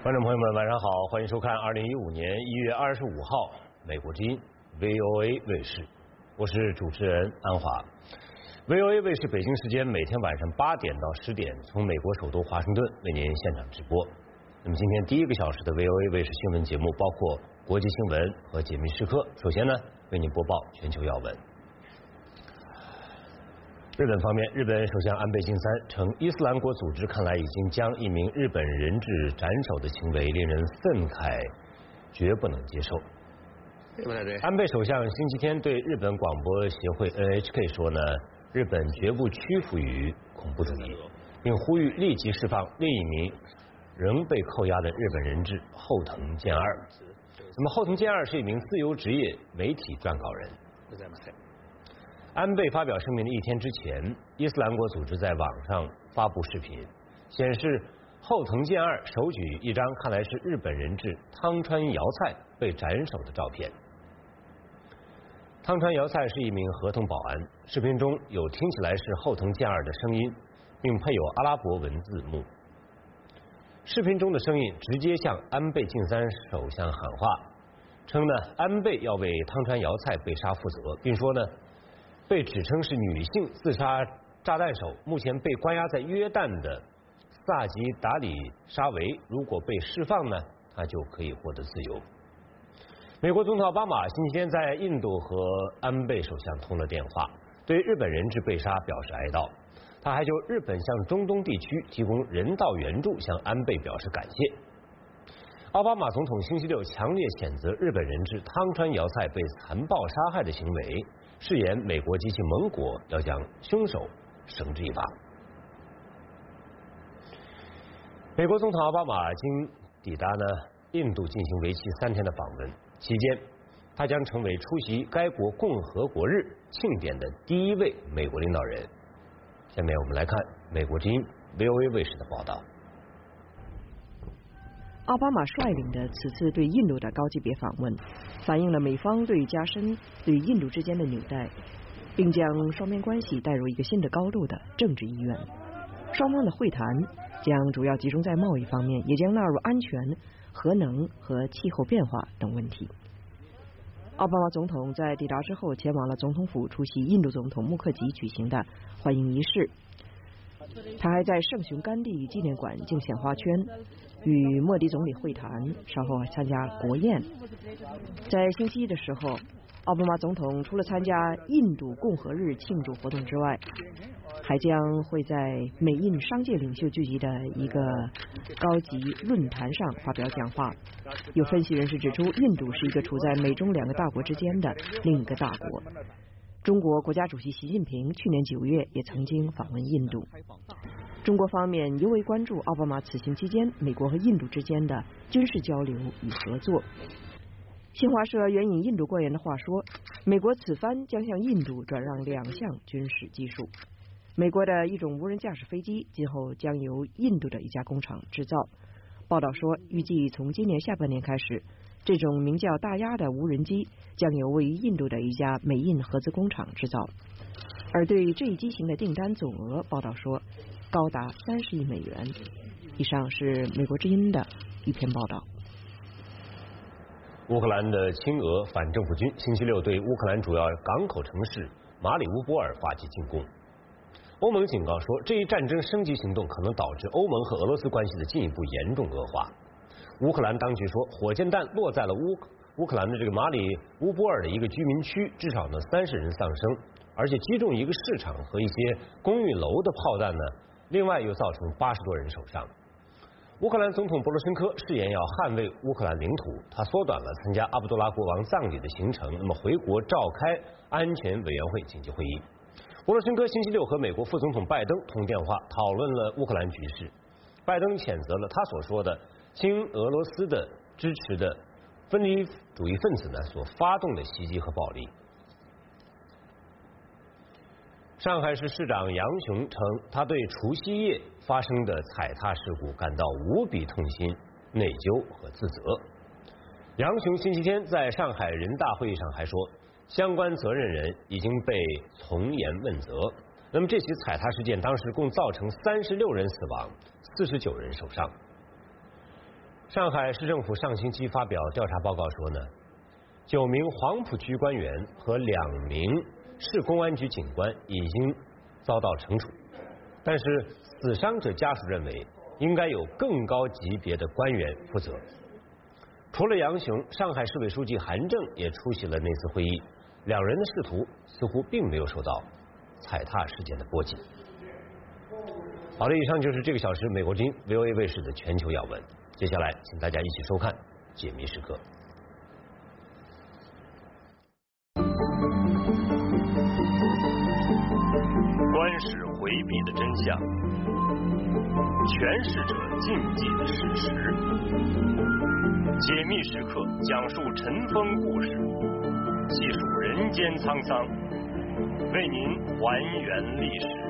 观众朋友们，晚上好，欢迎收看2015年1月25号美国之音 VOA 卫视，我是主持人安华。VOA 卫视北京时间每天晚上8点到10点，从美国首都华盛顿为您现场直播。那么今天第1个小时的 VOA 卫视新闻节目包括国际新闻和解密时刻。首先呢，为您播报全球要闻。日本方面，日本首相安倍晋三称，伊斯兰国组织看来已经将一名日本人质斩首的行为令人愤慨，绝不能接受。安倍首相星期天对日本广播协会 NHK 说呢，日本绝不屈服于恐怖主义，并呼吁立即释放另一名仍被扣押的日本人质后藤健二。那么后藤健二是一名自由职业媒体撰稿人。安倍发表声明的1天之前，伊斯兰国组织在网上发布视频，显示后藤健二手举一张看来是日本人质汤川遥菜被斩首的照片。汤川遥菜是一名合同保安，视频中有听起来是后藤健二的声音，并配有阿拉伯文字幕。视频中的声音直接向安倍晋三首相喊话，称呢安倍要为汤川遥菜被杀负责，并说呢被指称是女性自杀炸弹手，目前被关押在约旦的萨吉达里沙维，如果被释放呢，他就可以获得自由。美国总统奥巴马星期天在印度和安倍首相通了电话，对日本人质被杀表示哀悼。他还就日本向中东地区提供人道援助向安倍表示感谢。奥巴马总统星期六强烈谴责日本人质汤川遥菜被残暴杀害的行为，誓言美国及其盟国要将凶手绳之以法。美国总统奥巴马经抵达印度进行为期3天的访问，期间他将成为出席该国共和国日庆典的第1位美国领导人。下面我们来看美国之音 VOA 卫视的报道。 奥巴马率领的此次对印度的高级别访问，反映了美方对加深对印度之间的纽带，并将双边关系带入一个新的高度的政治意愿。双方的会谈将主要集中在贸易方面，也将纳入安全、核能和气候变化等问题。奥巴马总统在抵达之后，前往了总统府出席印度总统穆克吉举行的欢迎仪式。他还在圣雄甘地纪念馆敬献花圈，与莫迪总理会谈，稍后参加国宴。在星期一的时候，奥巴马总统除了参加印度共和日庆祝活动之外，还将会在美印商界领袖聚集的一个高级论坛上发表讲话。有分析人士指出，印度是一个处在美中2个大国之间的另一个大国。中国国家主席习近平去年9月也曾经访问印度。中国方面尤为关注奥巴马此行期间美国和印度之间的军事交流与合作。新华社援引印度官员的话说，美国此番将向印度转让2项军事技术。美国的一种无人驾驶飞机今后将由印度的一家工厂制造。报道说，预计从今年下半年开始，这种名叫大鸭的无人机将由位于印度的一家美印合资工厂制造。而对这一机型的订单总额，报道说高达30亿美元。以上是美国之音的一篇报道。 乌克兰的亲俄反政府军星期六对乌克兰主要港口城市马里乌波尔发起进攻。欧盟警告说，这一战争升级行动可能导致欧盟和俄罗斯关系的进一步严重恶化。乌克兰当局说，火箭弹落在了乌克兰的这个马里乌波尔的一个居民区，至少30人丧生，而且击中一个市场和一些公寓楼的炮弹另外又造成80多人受伤。乌克兰总统波罗申科誓言要捍卫乌克兰领土，他缩短了参加阿卜杜拉国王葬礼的行程，那么回国召开安全委员会紧急会议。波罗申科星期六和美国副总统拜登通电话，讨论了乌克兰局势。拜登谴责了他所说的亲俄罗斯的支持的分离主义分子所发动的袭击和暴力。上海市市长杨雄称，他对除夕夜发生的踩踏事故感到无比痛心、内疚和自责。杨雄星期天在上海人大会议上还说，相关责任人已经被从严问责。那么这起踩踏事件当时共造成36人死亡，49人受伤。 上海市政府上星期发表调查报告说呢，9名黄浦区官员和2名市公安局警官已经遭到惩处，但是死伤者家属认为应该有更高级别的官员负责。除了杨雄，上海市委书记韩正也出席了那次会议，2人的仕途似乎并没有受到踩踏事件的波及。好了，以上就是这个小时美国之音 VOA 卫视的全球要闻。接下来，请大家一起收看解密时刻。 观史回避的真相，诠释者禁忌的事实。解密时刻讲述尘封故事，细数人间沧桑，为您还原历史。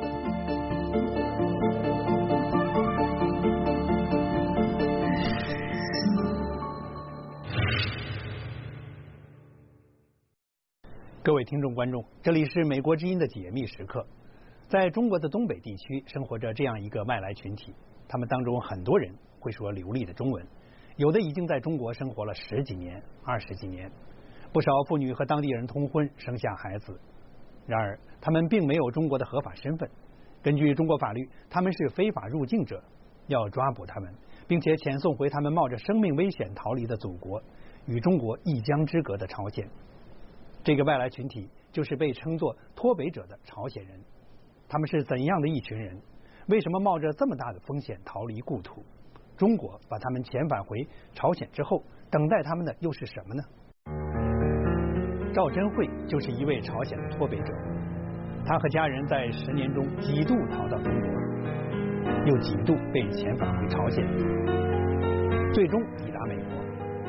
各位听众观众，这里是美国之音的解密时刻。在中国的东北地区生活着这样一个外来群体，他们当中很多人会说流利的中文，有的已经在中国生活了10几年、20几年，不少妇女和当地人通婚生下孩子。然而他们并没有中国的合法身份，根据中国法律，他们是非法入境者，要抓捕他们，并且遣送回他们冒着生命危险逃离的祖国，与中国一江之隔的朝鲜。这个外来群体就是被称作脱北者的朝鲜人。他们是怎样的一群人？为什么冒着这么大的风险逃离故土？中国把他们遣返回朝鲜之后，等待他们的又是什么呢？赵珍慧就是一位朝鲜的脱北者，他和家人在10年中几度逃到中国，又几度被遣返回朝鲜，最终抵达美国。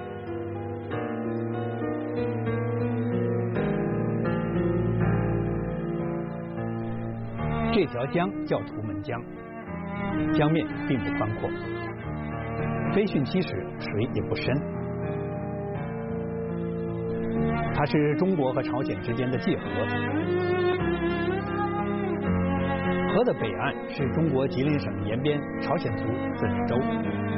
这条江叫图们江，江面并不宽阔，飞汛期时水也不深。它是中国和朝鲜之间的界河，河的北岸是中国吉林省延边朝鲜族自治州，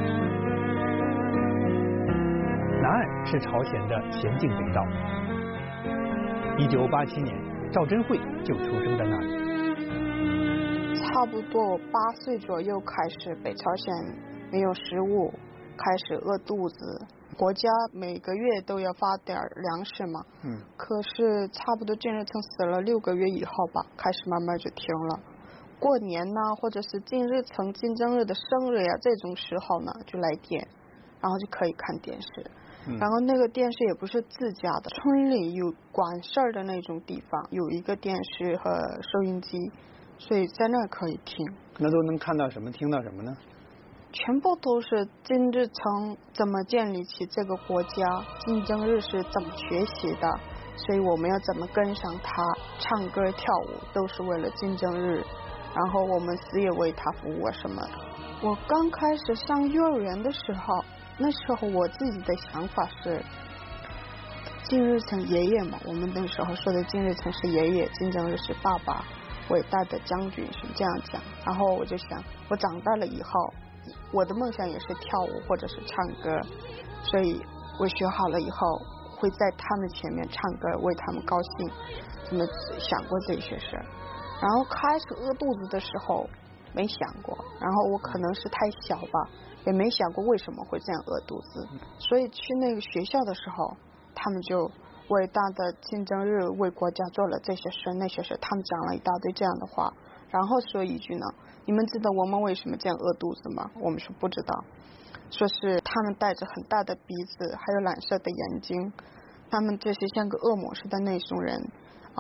南岸是朝鲜的咸镜北道。1987年，赵珍慧就出生在那里。 差不多8岁左右开始，北朝鲜没有食物，开始饿肚子。国家每个月都要发点粮食嘛，可是差不多金日成死了6个月以后吧，开始慢慢就停了。过年呢，或者是金日成、金正日的生日呀，这种时候呢，就来电，然后就可以看电视。然后那个电视也不是自家的，村里有管事儿的那种地方，有一个电视和收音机。所以在那可以听。 那都能看到什么，听到什么呢？ 全部都是金日成怎么建立起这个国家，金正日是怎么学习的，所以我们要怎么跟上他，唱歌跳舞都是为了金正日，然后我们死也为他服务什么的。我刚开始上幼儿园的时候，那时候我自己的想法是金日成爷爷嘛，我们那时候说的金日成是爷爷，金正日是爸爸，伟大的将军是这样讲。然后我就想，我长大了以后，我的梦想也是跳舞或者是唱歌，所以我学好了以后会在他们前面唱歌，为他们高兴。怎么想过这些事？然后开始饿肚子的时候没想过，然后我可能是太小吧，也没想过为什么会这样饿肚子。所以去那个学校的时候，他们就伟大的金正日为国家做了这些事那些事，他们讲了一大堆这样的话，然后说一句呢，你们知道我们为什么这样饿肚子吗？我们说不知道，说是他们带着很大的鼻子还有蓝色的眼睛，他们就是像个恶魔似的那种人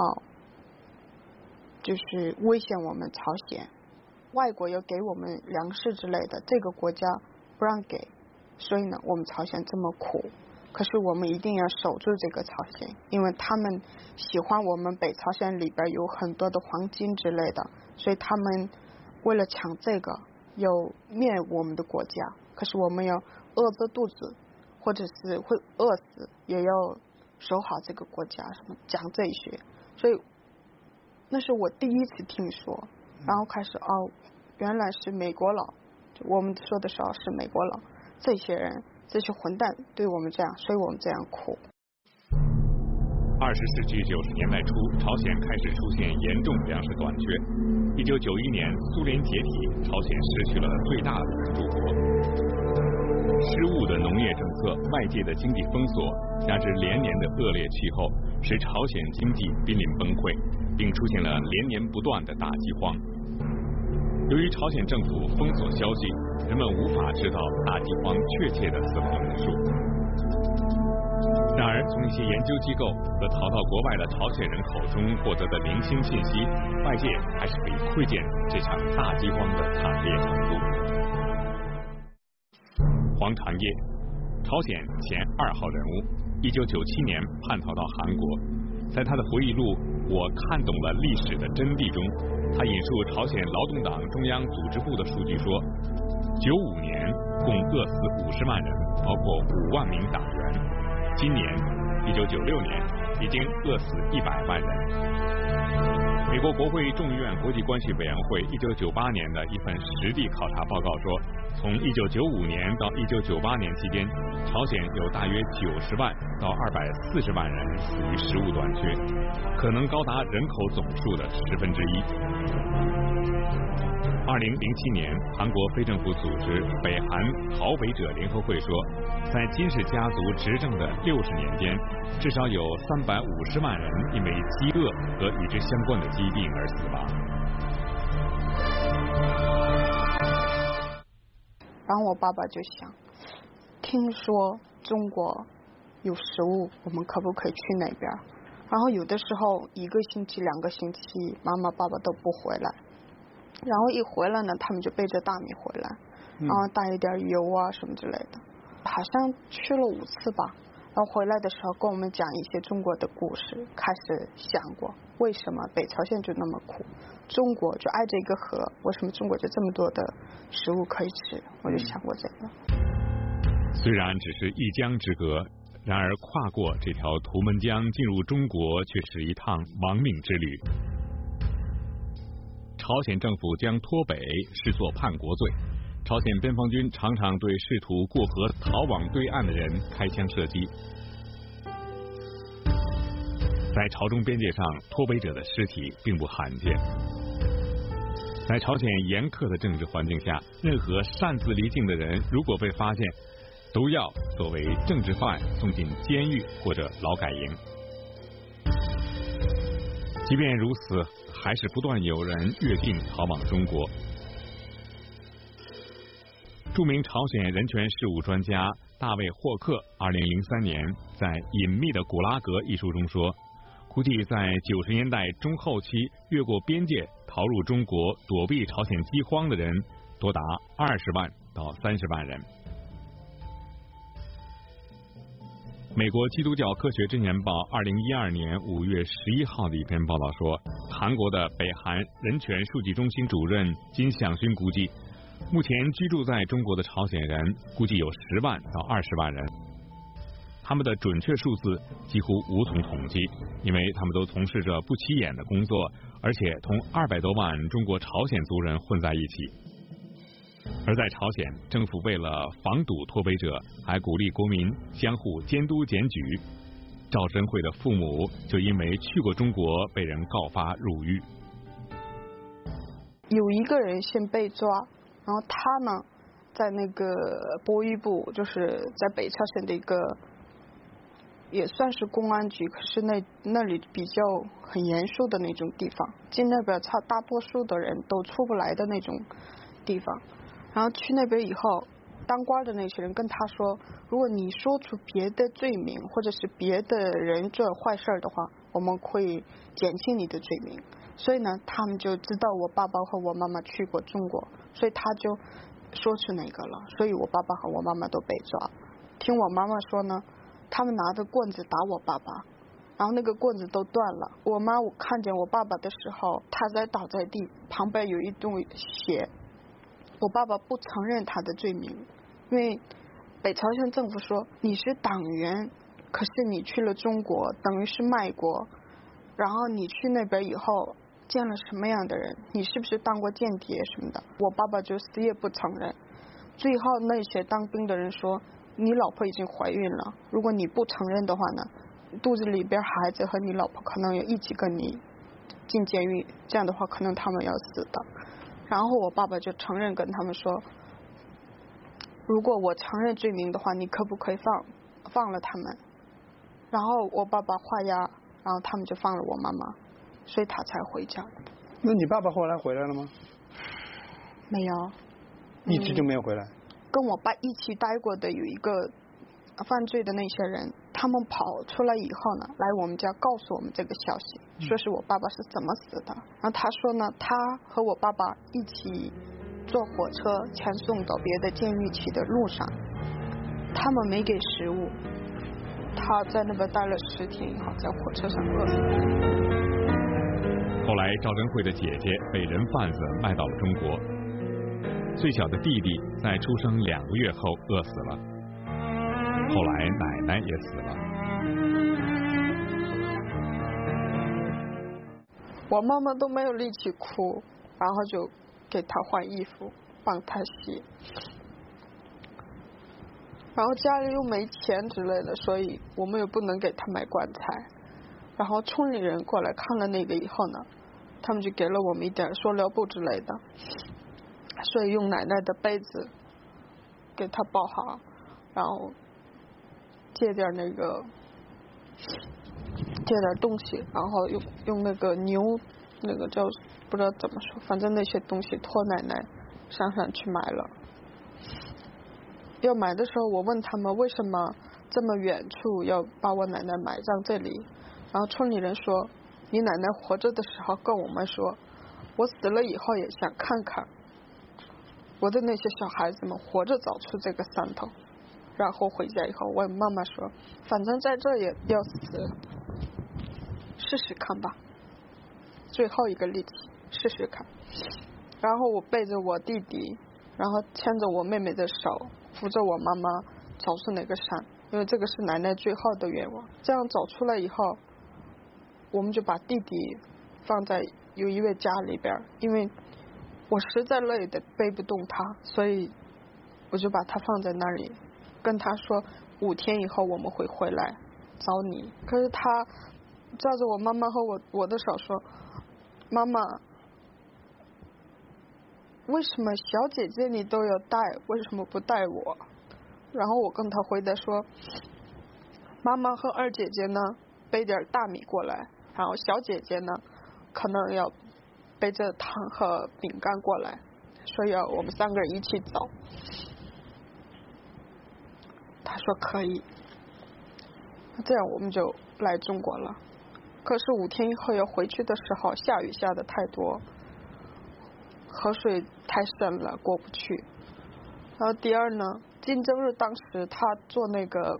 就是威胁我们朝鲜，外国要给我们粮食之类的，这个国家不让给，所以呢我们朝鲜这么苦，可是我们一定要守住这个朝鲜，因为他们喜欢我们北朝鲜里边有很多的黄金之类的，所以他们为了抢这个要灭我们的国家，可是我们要饿着肚子或者是会饿死也要守好这个国家，什么讲这些。所以那是我第一次听说，然后开始原来是美国佬，我们说的时候是美国佬， 这些人这些混蛋对我们这样，所以我们这样哭。 20世纪90年代初，朝鲜开始出现严重粮食短缺。1991年苏联解体，朝鲜失去了最大的援助国。失误的农业政策、外界的经济封锁，加之连年的恶劣气候，使朝鲜经济濒临崩溃，并出现了连年不断的大饥荒。由于朝鲜政府封锁消息，人们无法知道大饥荒确切的死亡人数。然而，从一些研究机构和逃到国外的朝鲜人口中获得的零星信息，外界还是可以窥见这场大饥荒的惨烈程度。黄长业，朝鲜前2号人物，1997年叛逃到韩国。在他的回忆录《我看懂了历史的真谛》中，他引述朝鲜劳动党中央组织部的数据说，95年共饿死50万人，包括5万名党员。今年1996年已经饿死100万人。美国国会众议院国际关系委员会1998年的一份实地考察报告说，从1995年到1998年期间，朝鲜有大约90万到240万人死于食物短缺，可能高达人口总数的1/10。2007年，韩国非政府组织北韩逃北者联合会说，在金氏家族执政的60年间，至少有350万人因为饥饿和与之相关的疾病而死亡。 然后我爸爸就想，听说中国有食物，我们可不可以去那边？然后有的时候1个星期、2个星期，妈妈爸爸都不回来。然后一回来呢，他们就背着大米回来，然后带一点油啊什么之类的，好像去了5次吧。然后回来的时候跟我们讲一些中国的故事，开始想过为什么北朝鲜就那么苦，中国就挨着一个河，为什么中国就这么多的食物可以吃？我就想过这个。 虽然只是一江之隔，然而跨过这条图们江进入中国，却是一趟亡命之旅。朝鲜政府将脱北视作叛国罪，朝鲜边防军常常对试图过河逃往对岸的人开枪射击。在朝中边界上，脱北者的尸体并不罕见。在朝鲜严苛的政治环境下，任何擅自离境的人如果被发现，都要作为政治犯送进监狱或者劳改营。即便如此，还是不断有人越境逃往中国。著名朝鲜人权事务专家大卫·霍克2003年在《隐秘的古拉格》一书中说，估计在90年代中后期越过边界逃入中国躲避朝鲜饥荒的人多达20万到30万人。美国基督教科学真言报2012年5月11号的一篇报道说，韩国的北韩人权数据中心主任金相勋估计，目前居住在中国的朝鲜人估计有10万到20万人。他们的准确数字几乎无从统计，因为他们都从事着不起眼的工作，而且同200多万中国朝鲜族人混在一起。而在朝鲜，政府为了防堵脱北者，还鼓励国民相互监督检举。赵珍惠的父母就因为去过中国被人告发入狱。 有一个人先被抓，然后他呢在那个博弈部，就是在北朝鲜的一个也算是公安局，可是那里比较很严肃的那种地方，进那边大多数的人都出不来的那种地方。然后去那边以后，当官的那些人跟他说，如果你说出别的罪名或者是别的人做坏事的话，我们会减轻你的罪名。所以呢，他们就知道我爸爸和我妈妈去过中国，所以他就说出那个了，所以我爸爸和我妈妈都被抓。听我妈妈说呢，他们拿着棍子打我爸爸，然后那个棍子都断了。我看见我爸爸的时候，他在倒在地，旁边有一洞血。我爸爸不承认他的罪名，因为北朝鲜政府说你是党员，可是你去了中国等于是卖国，然后你去那边以后见了什么样的人，你是不是当过间谍什么的。我爸爸就死也不承认。 最后那些当兵的人说，你老婆已经怀孕了，如果你不承认的话呢，肚子里边孩子和你老婆可能要一起跟你进监狱，这样的话可能他们要死的。然后我爸爸就承认，跟他们说，如果我承认罪名的话，你可不可以放了他们？然后我爸爸画押，然后他们就放了我妈妈，所以他才回家。 那你爸爸后来回来了吗？ 没有， 一直就没有回来。 跟我爸一起待过的有一个犯罪的那些人，他们跑出来以后呢，来我们家告诉我们这个消息，说是我爸爸是怎么死的。然后他说呢，他和我爸爸一起坐火车前送到别的监狱去的路上，他们没给食物，他在那边待了10天以后，在火车上饿死。 后来赵登辉的姐姐被人贩子卖到了中国，最小的弟弟在出生2个月后饿死了，后来奶奶也死了。 我妈妈都没有力气哭，然后就给她换衣服，帮她洗，然后家里又没钱之类的，所以我们也不能给她买棺材。然后村里人过来看了那个以后呢，他们就给了我们一点塑料布之类的，所以用奶奶的被子给她包好，然后借点东西，然后用那个牛那个叫不知道怎么说，反正那些东西托奶奶上去买了。要买的时候我问他们为什么这么远处要把我奶奶埋葬这里，然后村里人说，你奶奶活着的时候跟我们说，我死了以后也想看看我的那些小孩子们活着走出这个山头。然后回家以后我妈妈说，反正在这也要死，试试看吧，最后一个力气试试看。然后我背着我弟弟，然后牵着我妹妹的手，扶着我妈妈走出那个山，因为这个是奶奶最后的愿望。这样走出来以后，我们就把弟弟放在有一位家里边，因为我实在累的背不动他，所以我就把他放在那里，跟他说5天以后我们会回来找你。可是他抓着我妈妈和我的手说，妈妈，为什么小姐姐你都要带，为什么不带我？然后我跟他回答说，妈妈和二姐姐呢背点大米过来，然后小姐姐呢可能要背着糖和饼干过来，所以我们3个人一起走。他说可以，这样我们就来中国了。可是5天以后要回去的时候，下雨下的太多，河水太深了，过不去。然后第二呢，金正日当时他做那个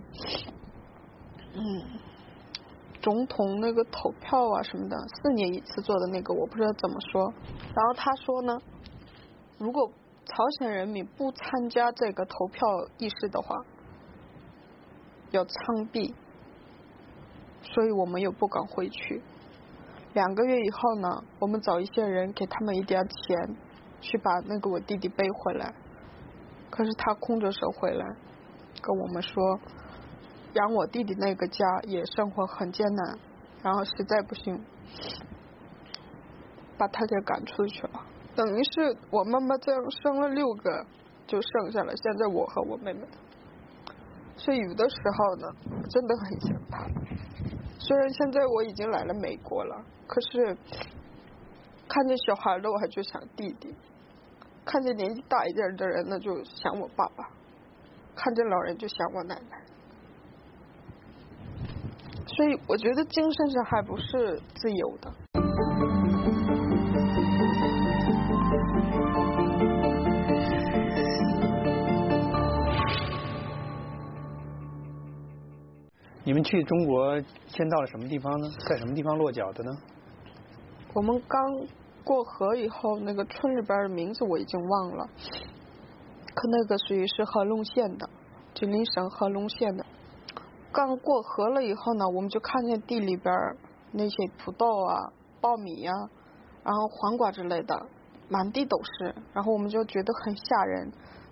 总统那个投票啊什么的，4年1次做的那个，我不知道怎么说。然后他说呢，如果朝鲜人民不参加这个投票仪式的话，要枪毙，所以我们又不敢回去。2个月以后呢，我们找一些人给他们一点钱，去把那个我弟弟背回来。可是他空着手回来，跟我们说，养我弟弟那个家也生活很艰难，然后实在不行，把他给赶出去了。等于是我妈妈这样生了6个，就剩下了现在我和我妹妹。所以有的时候呢，真的很想他。虽然现在我已经来了美国了，可是看见小孩了我还就想弟弟，看见年纪大一点的人呢就想我爸爸，看见老人就想我奶奶。所以我觉得精神上还不是自由的。 你们去中国先到了什么地方呢？在什么地方落脚的呢？ 我们刚过河以后，那个村里边的名字我已经忘了，可那个属于是合隆县的，吉林省合隆县的。刚过河了以后呢，我们就看见地里边那些土豆啊、苞米呀、然后黄瓜之类的，满地都是。然后我们就觉得很吓人，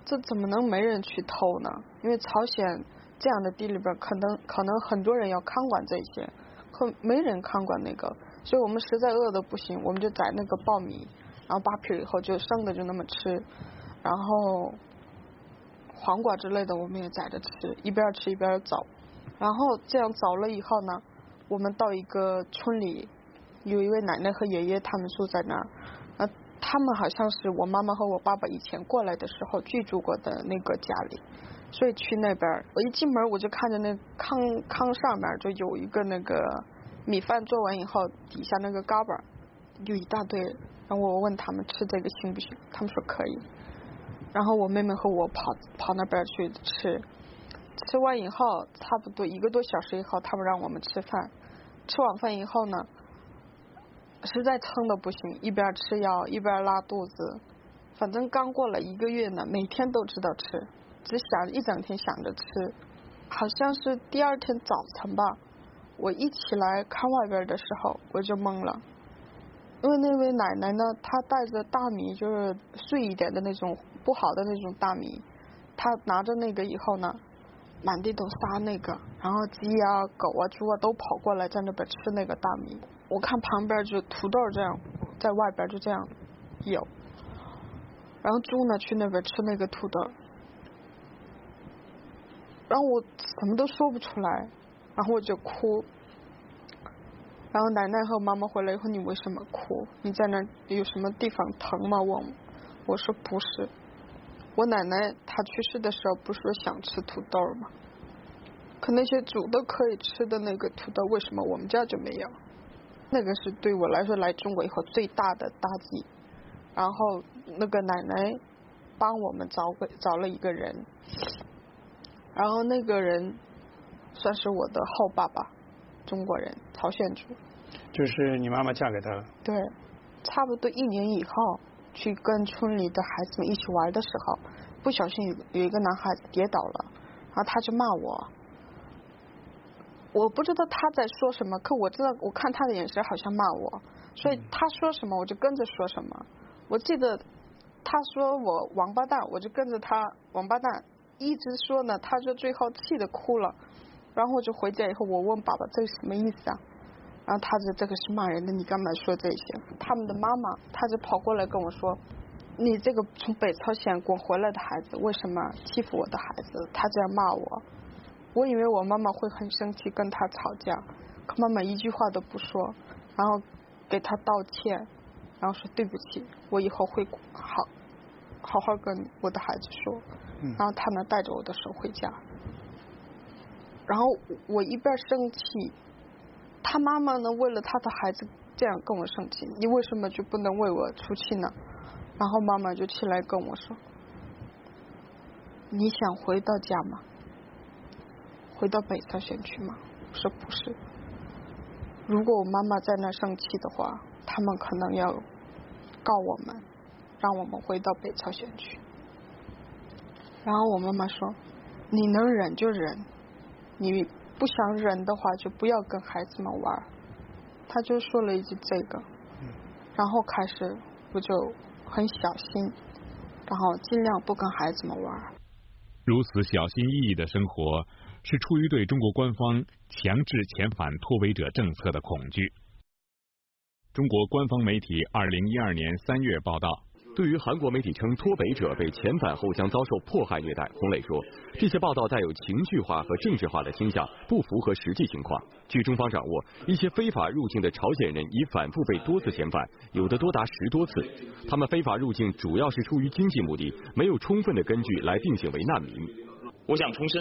这怎么能没人去偷呢？因为朝鲜这样的地里边可能很多人要看管这些，可没人看管那个，所以我们实在饿得不行，我们就宰那个苞米，然后扒皮以后就生的就那么吃，然后黄瓜之类的我们也宰着吃，一边吃一边走。然后这样走了以后呢，我们到一个村里，有一位奶奶和爷爷他们住在那儿，他们好像是我妈妈和我爸爸以前过来的时候居住过的那个家里，所以去那边，我一进门我就看着那炕上面就有一个那个米饭做完以后底下那个嘎巴有一大堆，然后我问他们吃这个行不行，他们说可以，然后我妹妹和我跑那边去吃。吃完以后差不多1个多小时以后，他们让我们吃饭，吃完饭以后呢，实在撑得不行，一边吃药一边拉肚子，反正刚过了1个月呢，每天都知道吃，只想一整天想着吃。好像是第2天早晨吧，我一起来看外边的时候我就懵了，因为那位奶奶呢，她带着大米，就是碎一点的那种不好的那种大米，她拿着那个以后呢，满地都撒那个，然后鸡啊狗啊猪啊都跑过来在那边吃那个大米。我看旁边就土豆这样在外边就这样有，然后猪呢去那边吃那个土豆，然后我什么都说不出来，然后我就哭。然后奶奶和妈妈回来以后，你为什么哭？你在那有什么地方疼吗？问我说不是，我奶奶她去世的时候不是说想吃土豆吗？可那些煮都可以吃的那个土豆，为什么我们家就没有？那个是对我来说来中国以后最大的打击。然后那个奶奶帮我们找了一个人，然后那个人算是我的后爸爸，中国人，朝鲜族。 就是你妈妈嫁给他了？对， 差不多1年以后，去跟村里的孩子们一起玩的时候，不小心有一个男孩子跌倒了，然后他就骂我。我不知道他在说什么，可我知道，我看他的眼神好像骂我，所以他说什么我就跟着说什么。我记得他说我王八蛋，我就跟着他王八蛋，一直说呢，他就最后气得哭了。然后我就回家以后，我问爸爸这是什么意思啊？然后他说这个是骂人的，你干嘛说这些？他们的妈妈，他就跑过来跟我说，你这个从北朝鲜滚回来的孩子，为什么欺负我的孩子？他这样骂我。我以为我妈妈会很生气跟他吵架，可妈妈一句话都不说，然后给他道歉，然后说对不起，我以后会好好跟我的孩子说。然后他呢带着我的手回家，然后我一边生气，他妈妈呢为了他的孩子这样跟我生气，你为什么就不能为我出气呢？然后妈妈就起来跟我说，你想回到家吗？回到北朝鲜去吗？我说不是，如果我妈妈在那生气的话，他们可能要告我们，让我们回到北朝鲜去。然后我妈妈说，你能忍就忍，你不想忍的话就不要跟孩子们玩。他就说了一句这个，然后开始我就很小心，然后尽量不跟孩子们玩。 如此小心翼翼的生活，是出于对中国官方强制遣返脱北者政策的恐惧。中国官方媒体2012年3月报道， 对于韩国媒体称脱北者被遣返后将遭受迫害虐待，洪磊说，这些报道带有情绪化和政治化的倾向，不符合实际情况。据中方掌握，一些非法入境的朝鲜人已反复被多次遣返，有的多达10多次。他们非法入境主要是出于经济目的，没有充分的根据来定性为难民。 我想重申，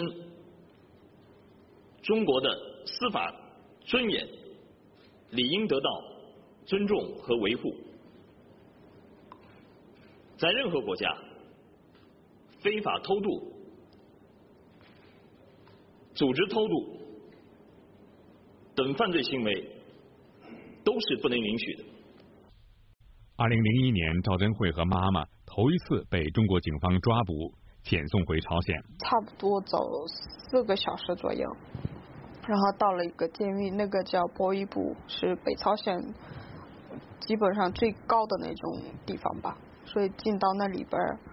中国的司法尊严理应得到尊重和维护。在任何国家，非法偷渡、组织偷渡等犯罪行为都是不能允许的。 2001年，赵真慧和妈妈头一次被中国警方抓捕，遣送回朝鲜。 差不多走4个小时左右，然后到了一个监狱，那个叫博伊部，是北朝鲜基本上最高的那种地方吧。所以进到那里边，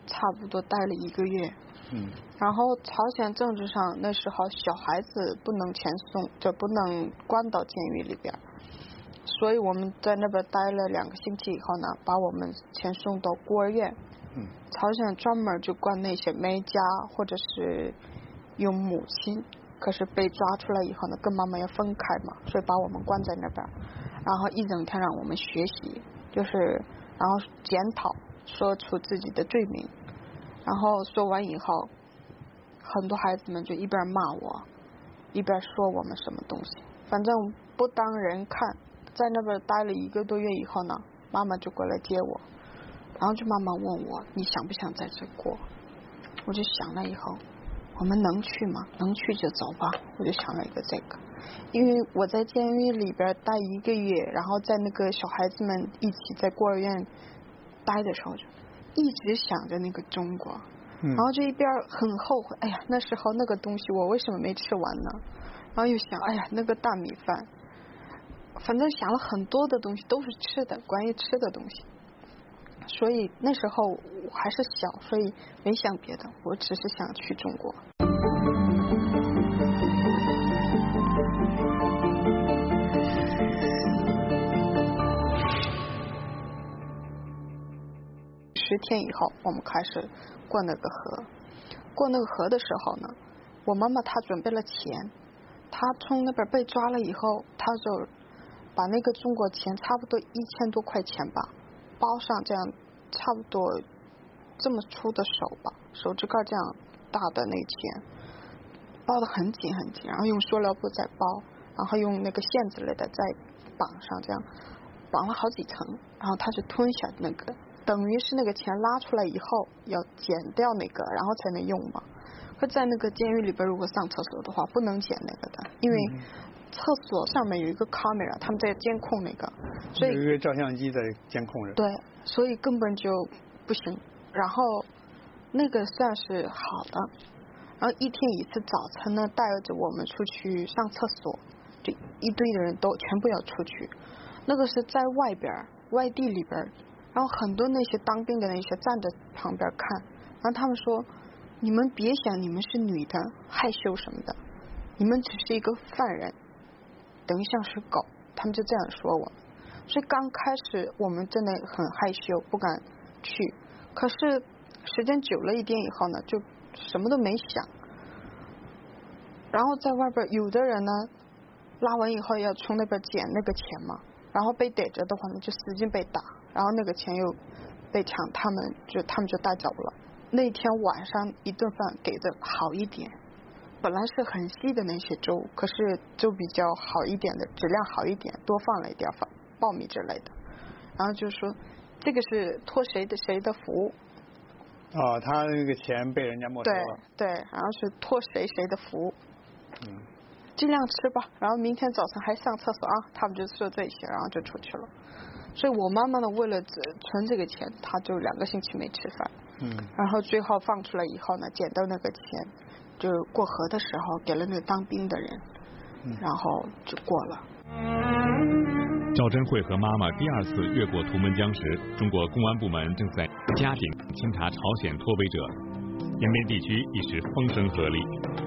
差不多待了1个月。然后朝鲜政治上那时候小孩子不能遣送，就不能关到监狱里边，所以我们在那边待了2个星期以后呢，把我们遣送到孤儿院。朝鲜专门就关那些没家或者是有母亲，可是被抓出来以后呢，跟妈妈要分开嘛，所以把我们关在那边，然后一整天让我们学习，就是然后检讨，说出自己的罪名，然后说完以后，很多孩子们就一边骂我，一边说我们什么东西，反正不当人看。在那边待了1个多月以后呢，妈妈就过来接我，然后就慢慢问我，你想不想在这过？我就想了以后，我们能去吗？能去就走吧。我就想了一个这个，因为我在监狱里边待1个月，然后在那个小孩子们一起在孤儿院待的时候，就一直想着那个中国，然后就一边很后悔，哎呀，那时候那个东西我为什么没吃完呢？然后又想，哎呀，那个大米饭，反正想了很多的东西，都是吃的，关于吃的东西。所以那时候我还是小，所以没想别的，我只是想去中国。10天以后，我们开始过那个河。过那个河的时候呢，我妈妈她准备了钱，她从那边被抓了以后，她就把那个中国钱差不多1000多块钱吧，包上这样差不多这么粗的手吧，手指盖这样大的那钱，包得很紧很紧，然后用塑料布再包，然后用那个线之类的再绑上，这样绑了好几层，然后他就吞下那个，等于是那个钱拉出来以后要剪掉那个，然后才能用嘛。可在那个监狱里边，如果上厕所的话，不能剪那个的，因为厕所上面有一个 camera， 他们在监控那个，所以有一个照相机在监控着。 对，所以根本就不行。然后那个算是好的，然后1天1次早晨呢，带着我们出去上厕所，就一堆的人都全部要出去。那个是在外边外地里边，然后很多那些当兵的那些站在旁边看，然后他们说，你们别想你们是女的害羞什么的，你们只是一个犯人，等于像是狗，他们就这样说我们。所以刚开始我们真的很害羞，不敢去，可是时间久了一点以后呢，就什么都没想。然后在外边有的人呢，拉完以后要从那边捡那个钱嘛，然后被逮着的话呢，就使劲被打，然后那个钱又被抢，他们就带走了。那天晚上一顿饭给的好一点，本来是很稀的那些粥，可是粥比较好一点的，质量好一点，多放了一点苞米之类的，然后就说这个是托谁的福。 他那个钱被人家没收了。 对，然后是托谁的福。尽量吃吧，然后明天早晨还上厕所啊，他们就说这些，然后就出去了。所以我妈妈呢，为了存这个钱，她就2个星期没吃饭。然后最后放出来以后呢，捡到那个钱，就过河的时候给了那个当兵的人，然后就过了。 赵珍慧和妈妈第2次越过图们江时，中国公安部门正在加紧清查朝鲜脱北者，延边地区一时风声鹤唳。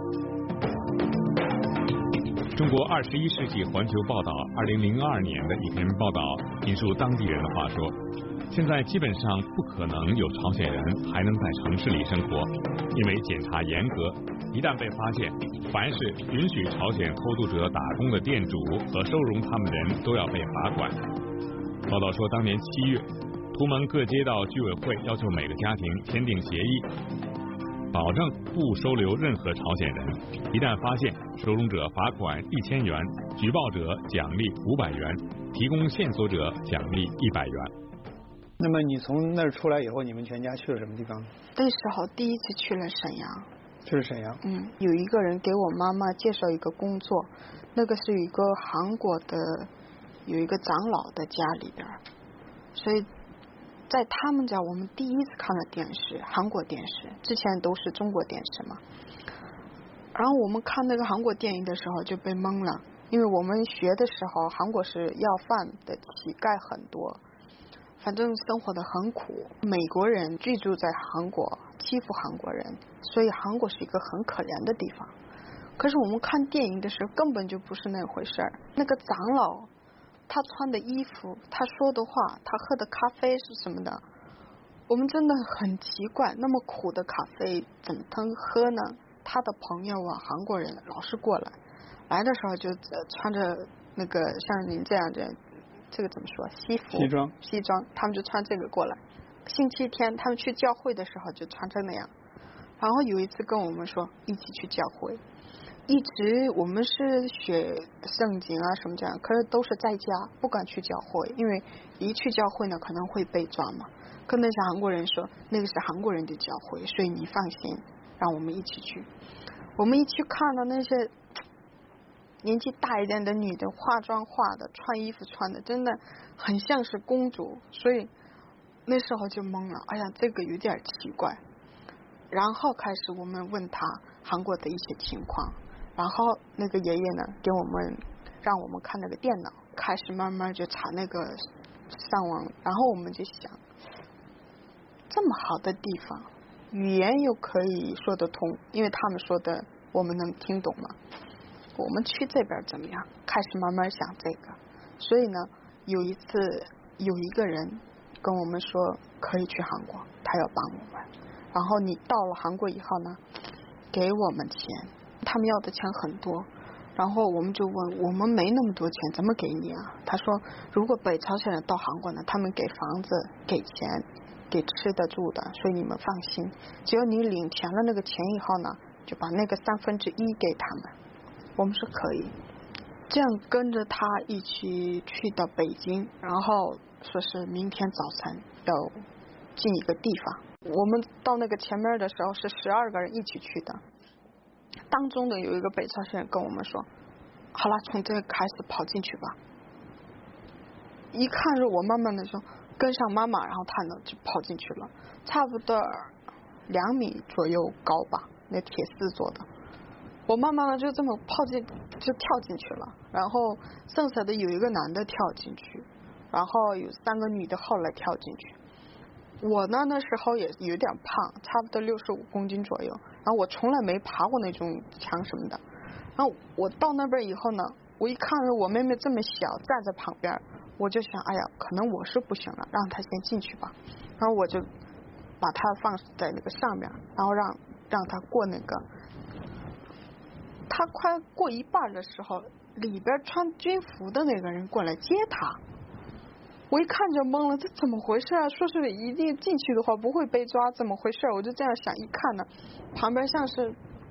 中国21世纪环球报道2002年的一篇报道引述当地人的话说，现在基本上不可能有朝鲜人还能在城市里生活，因为检查严格，一旦被发现，凡是允许朝鲜偷渡者打工的店主和收容他们的人都要被罚款。报道说，当年7月，图们各街道居委会要求每个家庭签订协议，保证不收留任何朝鲜人，一旦发现，收容者罚款1000元，举报者奖励500元，提供线索者奖励100元。 那么你从那儿出来以后，你们全家去了什么地方？ 那时候第一次去了沈阳。 去了沈阳。 有一个人给我妈妈介绍一个工作，那个是有一个韩国的有一个长老的家里边，所以在他们家我们第一次看了电视，韩国电视，之前都是中国电视嘛。然后我们看那个韩国电影的时候就被懵了，因为我们学的时候韩国是要饭的乞丐很多， 反正生活的很苦。美国人居住在韩国，欺负韩国人，所以韩国是一个很可怜的地方。可是我们看电影的时候根本就不是那回事儿。那个长老，他穿的衣服，他说的话，他喝的咖啡是什么的，我们真的很奇怪，那么苦的咖啡怎么能喝呢？他的朋友啊，韩国人老是过来的时候就穿着那个像您这样的，这个怎么说，西装，他们就穿这个过来。星期天他们去教会的时候就穿成那样。然后有一次跟我们说一起去教会，一直我们是学圣经啊什么这样，可是都是在家，不敢去教会，因为一去教会呢可能会被抓嘛。跟那些韩国人说那个是韩国人的教会，所以你放心，让我们一起去。我们一起看到那些年纪大一点的女的，化妆化的，穿衣服穿的真的很像是公主，所以那时候就懵了，哎呀这个有点奇怪。然后开始我们问他韩国的一些情况，然后那个爷爷呢给我们让我们看那个电脑，开始慢慢就查那个上网，然后我们就想，这么好的地方，语言又可以说得通，因为他们说的我们能听懂嘛，我们去这边怎么样？开始慢慢想这个。所以呢有一次有一个人跟我们说可以去韩国，他要帮我们，然后你到了韩国以后呢给我们钱，他们要的钱很多，然后我们就问，我们没那么多钱怎么给你啊？他说如果北朝鲜人到韩国呢，他们给房子给钱给吃的住的，所以你们放心，只要你领填了那个钱以后呢，就把那个1/3给他们。我们说可以，这样跟着他一起去到北京，然后说是明天早晨要进一个地方。我们到那个前面的时候是12个人一起去的，当中的有一个北朝鲜人跟我们说，好了，从这个开始跑进去吧。一看着我慢慢的说跟上妈妈，然后他呢就跑进去了，差不多2米左右高吧，那铁丝做的。我慢慢的就这么就跳进去了，然后剩下的有一个男的跳进去，然后有3个女的后来跳进去。我呢那时候也有点胖，差不多65公斤左右，然后我从来没爬过那种墙什么的。然后我到那边以后呢，我一看着我妹妹这么小站在旁边，我就想，哎呀可能我是不行了，让她先进去吧。然后我就把她放在那个上面，然后让她过那个。她快过一半的时候，里边穿军服的那个人过来接她。我一看就懵了，这怎么回事啊？说是一定进去的话不会被抓，怎么回事？我就这样想，一看呢，旁边像是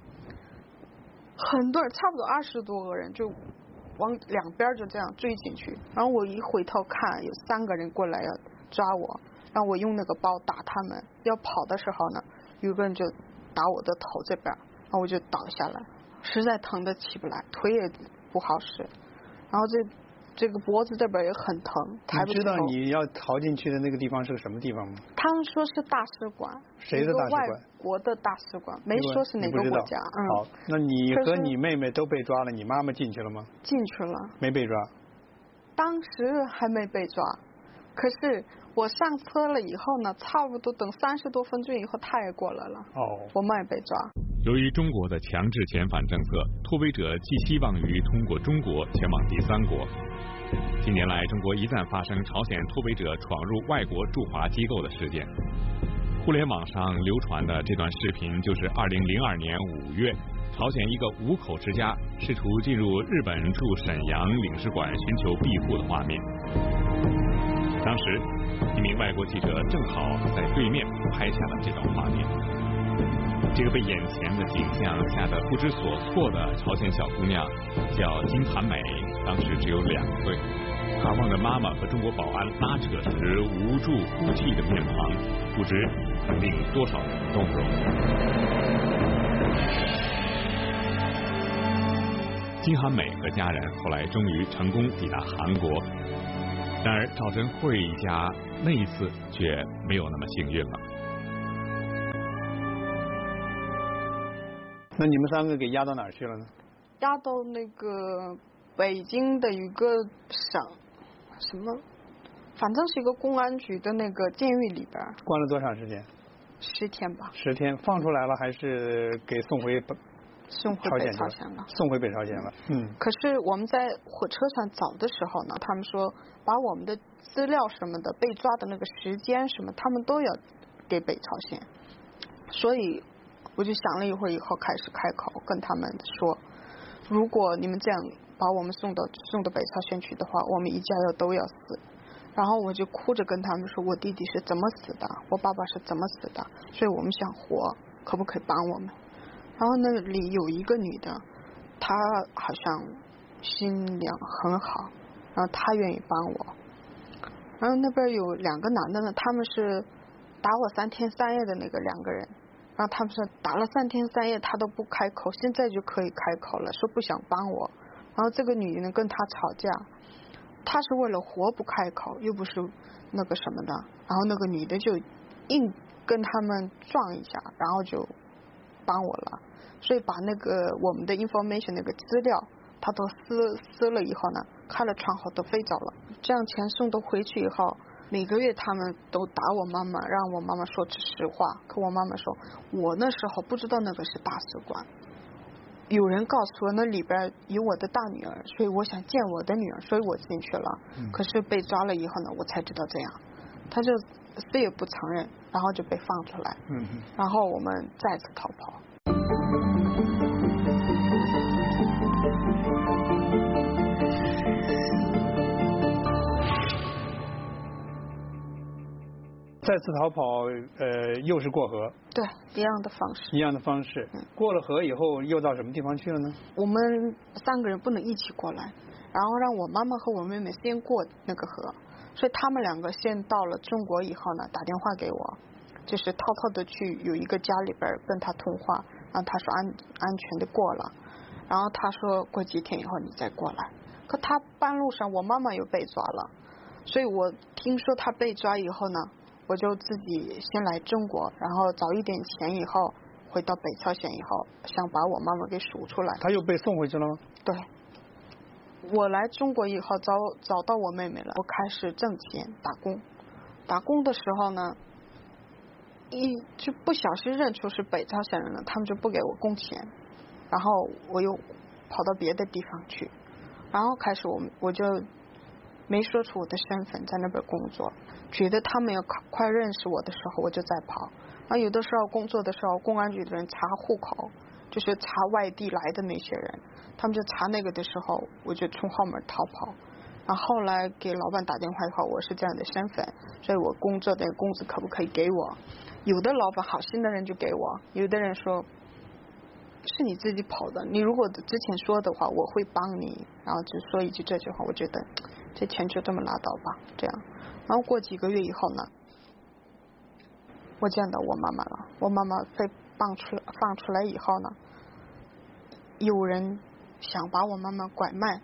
很多人，差不多20多个人，就往两边就这样追进去。然后我一回头看，有3个人过来要抓我，让我用那个包打他们。要跑的时候呢，有个人就打我的头这边，然后我就倒下来，实在疼得起不来，腿也不好使，然后这个脖子这边也很疼，抬不起头。 你知道你要逃进去的那个地方是个什么地方吗？ 他们说是大使馆。 谁的大使馆？ 外国的大使馆，没说是哪个国家。 好，那你和你妹妹都被抓了，你妈妈进去了吗？ 进去了。 没被抓？ 当时还没被抓，可是我上车了以后呢，差不多等30多分钟以后，他也过来了。我们也被抓。 由于中国的强制遣返政策，脱北者寄希望于通过中国前往第3国。近年来，中国一旦发生朝鲜脱北者闯入外国驻华机构的事件，互联网上流传的这段视频就是2002年5月，朝鲜一个5口之家试图进入日本驻沈阳领事馆寻求庇护的画面。当时，一名外国记者正好在对面拍下了这段画面。这个被眼前的景象吓得不知所措的朝鲜小姑娘叫金韩美，当时只有2岁。她望着妈妈和中国保安拉扯时无助哭泣的面庞，不知能令多少人动容。金韩美和家人后来终于成功抵达韩国，然而赵真慧一家那一次却没有那么幸运了。 那你们3个给押到哪儿去了呢？ 押到那个北京的一个省，什么，反反正是一个公安局的那个监狱里边。 关了多长时间 ？10天吧。 10天，放出来了还是给送回北朝鲜了？ 送回北朝鲜了。 可是我们在火车上找的时候呢，他们说把我们的资料什么的、被抓的那个时间什么，他们都要给北朝鲜。所以我就想了一会儿以后，开始开口跟他们说，如果你们这样把我们送到北朝鲜去的话，我们一家都要死。然后我就哭着跟他们说，我弟弟是怎么死的，我爸爸是怎么死的，所以我们想活，可不可以帮我们？然后那里有一个女的，她好像心量很好，然后她愿意帮我。然后那边有2个男的呢，他们是打我3天3夜的那个2个人，然后他们说打了3天3夜他都不开口，现在就可以开口了，说不想帮我。然后这个女的跟他吵架，他是为了活不开口，又不是那个什么的，然后那个女的就硬跟他们撞一下，然后就帮我了。所以把那个我们的 information 那个资料他都撕了以后呢，开了窗户都飞走了。这样钱送都回去以后，每个月他们都打我妈妈，让我妈妈说实话。可我妈妈说，我那时候不知道那个是大使馆，有人告诉我那里边有我的大女儿，所以我想见我的女儿，所以我进去了。可是被抓了以后呢，我才知道这样。他就死也不承认，然后就被放出来。然后我们再次逃跑。 再次逃跑，又是过河。 对，一样的方式。 一样的方式。过了河以后，又到什么地方去了呢？ 我们3个人不能一起过来，然后让我妈妈和我妹妹先过那个河，所以他们2个先到了中国以后呢，打电话给我，就是偷偷的去有一个家里边跟他通话，然后他说安全的过了，然后他说过几天以后你再过来。可他半路上我妈妈又被抓了，所以我听说他被抓以后呢，我就自己先来中国，然后找一点钱以后回到北朝鲜以后，想把我妈妈给赎出来。 他又被送回去了吗？ 对，我来中国以后找到我妹妹了，我开始挣钱打工的时候呢，就不小心认出是北朝鲜人了，他们就不给我工钱，然后我又跑到别的地方去，然后开始我就没说出我的身份，在那边工作，觉得他们要快认识我的时候，我就在跑。然后有的时候工作的时候，公安局的人查户口，就是查外地来的那些人，他们就查那个的时候，我就从后门逃跑。然后后来给老板打电话以后，我是这样的身份，所以我工作的工资可不可以给我？有的老板好心的人就给我，有的人说是你自己跑的，你如果之前说的话我会帮你，然后只说一句这句话，我觉得这钱就这么拿到吧，这样。然后过几个月以后呢，我见到我妈妈了，我妈妈被放出来以后呢，有人想把我妈妈拐卖。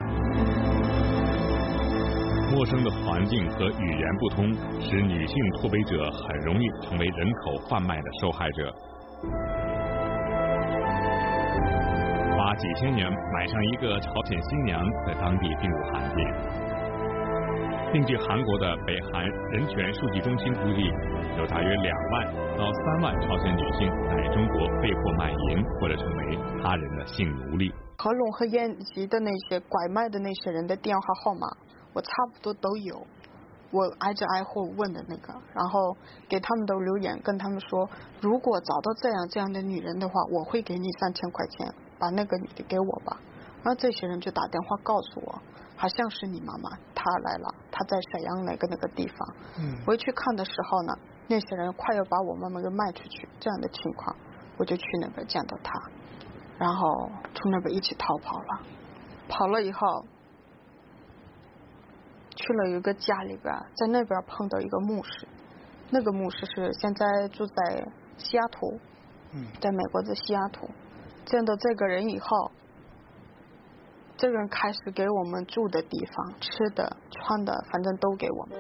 陌生的环境和语言不通，使女性脱北者很容易成为人口贩卖的受害者。花几千元买上一个朝鲜新娘，在当地并不罕见。并据韩国的北韩人权数据中心估计，有大约2万到3万朝鲜女性在中国被迫卖淫或者成为他人的性奴隶。 合拢和延吉的那些拐卖的那些人的电话号码，我差不多都有，我挨着挨户问的那个，然后给他们都留言，跟他们说，如果找到这样的女人的话，我会给你3000块钱，把那个女的给我吧。然后这些人就打电话告诉我，好像是你妈妈，她来了，她在沈阳那个地方。我一去看的时候呢，那些人快要把我妈妈给卖出去，这样的情况，我就去那边见到她，然后从那边一起逃跑了。跑了以后，去了一个家里边，在那边碰到一个牧师，那个牧师是现在住在西雅图，在美国的西雅图。见到这个人以后，这个人开始给我们住的地方、吃的、穿的，反正都给我们。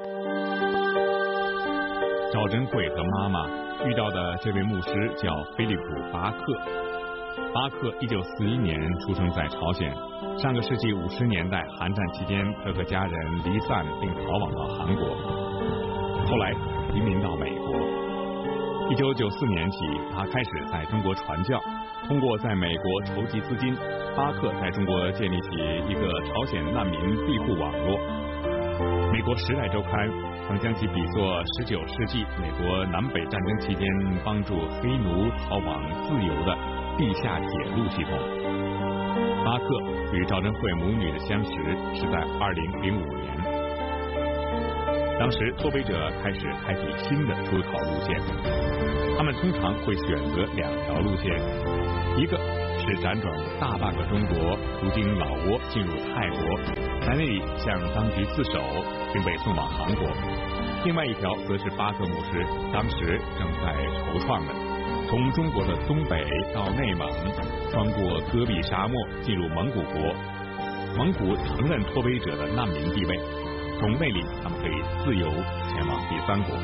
赵珍慧和妈妈遇到的这位牧师叫菲利普·巴克， 巴克1941年出生在朝鲜，上个世纪50年代韩战期间，他和家人离散并逃往了韩国，后来移民到美国。1994年起，他开始在中国传教，通过在美国筹集资金，巴克在中国建立起一个朝鲜难民庇护网络。美国《时代周刊》曾将其比作19世纪美国南北战争期间帮助黑奴逃往自由的地下铁路系统。巴克与赵真惠母女的相识是在2005年，当时脱北者开始开辟新的出逃路线，他们通常会选择2条路线，一个是辗转大半个中国，途经老挝进入泰国，在那里向当局自首，并被送往韩国。另外一条则是巴克牧师当时正在筹创的，从中国的东北到内蒙，穿过戈壁沙漠进入蒙古国，蒙古承认脱北者的难民地位，从那里他们可以自由前往第3国。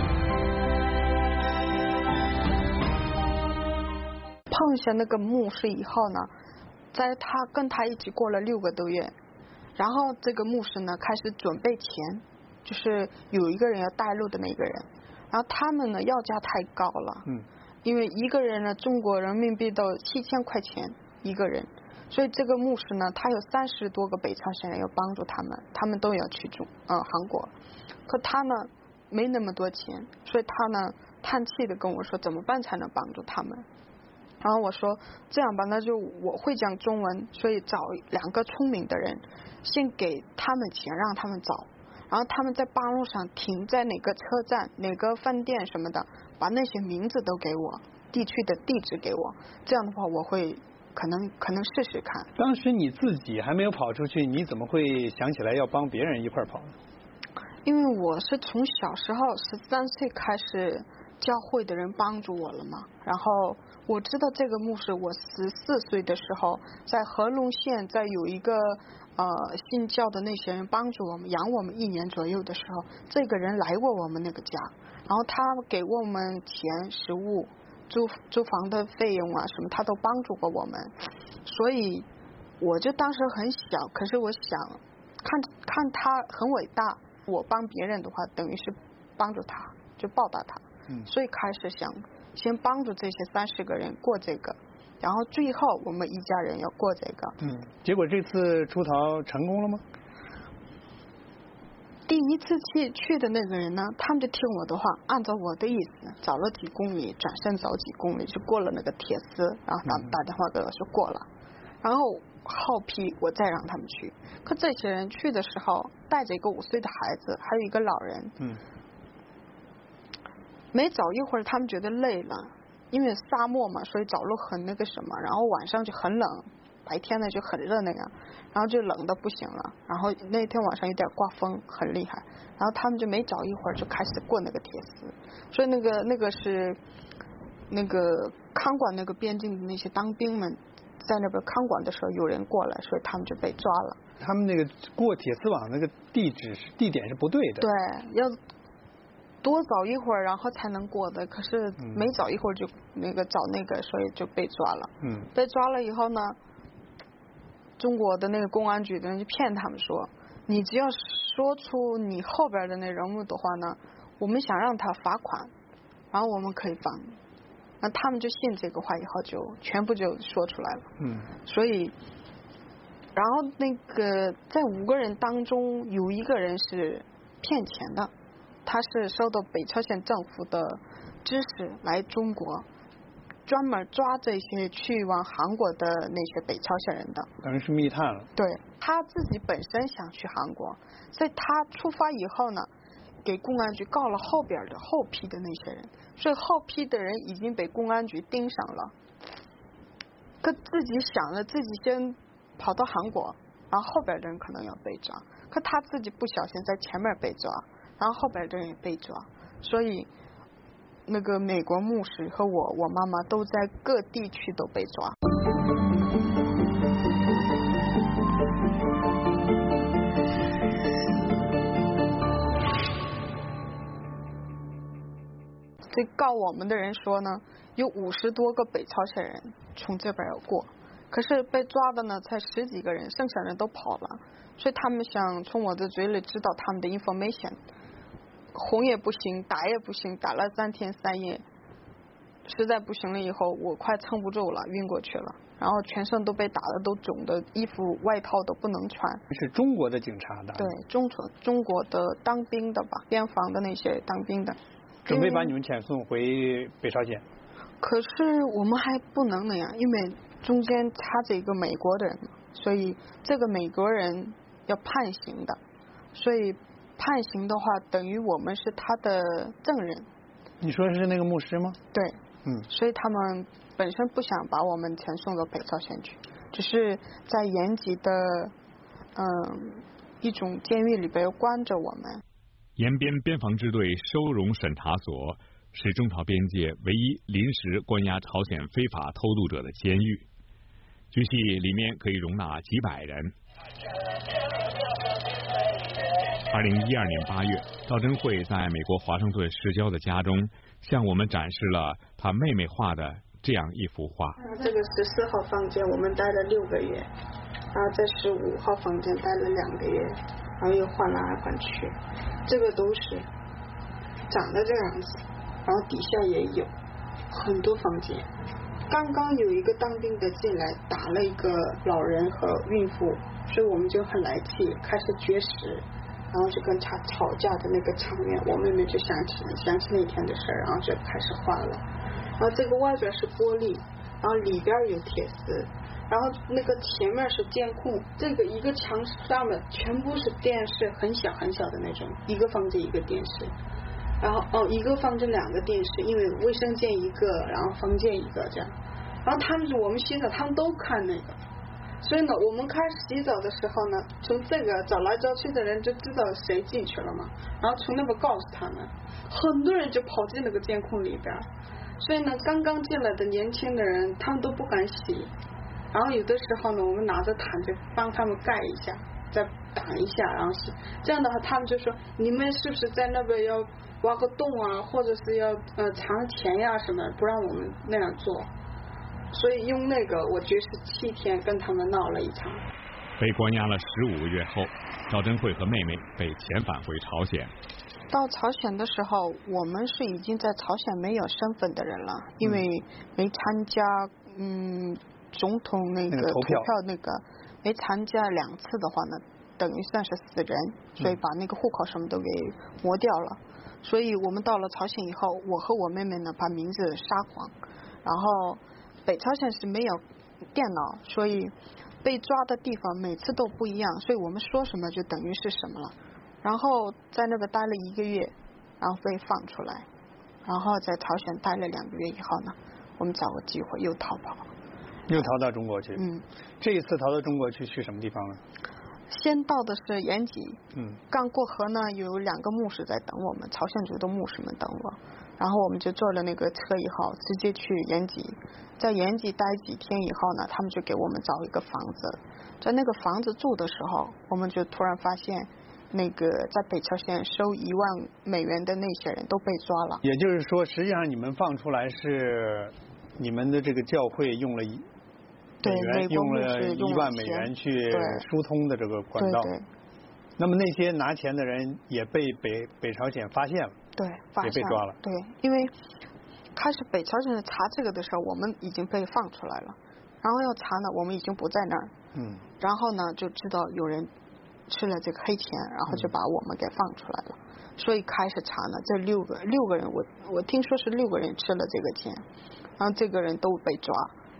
碰下那个牧师以后呢，跟他一起过了6个多月，然后这个牧师呢开始准备钱，就是有一个人要带路的那个人，然后他们呢要价太高了，因为一个人呢中国人民币都7000块钱一个人，所以这个牧师呢他有30多个北朝鲜人要帮助他们，他们都要去韩国，可他呢没那么多钱，所以他呢叹气的跟我说怎么办才能帮助他们。然后我说这样吧，那就我会讲中文，所以找2个聪明的人，先给他们钱让他们走，然后他们在半路上停在哪个车站哪个饭店什么的，把那些名字都给我，地区的地址给我，这样的话我会可能试试看。 当时你自己还没有跑出去，你怎么会想起来要帮别人一块跑呢？ 因为我是从小时候13岁开始教会的人帮助我了嘛，然后我知道这个牧师，我14岁的时候在和龙县，在有一个信教的那些人帮助我们养我们1年左右的时候，这个人来过我们那个家，然后他给我们钱食物租房的费用啊什么，他都帮助过我们，所以我就当时很小，可是我想看他很伟大，我帮别人的话等于是帮助他，就报答他，所以开始想先帮助这些30个人过这个，然后最后我们一家人要过这个。 结果这次出逃成功了吗？ 第一次去的那个人呢，他们就听我的话，按照我的意思走了几公里，转身走几公里就过了那个铁丝，然后打电话给我说过了，然后后批我再让他们去。可这些人去的时候带着一个5岁的孩子，还有一个老人，没走一会儿他们觉得累了，因为沙漠嘛，所以走路很那个什么，然后晚上就很冷，白天呢就很热那样，然后就冷的不行了，然后那天晚上有点刮风很厉害，然后他们就没走一会儿就开始过那个铁丝，所以那个是那个看管那个边境的那些当兵们在那边看管的时候有人过来，所以他们就被抓了。 他们那个过铁丝网那个地点是不对的， 对，要多走一会儿然后才能过的，可是没走一会儿就找那个，所以就被抓了。被抓了以后呢，中国的那个公安局的人就骗他们说，你只要说出你后边的那人物的话呢，我们想让他罚款，然后我们可以放。那他们就信这个话以后就全部就说出来了。所以然后那个在5个人当中有1个人是骗钱的，他是受到北朝鲜政府的支持来中国，专门抓这些去往韩国的那些北朝鲜人的， 等于是密探了。 对，他自己本身想去韩国，所以他出发以后呢，给公安局告了后边的后批的那些人，所以后批的人已经被公安局盯上了。可自己想着自己先跑到韩国，然后后边的人可能要被抓，可他自己不小心在前面被抓，然后后边的人也被抓，所以那个美国牧师和我妈妈都在各地区都被抓。这告我们的人说呢， 有50多个北朝鲜人从这边要过，可是被抓的呢才10几个人，剩下人都跑了，所以他们想从我的嘴里知道他们的 information， 哄也不行，打也不行，打了3天3夜，实在不行了以后，我快撑不住了，晕过去了，然后全身都被打的都肿的，衣服外套都不能穿。 是中国的警察的？ 对，中国的当兵的吧，边防的那些当兵的， 准备把你们遣送回北朝鲜。 可是我们还不能那样，因为中间插着一个美国的人，所以这个美国人要判刑的，所以判刑的话等于我们是他的证人。 你说是那个牧师吗？ 对，所以他们本身不想把我们遣送到北朝鲜去，只是在延吉的一种监狱里边关着我们。 延边边防支队收容审查所是中朝边界唯一临时关押朝鲜非法偷渡者的监狱，据悉里面可以容纳几百人。2012年8月，赵珍慧在美国华盛顿市郊的家中向我们展示了她妹妹画的这样一幅画。 这个14号房间我们待了6个月，然后在15号房间待了2个月，然后又换来换去，这个都是长得这样子，然后底下也有很多房间。刚刚有一个当兵的进来打了一个老人和孕妇，所以我们就很来气，开始绝食，然后就跟他吵架的那个场面，我妹妹就想起那天的事儿，然后就开始画了。然后这个外边是玻璃，然后里边有铁丝，然后那个前面是监控，这个一个墙上面全部是电视，很小很小的那种，一个房间一个电视，然后一个房间2个电视，因为卫生间一个，然后房间一个这样。然后我们洗澡他们都看那个，所以呢我们开始洗澡的时候呢，从这个找来找去的人就知道谁进去了嘛，然后从那边告诉他们，很多人就跑进那个监控里边，所以呢刚刚进来的年轻的人他们都不敢洗，然后有的时候呢我们拿着毯就帮他们盖一下，再挡一下，然后洗，这样的话他们就说你们是不是在那边要挖个洞啊，或者是要藏钱呀什么，不让我们那样做，所以用那个我绝食7天跟他们闹了一场。 被关押了15个月后，赵珍慧和妹妹被遣返回朝鲜。 到朝鲜的时候，我们是已经在朝鲜没有身份的人了，因为没参加总统那个投票那个没参加2次的话呢，等于算是死人，所以把那个户口什么都给磨掉了。所以我们到了朝鲜以后，我和我妹妹呢把名字杀光，然后北朝鲜是没有电脑，所以被抓的地方每次都不一样，所以我们说什么就等于是什么了。然后在那边待了1个月，然后被放出来，然后在朝鲜待了2个月以后呢，我们找个机会又逃跑， 又逃到中国去。这一次逃到中国去什么地方呢？ 先到的是延吉，刚过河呢有2个牧师在等我们，朝鲜族的牧师们等我，然后我们就坐了那个车以后直接去延吉，在延吉待几天以后呢，他们就给我们找一个房子，在那个房子住的时候，我们就突然发现那个在北朝鲜收1万美元的那些人都被抓了。 也就是说实际上你们放出来是你们的这个教会用了用了1万美元去疏通的这个管道。 对， 那么那些拿钱的人也被北朝鲜发现了。 对， 也被抓了。 对，因为开始北朝鲜查这个的时候，我们已经被放出来了，然后要查呢，我们已经不在那儿。然后呢，就知道有人吃了这个黑钱，然后就把我们给放出来了。所以开始查呢，这6个人，我听说是6个人吃了这个钱，然后这个人都被抓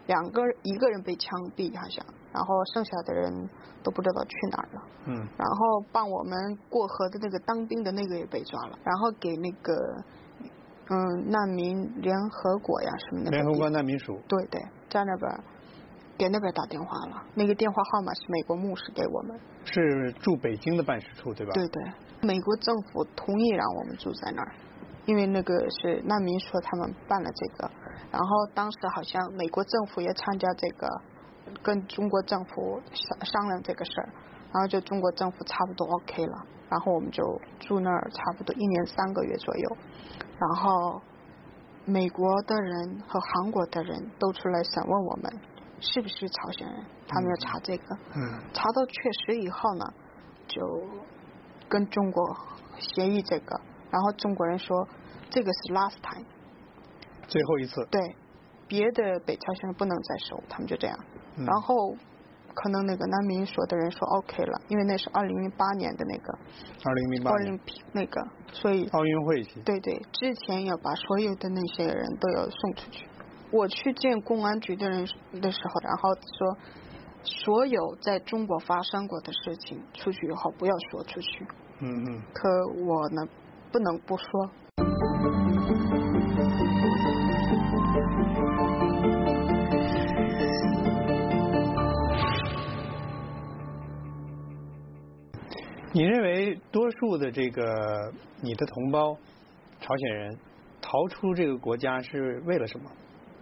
，1个人被枪毙好像，然后剩下的人都不知道去哪儿了。然后帮我们过河的那个当兵的那个也被抓了，然后给那个难民联合国呀什么的。 联合国难民署。 对，在那边给那边打电话了，那个电话号码是美国牧师给我们。 是驻北京的办事处对吧？ 对，美国政府同意让我们住在那儿，因为那个是难民说他们办了这个，然后当时好像美国政府也参加这个，跟中国政府商量这个事儿，然后就中国政府差不多 OK 了，然后我们就住那儿差不多1年3个月左右，然后美国的人和韩国的人都出来审问我们是不是朝鲜人，他们要查这个，查到确实以后呢，就跟中国协议这个，然后中国人说这个是 last time， 最后一次， 对，别的北朝鲜人不能再收，他们就这样，然后可能那个难民所的人说 OK 了，因为那是2008年的那个 2008 年那个，所以奥运会期， 对，之前要把所有的那些人都要送出去。我去见公安局的人的时候，然后说所有在中国发生过的事情出去以后不要说出去。可我呢不能不说。 你认为多数的这个你的同胞朝鲜人逃出这个国家是为了什么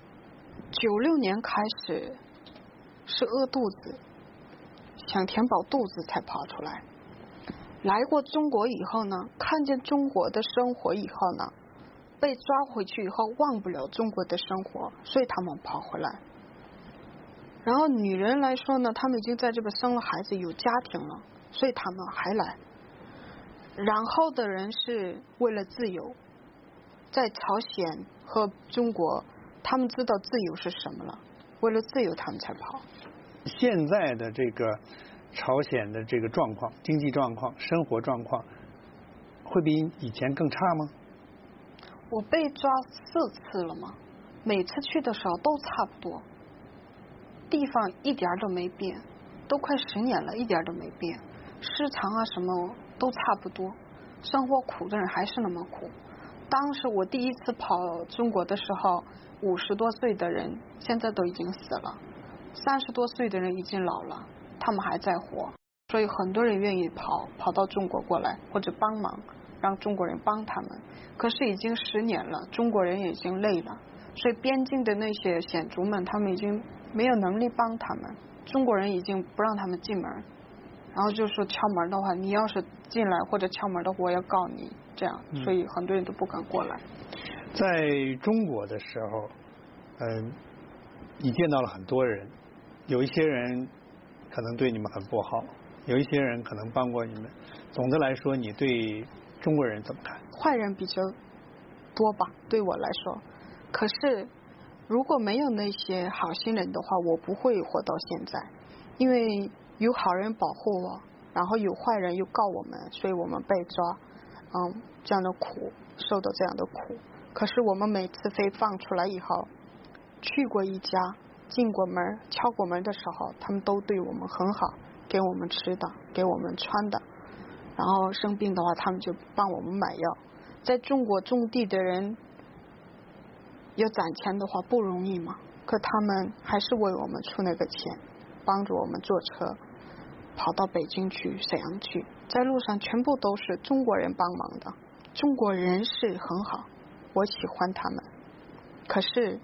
？96年开始是饿肚子，想填饱肚子才跑出来。来过中国以后呢，看见中国的生活以后呢，被抓回去以后忘不了中国的生活，所以他们跑回来。然后女人来说呢，他们已经在这边生了孩子有家庭了，所以他们还来。然后的人是为了自由，在朝鲜和中国他们知道自由是什么了，为了自由他们才跑。 现在的这个朝鲜的这个状况，经济状况、生活状况会比以前更差吗？ 我被抓4次了嘛，每次去的时候都差不多，地方一点都没变，都快10年了，一点都没变，市场啊什么都差不多，生活苦的人还是那么苦。当时我第一次跑中国的时候，50多岁的人现在都已经死了，30多岁的人已经老了，他们还在活，所以很多人愿意跑到中国过来，或者帮忙让中国人帮他们。可是已经10年了，中国人也已经累了，所以边境的那些险族们他们已经没有能力帮他们，中国人已经不让他们进门，然后就说敲门的话，你要是进来或者敲门的话我要告你，这样，所以很多人都不敢过来。 在中国的时候你见到了很多人，有一些人可能对你们很不好，有一些人可能帮过你们，总的来说你对中国人怎么看？ 坏人比较多吧，对我来说。可是如果没有那些好心人的话，我不会活到现在，因为有好人保护我，然后有坏人又告我们，所以我们被抓，这样的苦，受到这样的苦。可是我们每次被放出来以后，去过一家，进过门，敲过门的时候，他们都对我们很好，给我们吃的，给我们穿的，然后生病的话他们就帮我们买药。在中国种地的人要攒钱的话不容易嘛，可他们还是为我们出那个钱，帮助我们坐车跑到北京去、沈阳去，在路上全部都是中国人帮忙的。中国人是很好，我喜欢他们，可是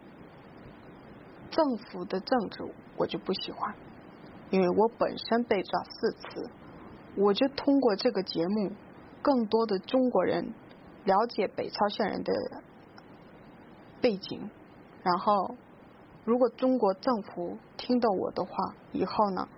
政府的政治我就不喜欢，因为我本身被抓4次，我就通过这个节目更多的中国人了解北朝鲜人的背景，然后如果中国政府听到我的话以后呢，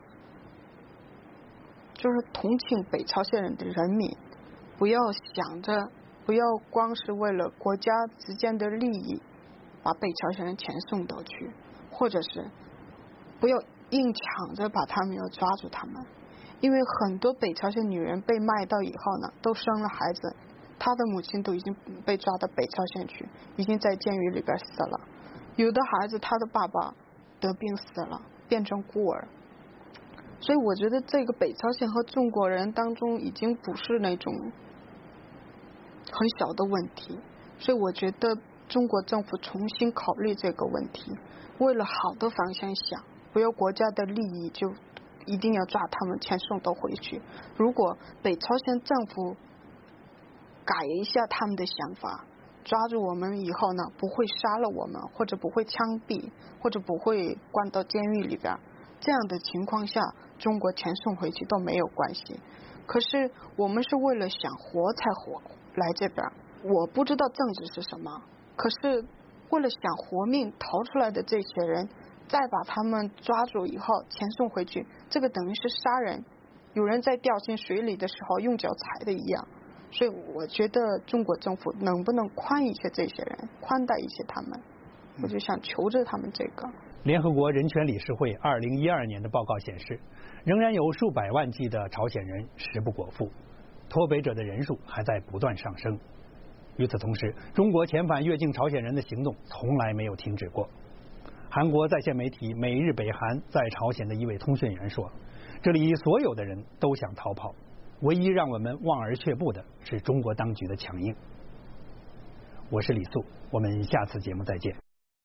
就是同情北朝鲜人的人民，不要想着，不要光是为了国家之间的利益把北朝鲜人全送到去，或者是不要硬抢着把他们要抓住他们，因为很多北朝鲜女人被卖到以后呢，都生了孩子，她的母亲都已经被抓到北朝鲜去，已经在监狱里边死了，有的孩子他的爸爸得病死了，变成孤儿。所以我觉得这个北朝鲜和中国人当中已经不是那种很小的问题，所以我觉得中国政府重新考虑这个问题，为了好的方向想，不要国家的利益就一定要抓他们全送到回去。如果北朝鲜政府改一下他们的想法，抓住我们以后呢，不会杀了我们，或者不会枪毙，或者不会关到监狱里边，这样的情况下中国全送回去都没有关系。可是我们是为了想活才活来这边，我不知道政治是什么， 可是为了想活命逃出来的这些人，再把他们抓住以后遣送回去，这个等于是杀人。有人在掉进水里的时候用脚踩的一样。所以我觉得中国政府能不能宽一些这些人，宽待一些他们，我就想求着他们这个。 联合国人权理事会2012年的报告显示，仍然有数百万计的朝鲜人食不果腹，脱北者的人数还在不断上升。与此同时，中国遣返越境朝鲜人的行动从来没有停止过。韩国在线媒体《每日北韩》在朝鲜的一位通讯员说，这里所有的人都想逃跑，唯一让我们望而却步的是中国当局的强硬。我是李素，我们下次节目再见。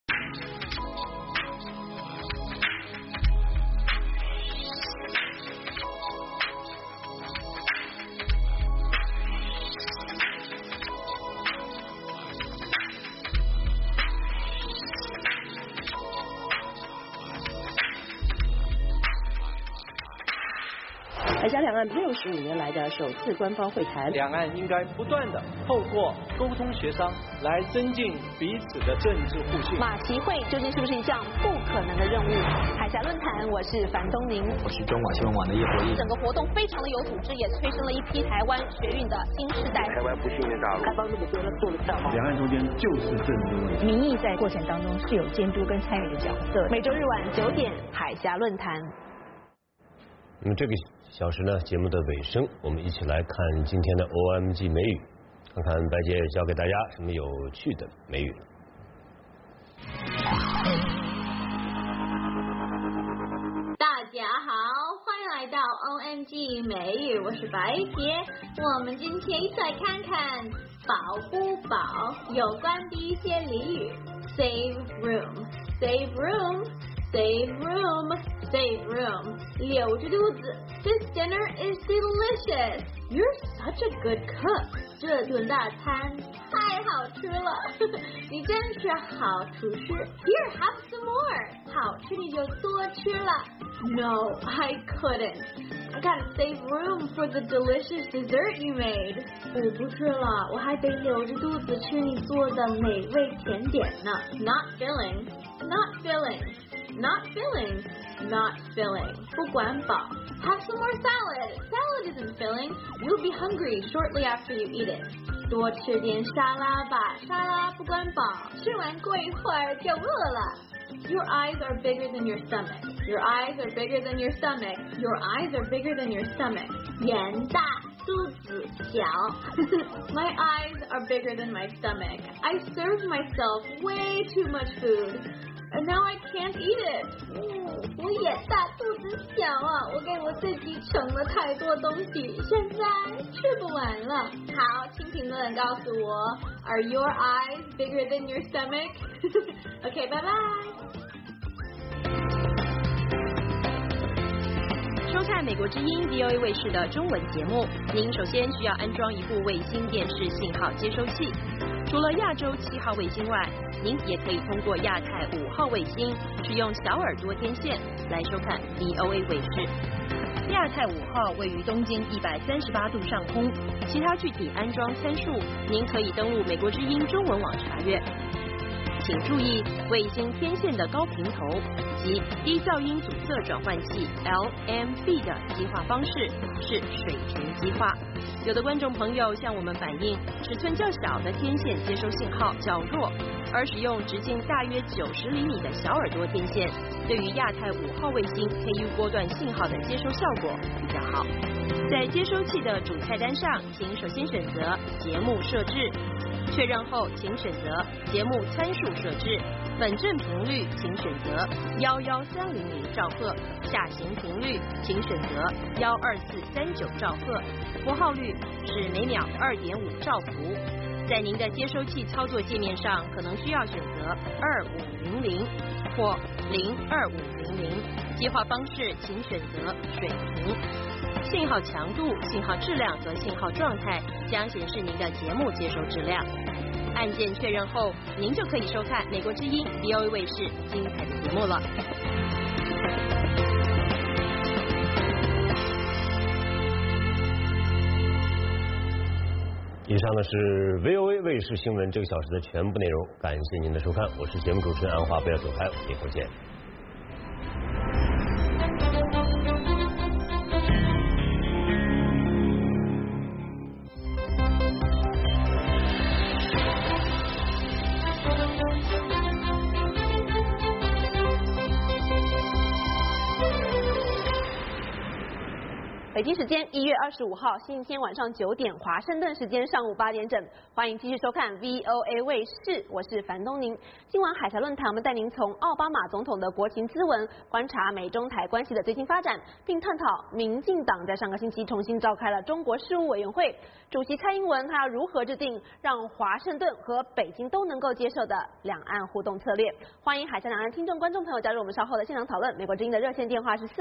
海峡两岸65年来的首次官方会谈， 两岸应该不断的透过沟通协商来增进彼此的政治互信。 马习会究竟是不是一项不可能的任务？海峡论坛，我是樊东宁， 我是中华新闻网的叶国义。 整个活动非常的有组织，也催生了一批台湾学运的新世代。 台湾不信任大陆， 开放那么多，他做得到吗？ 两岸中间就是政治问题， 民意在过程当中是有监督跟参与的角色。每周日晚9点，海峡论坛。 那么这个小时呢，节目的尾声，我们一起来看今天的 OMG 美语，看看白姐教给大家什么有趣的美语。 大家好，欢迎来到 OMG 美语，我是白姐。我们今天一起来看看饱不饱有关的一些俚语。Save room, save room, save room, save room. 留着肚子。This dinner is delicious. You're such a good cook. 这顿大餐太好吃了，你真是好厨师。Here, have some more. 好吃你就多吃了。No, I couldn't. I gotta save room for the delicious dessert you made. 我不吃了，我还得留着肚子吃你做的美味甜点呢。Not filling, not filling, not filling, not filling. 不管饱。Have some more salad. Salad isn't filling. You'll be hungry shortly after you eat it. 多吃点沙拉吧，沙拉不管饱，吃完过一会儿就饿了。Your eyes are bigger than your stomach. Your eyes are bigger than your stomach. Your eyes are bigger than your stomach. 眼大，肚子小。My eyes are bigger than my stomach. I served myself way too much food. And now I can't eat it. 我眼大肚子小啊，我给我自己盛了太多东西，现在吃不完了。好，请评论告诉我 ，Are your eyes bigger than your stomach? OK， 拜拜。 收看美国之音 VOA 卫视的中文节目，您首先需要安装一部卫星电视信号接收器。除了亚洲7号卫星外，您也可以通过亚太5号卫星使用小耳朵天线来收看 VOA 卫视。亚太5号位于东经138度上空，其他具体安装参数您可以登录美国之音中文网查阅。请注意，卫星天线的高频头及低噪音阻塞转换器 LMB 的激化方式是水平激化。有的观众朋友向我们反映，尺寸较小的天线接收信号较弱，而使用直径大约90厘米的小耳朵天线，对于亚太5号卫星 KU 波段信号的接收效果比较好。在接收器的主菜单上，请首先选择节目设置。确认后，请选择节目参数设置，本振频率请选择11300兆赫，下行频率请选择12439兆赫，拨号率是每秒2.5兆伏。在您的接收器操作界面上，可能需要选择2500或02500，接话方式请选择水平。信号强度、信号质量和信号状态将显示您的节目接收质量。按键确认后，您就可以收看美国之音 VOA 卫视精彩的节目了。 以上呢是 VOA 卫视新闻这个小时的全部内容，感谢您的收看，我是节目主持人安华，不要走开，我们一会儿见。 北京时间1月25号星期天晚上9点，华盛顿时间上午8点整，欢迎继续收看 VOA 卫视，我是樊东宁。今晚海峡论坛，我们带您从奥巴马总统的国情咨文，观察美中台关系的最新发展，并探讨民进党在上个星期重新召开了中国事务委员会，主席蔡英文他要如何制定让华盛顿和北京都能够接受的两岸互动策略？欢迎海峡两岸听众观众朋友加入我们稍后的现场讨论。美国之音的热线电话是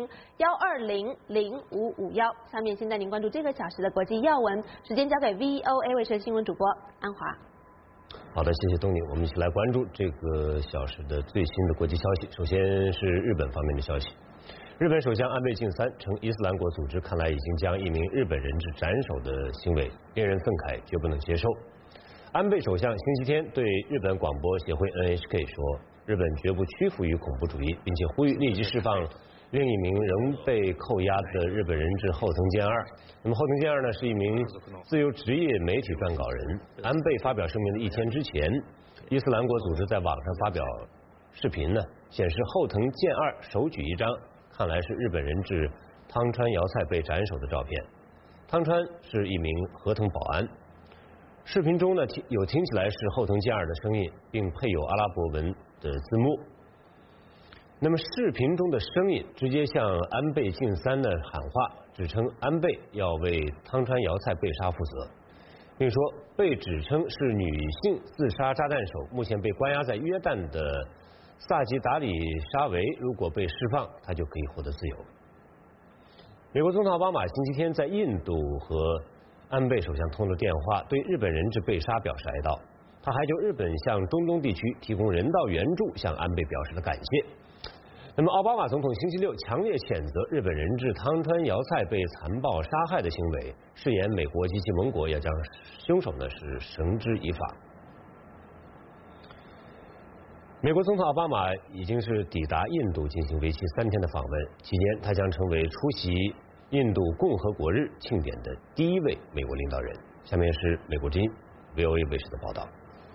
400-120-0551。下面先带您关注这个小时的国际要闻，时间交给 VOA 卫视新闻主播安华。 好的，谢谢东宁，我们一起来关注这个小时的最新的国际消息。首先是日本方面的消息，日本首相安倍晋三称伊斯兰国组织看来已经将一名日本人质斩首的行为令人愤慨，绝不能接受。安倍首相星期天对日本广播协会 NHK 说，日本绝不屈服于恐怖主义，并且呼吁立即释放另一名仍被扣押的日本人质后藤健二。那么后藤健二呢是一名自由职业媒体撰稿人。安倍发表声明的1天之前，伊斯兰国组织在网上发表视频呢，显示后藤健二手举一张看来是日本人质汤川遥菜被斩首的照片。汤川是一名合同保安。视频中呢有听起来是后藤健二的声音，并配有阿拉伯文的字幕。那么视频中的声音直接向安倍晋三的喊话，指称安倍要为汤川遥菜被杀负责，并说被指称是女性自杀炸弹手，目前被关押在约旦的萨吉达里沙维，如果被释放，他就可以获得自由。美国总统奥巴马星期天在印度和安倍首相通了电话，对日本人质被杀表示哀悼。他还就日本向中东地区提供人道援助向安倍表示了感谢。那么奥巴马总统星期六强烈谴责日本人质汤川遥菜被残暴杀害的行为，誓言美国及其盟国要将凶手呢是绳之以法。美国总统奥巴马已经是抵达印度进行为期3天的访问，期间他将成为出席印度共和国日庆典的第1位美国领导人。下面是美国之音 VOA 卫视的报道。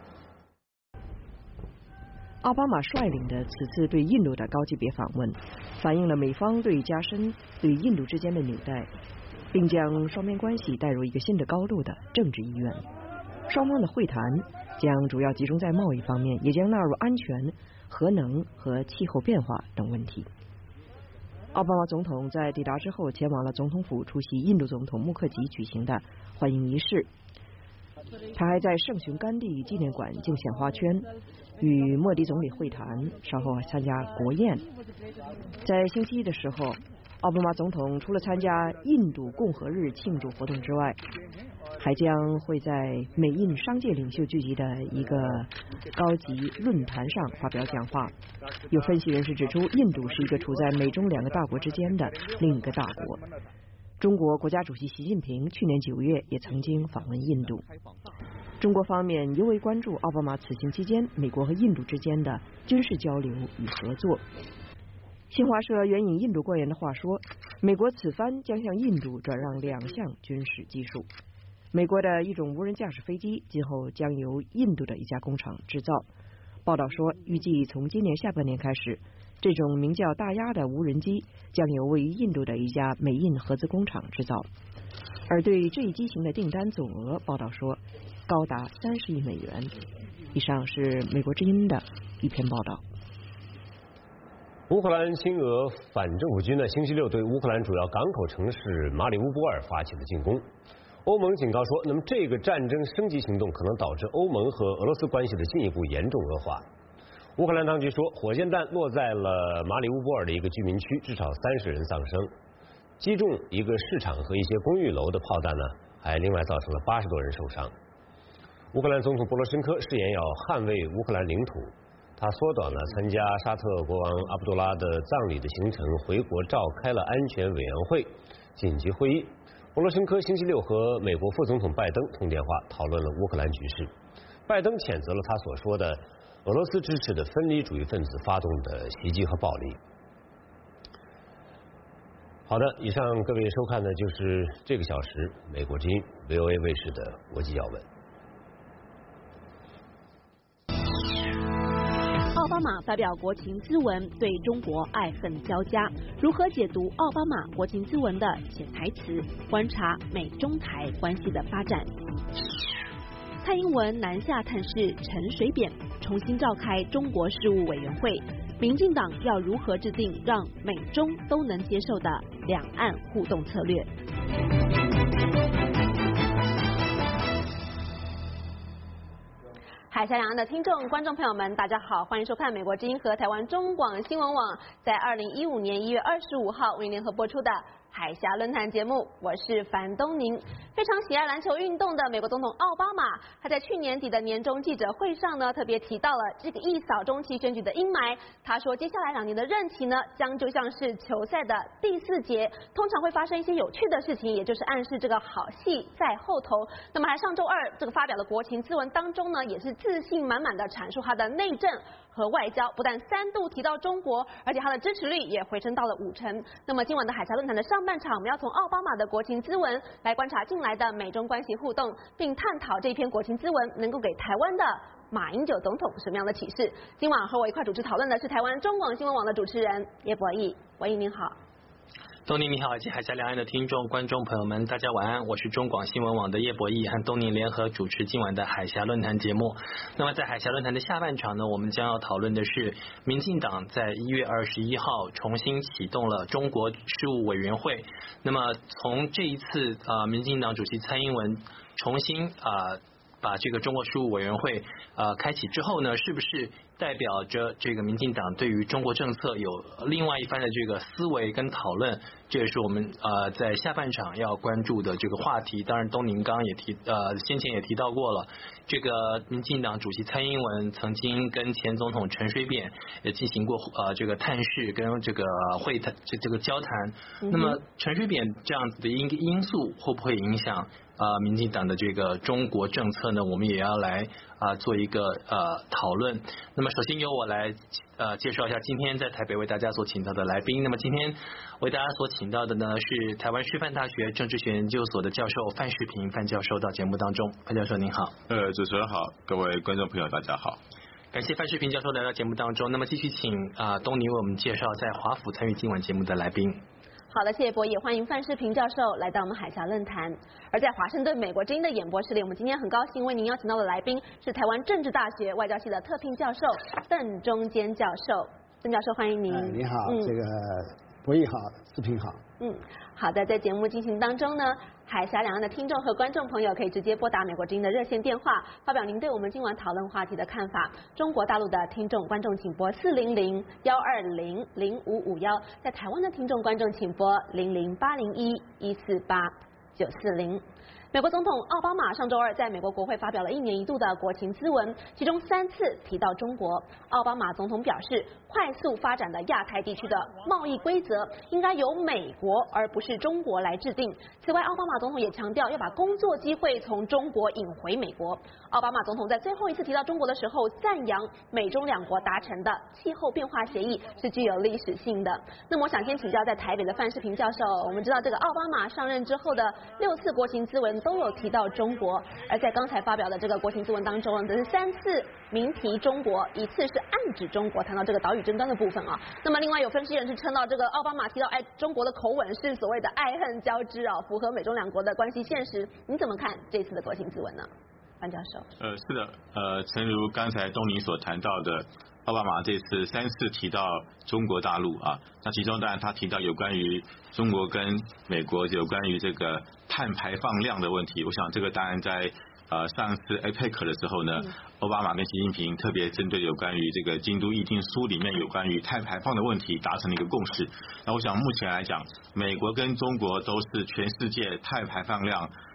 奥巴马率领的此次对印度的高级别访问，反映了美方对加深对印度之间的纽带，并将双边关系带入一个新的高度的政治意愿。双方的会谈将主要集中在贸易方面，也将纳入安全、核能和气候变化等问题。奥巴马总统在抵达之后，前往了总统府出席印度总统穆克吉举行的欢迎仪式。他还在圣雄甘地纪念馆敬献花圈，与莫迪总理会谈，稍后还参加国宴。在星期一的时候，奥巴马总统除了参加印度共和日庆祝活动之外，还将会在美印商界领袖聚集的一个高级论坛上发表讲话。有分析人士指出，印度是一个处在美中2个大国之间的另一个大国。中国国家主席习近平去年9月也曾经访问印度。中国方面尤为关注奥巴马此行期间美国和印度之间的军事交流与合作。新华社援引印度官员的话说，美国此番将向印度转让2项军事技术。美国的一种无人驾驶飞机今后将由印度的一家工厂制造。报道说，预计从今年下半年开始，这种名叫大鸭的无人机将由位于印度的一家美印合资工厂制造。而对这一机型的订单总额，报道说高达30亿美元。以上是美国之音的一篇报道。 乌克兰亲俄反政府军呢，星期六对乌克兰主要港口城市马里乌波尔发起了进攻。欧盟警告说，那么这个战争升级行动可能导致欧盟和俄罗斯关系的进一步严重恶化。乌克兰当局说，火箭弹落在了马里乌波尔的一个居民区，至少30人丧生。击中一个市场和一些公寓楼的炮弹呢，还另外造成了80多人受伤。乌克兰总统波罗申科誓言要捍卫乌克兰领土，他缩短了参加沙特国王阿卜杜拉的葬礼的行程，回国召开了安全委员会紧急会议。 波罗申科星期六和美国副总统拜登通电话，讨论了乌克兰局势。拜登谴责了他所说的俄罗斯支持的分离主义分子发动的袭击和暴力。好的，以上各位收看的就是这个小时美国之音 VOA 卫视的国际要闻。 奥巴马发表国情咨文，对中国爱恨交加。如何解读奥巴马国情咨文的潜台词？观察美中台关系的发展。蔡英文南下探视陈水扁，重新召开中国事务委员会。民进党要如何制定让美中都能接受的两岸互动策略？海峡两岸的听众、观众朋友们，大家好，欢迎收看美国之音和台湾中广新闻网在2015年1月25号为您联合播出的海峡论坛节目，我是樊东宁。非常喜爱篮球运动的美国总统奥巴马，他在去年底的年终记者会上呢，特别提到了这个一扫中期选举的阴霾。他说，接下来2年的任期呢，将就像是球赛的第4节，通常会发生一些有趣的事情，也就是暗示这个好戏在后头。那么，还上周2这个发表的国情咨文当中呢，也是自信满满的阐述他的内政和外交，不但3度提到中国，而且他的支持率也回升到了50%。那么今晚的海峡论坛的上半场，我们要从奥巴马的国情咨文来观察近来的美中关系互动，并探讨这篇国情咨文能够给台湾的马英九总统什么样的启示。今晚和我一块主持讨论的是台湾中广新闻网的主持人叶博弈。博弈您好。 东宁你好，以及海峡两岸的听众、观众朋友们，大家晚安。我是中广新闻网的叶博弈，和东宁联合主持今晚的海峡论坛节目。那么在海峡论坛的下半场呢，我们将要讨论的是民进党在1月21号重新启动了中国事务委员会。那么从这一次民进党主席蔡英文重新把这个中国事务委员会开启之后呢，是不是代表着这个民进党对于中国政策有另外一番的这个思维跟讨论？这也是我们在下半场要关注的这个话题。当然，东宁刚刚也先前也提到过了，这个民进党主席蔡英文曾经跟前总统陈水扁也进行过这个探视跟这个会谈这个交谈。那么陈水扁这样子的一个因素会不会影响民进党的这个中国政策呢？我们也要来做一个讨论。那么首先由我来介绍一下今天在台北为大家所请到的来宾。那么今天为大家所请到的呢是台湾师范大学政治学研究所的教授范世平范教授到节目当中。范教授您好。 主持人好，各位观众朋友大家好。 感谢范世平教授来到节目当中。那么继续请东宁为我们介绍在华府参与今晚节目的来宾。 好的，谢谢博弈，欢迎范世平教授来到我们海峡论坛。而在华盛顿美国之音的演播室里，我们今天很高兴为您邀请到的来宾是台湾政治大学外交系的特聘教授邓中坚教授。邓教授，欢迎您。 你好，这个博弈好，世平好。 好的，在节目进行当中呢，海峡两岸的听众和观众朋友可以直接拨打美国之音的热线电话，发表您对我们今晚讨论话题的看法。中国大陆的听众观众请拨400-120-0551，在台湾的听众观众请拨00801-148-940。美国总统奥巴马上周2在美国国会发表了1年1度的国情咨文，其中3次提到中国。奥巴马总统表示，快速发展的亚太地区的贸易规则应该由美国而不是中国来制定。此外，奥巴马总统也强调要把工作机会从中国引回美国。奥巴马总统在最后一次提到中国的时候，赞扬美中2国达成的气候变化协议是具有历史性的。那么我想先请教在台北的范世平教授，我们知道这个奥巴马上任之后的6次国情咨文都有提到中国，而在刚才发表的这个国情咨文当中，则是3次明提中国，1次是暗指中国，谈到这个岛屿争端的部分啊。那么另外有分析人士称到，这个奥巴马提到中国的口吻是所谓的爱恨交织啊，符合美中2国的关系现实。你怎么看这次的国情咨文呢，范教授？ 是的，诚如刚才东宁所谈到的，奥巴马这次3次提到中国大陆啊，那其中当然他提到有关于中国跟美国有关于这个碳排放量的问题。我想这个当然在上次 APEC 的时候呢，奥巴马跟习近平特别针对有关于这个京都议定书里面有关于碳排放的问题达成了一个共识。那我想目前来讲，美国跟中国都是全世界碳排放量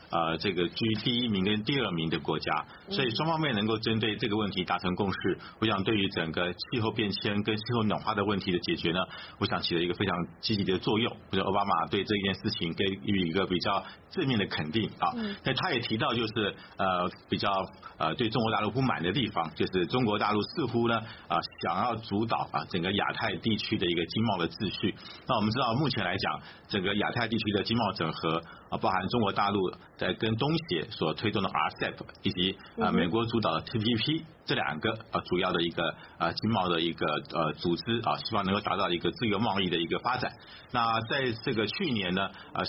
这个居第1名跟第2名的国家，所以双方面能够针对这个问题达成共识，我想对于整个气候变迁跟气候暖化的问题的解决呢，我想起了一个非常积极的作用。或者奥巴马对这件事情给予一个比较正面的肯定啊。那他也提到就是比较对中国大陆不满的地方，就是中国大陆似乎呢想要主导整个亚太地区的一个经贸的秩序。那我们知道目前来讲，整个亚太地区的经贸整合包含中国大陆在跟东协所推动的 RCEP 以及美国主导的 TPP 这2个主要的一个经贸的一个组织希望能够达到一个自由贸易的一个发展。那在这个去年呢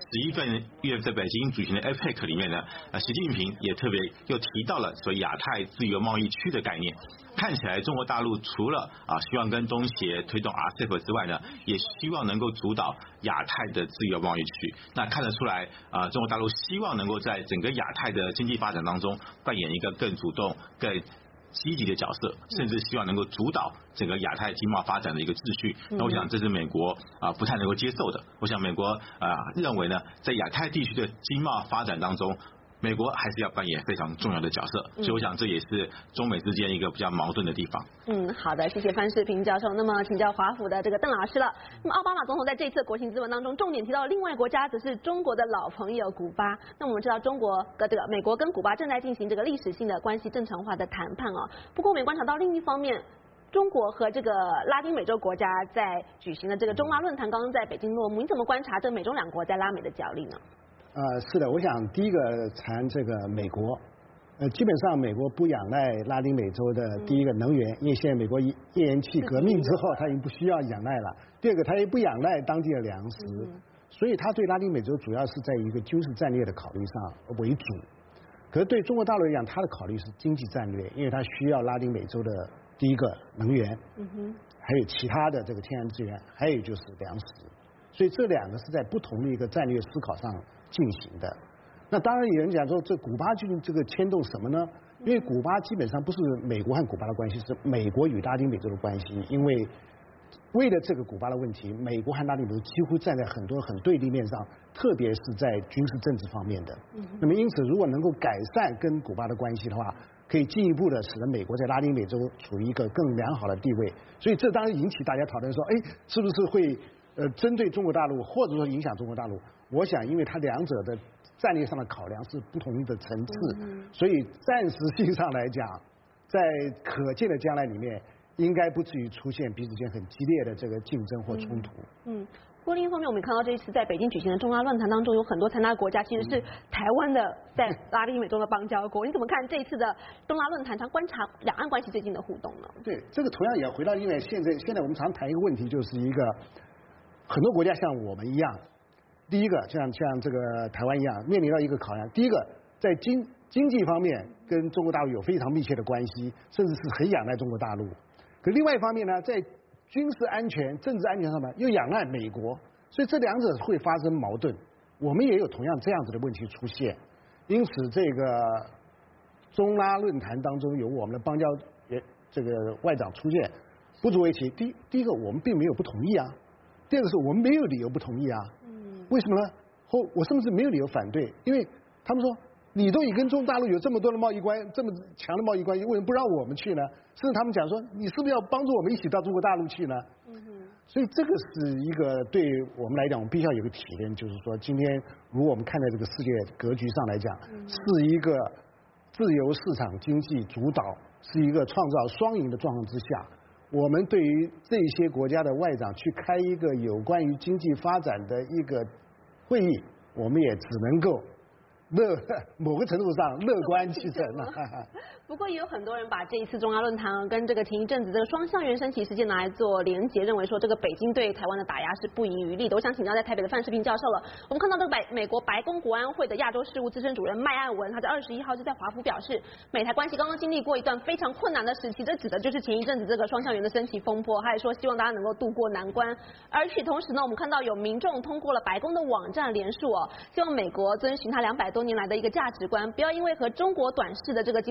11月在北京举行的 APEC 里面呢，习近平也特别又提到了所谓亚太自由贸易区的概念。看起来中国大陆除了希望跟东协推动 RCEP 之外呢，也希望能够主导亚太的自由贸易区。那看得出来中国大陆希望能够在整个亚太的经济发展当中扮演一个更主动、更积极的角色，甚至希望能够主导整个亚太经贸发展的一个秩序。那我想这是美国不太能够接受的。我想美国认为呢，在亚太地区的经贸发展当中，美国还是要扮演非常重要的角色，所以我想这也是中美之间一个比较矛盾的地方。 好的，谢谢范世平教授。那么请教华府的这个邓老师了。那么奥巴马总统在这次国情咨文当中，重点提到另外国家则是中国的老朋友古巴。那我们知道美国跟古巴正在进行这个历史性的关系正常化的谈判不过我们也观察到另一方面，中国和这个拉丁美洲国家在举行的这个中拉论坛刚刚在北京落幕，你怎么观察这美中2国在拉美的角力呢？ 是的，我想第一个谈这个美国，基本上美国不仰赖拉丁美洲的第一个能源，因为现在美国页岩气革命之后，它已经不需要仰赖了。第二个，它也不仰赖当地的粮食，所以它对拉丁美洲主要是在一个军事战略的考虑上为主。可是对中国大陆来讲，它的考虑是经济战略，因为它需要拉丁美洲的第一个能源，还有其他的这个天然资源，还有就是粮食。所以这2个是在不同的一个战略思考上进行的。那当然有人讲说，这古巴究竟这个牵动什么呢？因为古巴基本上不是美国和古巴的关系，是美国与拉丁美洲的关系。因为为了这个古巴的问题，美国和拉丁美洲几乎站在很对立面上，特别是在军事政治方面的。那么因此，如果能够改善跟古巴的关系的话，可以进一步的使得美国在拉丁美洲处于一个更良好的地位。所以这当然引起大家讨论说，是不是会针对中国大陆，或者说影响中国大陆？我想，因为它2者的战略上的考量是不同的层次，所以暂时性上来讲，在可见的将来里面，应该不至于出现彼此间很激烈的这个竞争或冲突。 不过另一方面，我们看到这一次在北京举行的中拉论坛当中，有很多参加的国家其实是台湾的在拉丁美洲的邦交国。你怎么看这一次的中拉论坛上观察两岸关系最近的互动呢？ 对，这个同样也要回到，因为现在我们常谈一个问题，就是一个很多国家像我们一样，第一个像这个台湾一样，面临到一个考量。第一个，在经济方面跟中国大陆有非常密切的关系，甚至是很仰赖中国大陆。可另外一方面呢，在军事安全、政治安全上面又仰赖美国，所以这2者会发生矛盾。我们也有同样这样子的问题出现，因此这个中拉论坛当中有我们的邦交这个外长出现，不足为奇。第一个，我们并没有不同意啊；第二个是我们没有理由不同意啊。为什么呢？我甚至没有理由反对，因为他们说你都已跟中国大陆有这么多的贸易关系，这么强的贸易关系，为什么不让我们去呢？甚至他们讲说，你是不是要帮助我们一起到中国大陆去呢？所以这个是一个对我们来讲，我们必须要有个体验，就是说，今天如果我们看在这个世界格局上来讲，是一个自由市场经济主导，是一个创造双赢的状况之下，我们对于这些国家的外长去开一个有关于经济发展的一个会议，我们也只能够某个程度上乐观其成了。 不过也有很多人把这一次中拉论坛跟这个前一阵子这个双向原升旗事件拿来做连结，认为说这个北京对台湾的打压是不遗余力的。我想请教在台北的范世平教授了。我们看到这个美国白宫国安会的亚洲事务资深主任麦岸文，他在21号就在华府表示，美台关系刚刚经历过一段非常困难的时期，这指的就是前一阵子这个双向原的升旗风波。他也说希望大家能够渡过难关。而与此同时呢，我们看到有民众通过了白宫的网站联署希望美国遵循他200多年来的一个价值观，不要因为和中国短视的这个经贸合作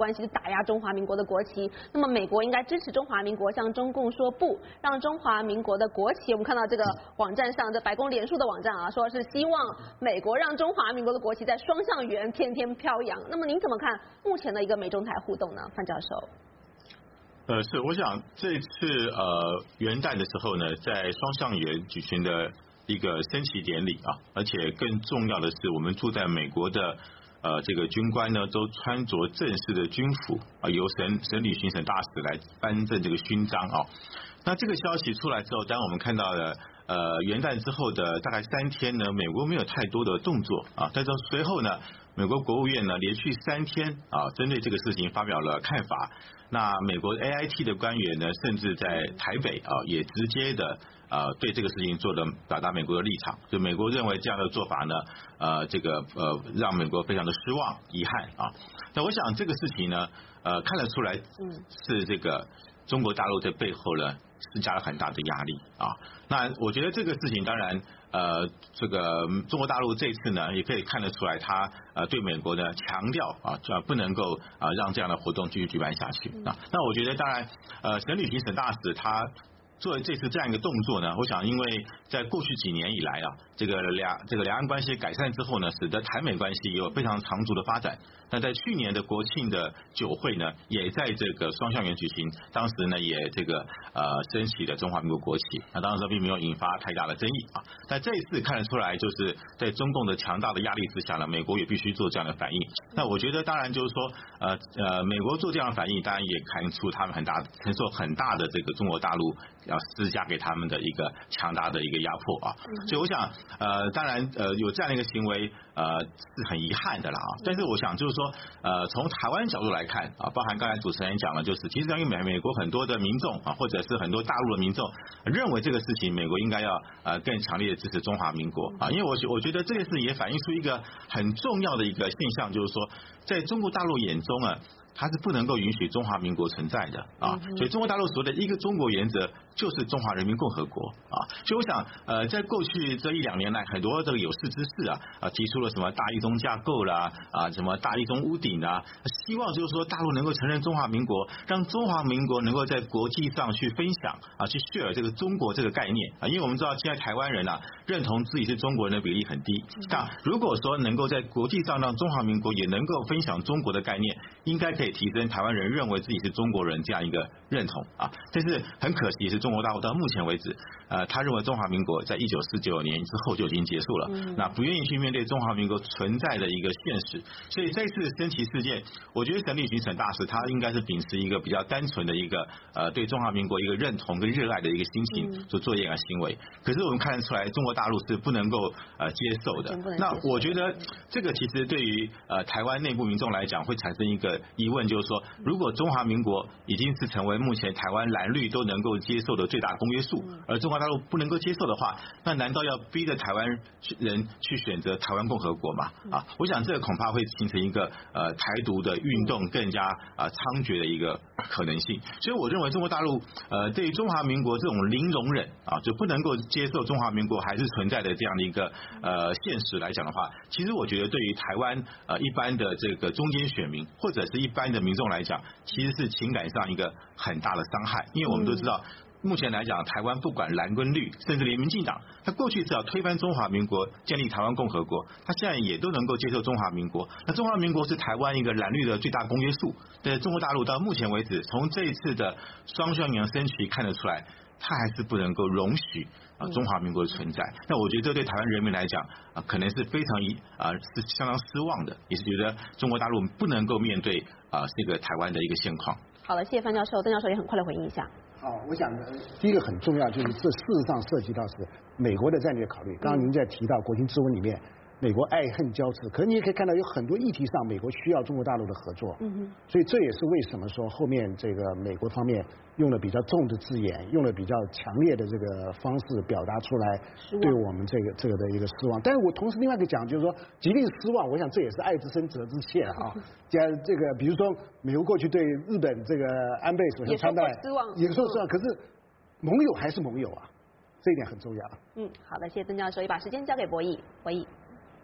关系，打压中华民国的国旗。那么美国应该支持中华民国，向中共说不，让中华民国的国旗，我们看到这个网站上，这白宫脸书的网站啊，说是希望美国让中华民国的国旗在双向圆天天飘扬。那么您怎么看目前的一个美中台互动呢，范教授？ 是，我想这次元旦的时候呢，在双向圆举行的一个升旗典礼啊，而且更重要的是，我们住在美国的这个军官呢，都穿着正式的军服啊，由省旅行省大使来颁证这个勋章啊。那这个消息出来之后，当然我们看到了元旦之后的大概3天呢，美国没有太多的动作啊，但是随后呢，美国国务院呢连续3天啊，针对这个事情发表了看法。那美国 AIT 的官员呢，甚至在台北啊，也直接的对这个事情表达美国的立场。就美国认为这样的做法呢，让美国非常的失望、遗憾啊。那我想这个事情呢，看得出来是这个中国大陆在背后呢施加了很大的压力啊。那我觉得这个事情当然。这个中国大陆这次呢，也可以看得出来，他对美国呢强调不能够让这样的活动继续举办下去啊。那我觉得当然，省旅行省大使他做这次这样一个动作呢，我想因为在过去几年以来啊，这个两岸关系改善之后呢，使得台美关系也有非常长足的发展。那在去年的国庆的酒会呢，也在这个双向圆举行，当时呢也升起了中华民国国旗，那当时并没有引发太大的争议啊。但这一次看得出来，就是在中共的强大的压力之下呢，美国也必须做这样的反应。那我觉得当然就是说，美国做这样的反应，当然也看出他们承受很大的这个中国大陆要施加给他们的一个强大的一个压迫啊。所以我想，当然有这样的一个行为，是很遗憾的啦啊。但是我想就是说，从台湾角度来看啊，包含刚才主持人讲了，就是其实因为美国很多的民众啊，或者是很多大陆的民众认为这个事情，美国应该要更强烈的支持中华民国啊，因为我觉得这件事也反映出一个很重要的一个现象，就是说，在中国大陆眼中啊，它是不能够允许中华民国存在的啊，所以中国大陆所谓的一个中国原则就是中华人民共和国啊，所以我想在过去这1-2年来，很多这个有识之士提出了什么大一中架构啦什么大一中屋顶啊，希望就是说大陆能够承认中华民国，让中华民国能够在国际上去分享去 share 这个中国这个概念啊，因为我们知道现在台湾人认同自己是中国人的比例很低，那如果说能够在国际上让中华民国也能够分享中国的概念，应该可以提升台湾人认为自己是中国人这样一个认同啊。但是很可惜是中国大陆到目前为止，他认为中华民国在1949年之后就已经结束了，那不愿意去面对中华民国存在的一个现实。所以这次升旗事件，我觉得省旅行省大使他应该是秉持一个比较单纯的一个对中华民国一个认同跟热爱的一个心情所做一个行为。可是我们看得出来，中国大陆是不能够接受的。那我觉得这个其实对于台湾内部民众来讲，会产生一个疑问，就是说，如果中华民国已经是成为目前台湾蓝绿都能够接受的最大公约数，而中国大陆不能够接受的话，那难道要逼着台湾人去选择台湾共和国吗？啊，我想这个恐怕会形成一个台独的运动更加猖獗的一个可能性。所以我认为中国大陆对于中华民国这种零容忍就不能够接受中华民国还是存在的这样的一个现实来讲的话，其实我觉得对于台湾一般的这个中间选民或者是一般的民众来讲，其实是情感上一个很大的伤害，因为我们都知道。目前来讲，台湾不管蓝跟绿，甚至连民进党，他过去是要推翻中华民国，建立台湾共和国，他现在也都能够接受中华民国。那中华民国是台湾一个蓝绿的最大公约数，但是中国大陆到目前为止，从这一次的双向圆升旗看得出来，他还是不能够容许中华民国的存在。那我觉得这对台湾人民来讲可能是非常是相当失望的，也是觉得中国大陆不能够面对这个台湾的一个现况。 好了，谢谢范教授，邓教授也很快的回应一下。 我想第一个很重要，就是这事实上涉及到是美国的战略考虑。刚刚您在提到国情咨文里面，美国爱恨交织，可是你也可以看到有很多议题上，美国需要中国大陆的合作。所以这也是为什么说后面这个美国方面用了比较重的字眼，用了比较强烈的这个方式表达出来，对我们这个的一个失望。但是我同时另外一个讲，就是说，即便失望，我想这也是爱之深责之切啊。这个比如说美国过去对日本这个安倍首相参拜也说失望，可是盟友还是盟友啊，这一点很重要。 好的，谢谢曾教授，也把时间交给博弈。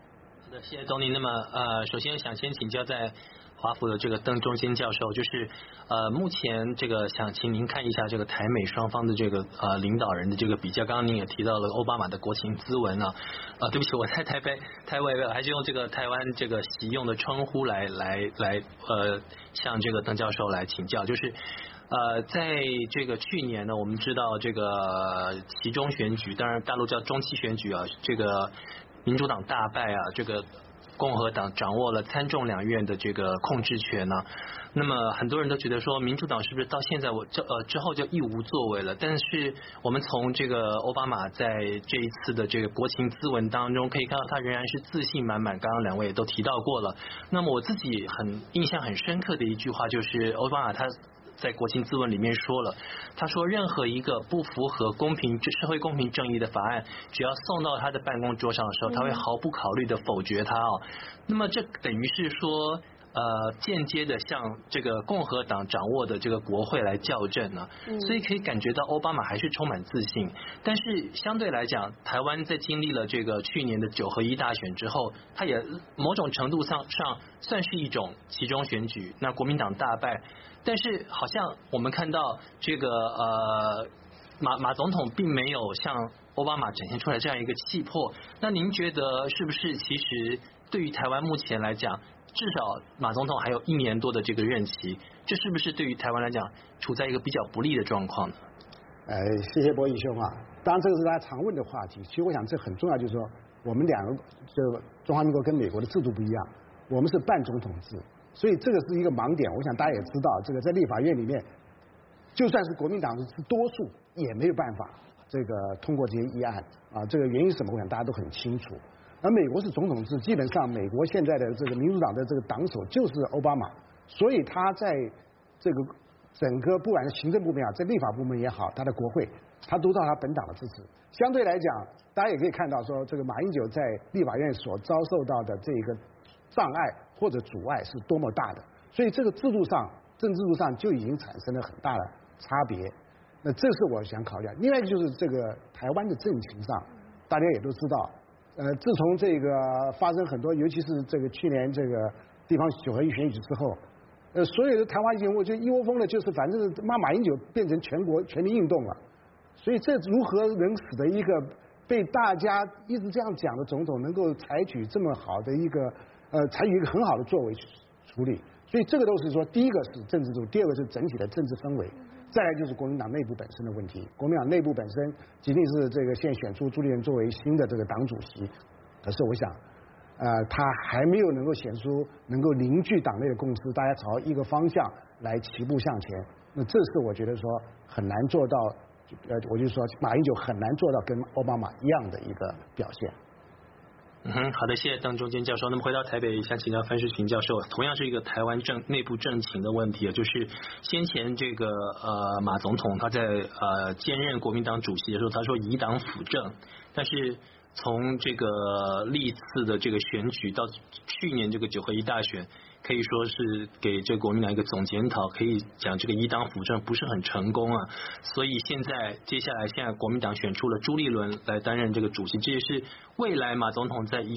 谢谢东尼。那么首先想先请教在华府的这个邓中坚教授，就是目前这个想请您看一下这个台美双方的这个领导人的这个比较。刚刚您也提到了奥巴马的国情咨文啊，对不起，我在台湾还是用这个台湾这个习用的称呼来向这个邓教授来请教，就是在这个去年呢，我们知道这个期中选举，当然大陆叫中期选举啊，这个民主党大败啊，这个共和党掌握了参众两院的这个控制权呢。那么很多人都觉得说，民主党是不是到现在之后就一无作为了？但是我们从这个奥巴马在这一次的这个国情咨文当中可以看到，他仍然是自信满满。刚刚两位也都提到过了。那么我自己印象很深刻的一句话就是奥巴马他在国情咨文里面说了，他说任何一个不符合社会公平正义的法案，只要送到他的办公桌上的时候，他会毫不考虑的否决它哦。那么这等于是说间接的向这个共和党掌握的这个国会来校正呢，所以可以感觉到奥巴马还是充满自信。但是相对来讲，台湾在经历了这个去年的9合1大选之后，它也某种程度上算是一种期中选举，那国民党大败。但是好像我们看到这个马总统并没有像奥巴马展现出来这样一个气魄。那您觉得是不是其实对于台湾目前来讲，至少马总统还有1年多的这个任期，这是不是对于台湾来讲处在一个比较不利的状况呢？ 谢谢博弈兄啊，当然这个是大家常问的话题。其实我想这很重要，就是说我们两个这个中华民国跟美国的制度不一样，我们是半总统制。所以这个是一个盲点，我想大家也知道，这个在立法院里面，就算是国民党是多数，也没有办法这个通过这些议案啊。这个原因是什么？我想大家都很清楚。而美国是总统制，基本上美国现在的这个民主党的这个党首就是奥巴马，所以他在这个整个不管是行政部门啊，在立法部门也好，他的国会，他都到他本党的支持。相对来讲，大家也可以看到说，这个马英九在立法院所遭受到的这个障碍或者阻碍是多么大的，所以这个制度上、政治制度上就已经产生了很大的差别。那这是我想考虑。另外一个就是这个台湾的政情上，大家也都知道，自从这个发生很多，尤其是这个去年这个地方9合1选举之后，所有的台湾人物就一窝蜂的，就是反正马英九变成全国全民运动了。所以这如何能使得一个被大家一直这样讲的总统能够采取这么好的一个采取一个很好的作为去处理？所以这个都是说，第一个是政治制度，第二个是整体的政治氛围，再来就是国民党内部本身的问题。国民党内部本身仅仅是这个现在选出朱立伦作为新的这个党主席，可是我想，他还没有能够显出能够凝聚党内的共识，大家朝一个方向来齐步向前。那这是我觉得说很难做到，我就说马英九很难做到跟奥巴马一样的一个表现。 好的，谢谢邓中坚教授。那么回到台北，想请教范世群教授，同样是一个台湾内部政情的问题，就是先前这个马总统他在兼任国民党主席的时候，他说以党辅政，但是从这个历次的这个选举到去年这个9合1大选，可以说是给这个国民党一个总检讨，可以讲这个以党辅政不是很成功啊。所以接下来国民党选出了朱立伦来担任这个主席，这也是未来马总统在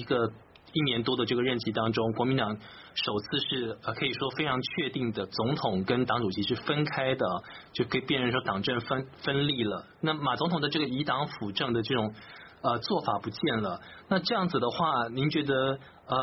1年多的这个任期当中，国民党首次是可以说非常确定的总统跟党主席是分开的，就可以辨认说党政分立了。那马总统的这个以党辅政的这种做法不见了，那这样子的话，您觉得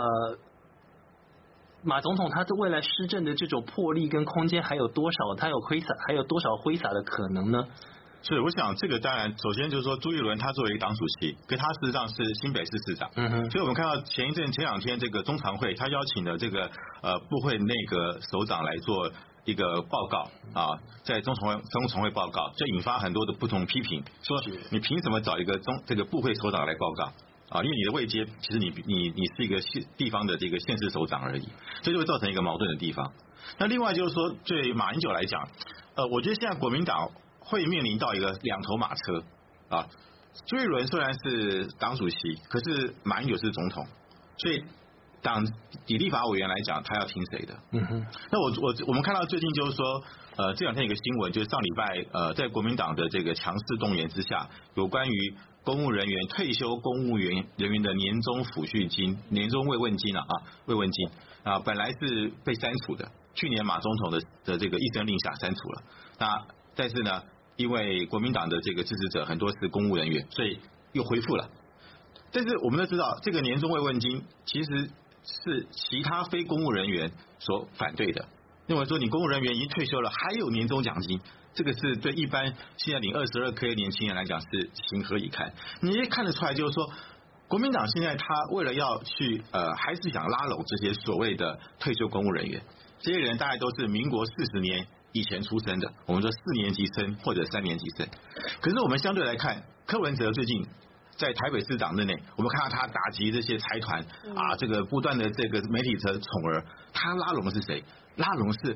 马总统他的未来施政的这种魄力跟空间还有多少？他还有多少挥洒的可能呢？ 所以我想这个当然首先就是说朱立伦他作为一个党主席，可他事实上是新北市市长，所以我们看到前2天这个中常会他邀请了这个部会内阁首长来做一个报告啊，在中常会报告，就引发很多的不同批评，说你凭什么找一个这个部会首长来报告啊？因为你的位阶其实你是一个地方的这个县市首长而已，这就会造成一个矛盾的地方。那另外就是说，对马英九来讲，我觉得现在国民党会面临到一个两头马车啊。朱立伦虽然是党主席，可是马英九是总统，所以以立法委员来讲，他要听谁的？那我们看到最近就是说，这2天有个新闻，就是上礼拜在国民党的这个强势动员之下，有关于公务人员退休公务人员的年终抚恤金、年终慰问金慰问金本来是被删除的，去年马总统的这个一声令下删除了。但是呢，因为国民党的这个支持者很多是公务人员，所以又恢复了。但是我们都知道，这个年终慰问金其实是其他非公务人员所反对的，认为说你公务人员已经退休了，还有年终奖金，这个是对一般现在领22K 的年轻人来讲是情何以堪？你也看得出来，就是说国民党现在他为了要去还是想拉拢这些所谓的退休公务人员，这些人大概都是民国40年以前出生的，我们说4年级生或者3年级生。可是我们相对来看，柯文哲最近在台北市党内，我们看到他打击这些财团这个不断的这个媒体的宠儿，他拉拢的是谁？拉拢是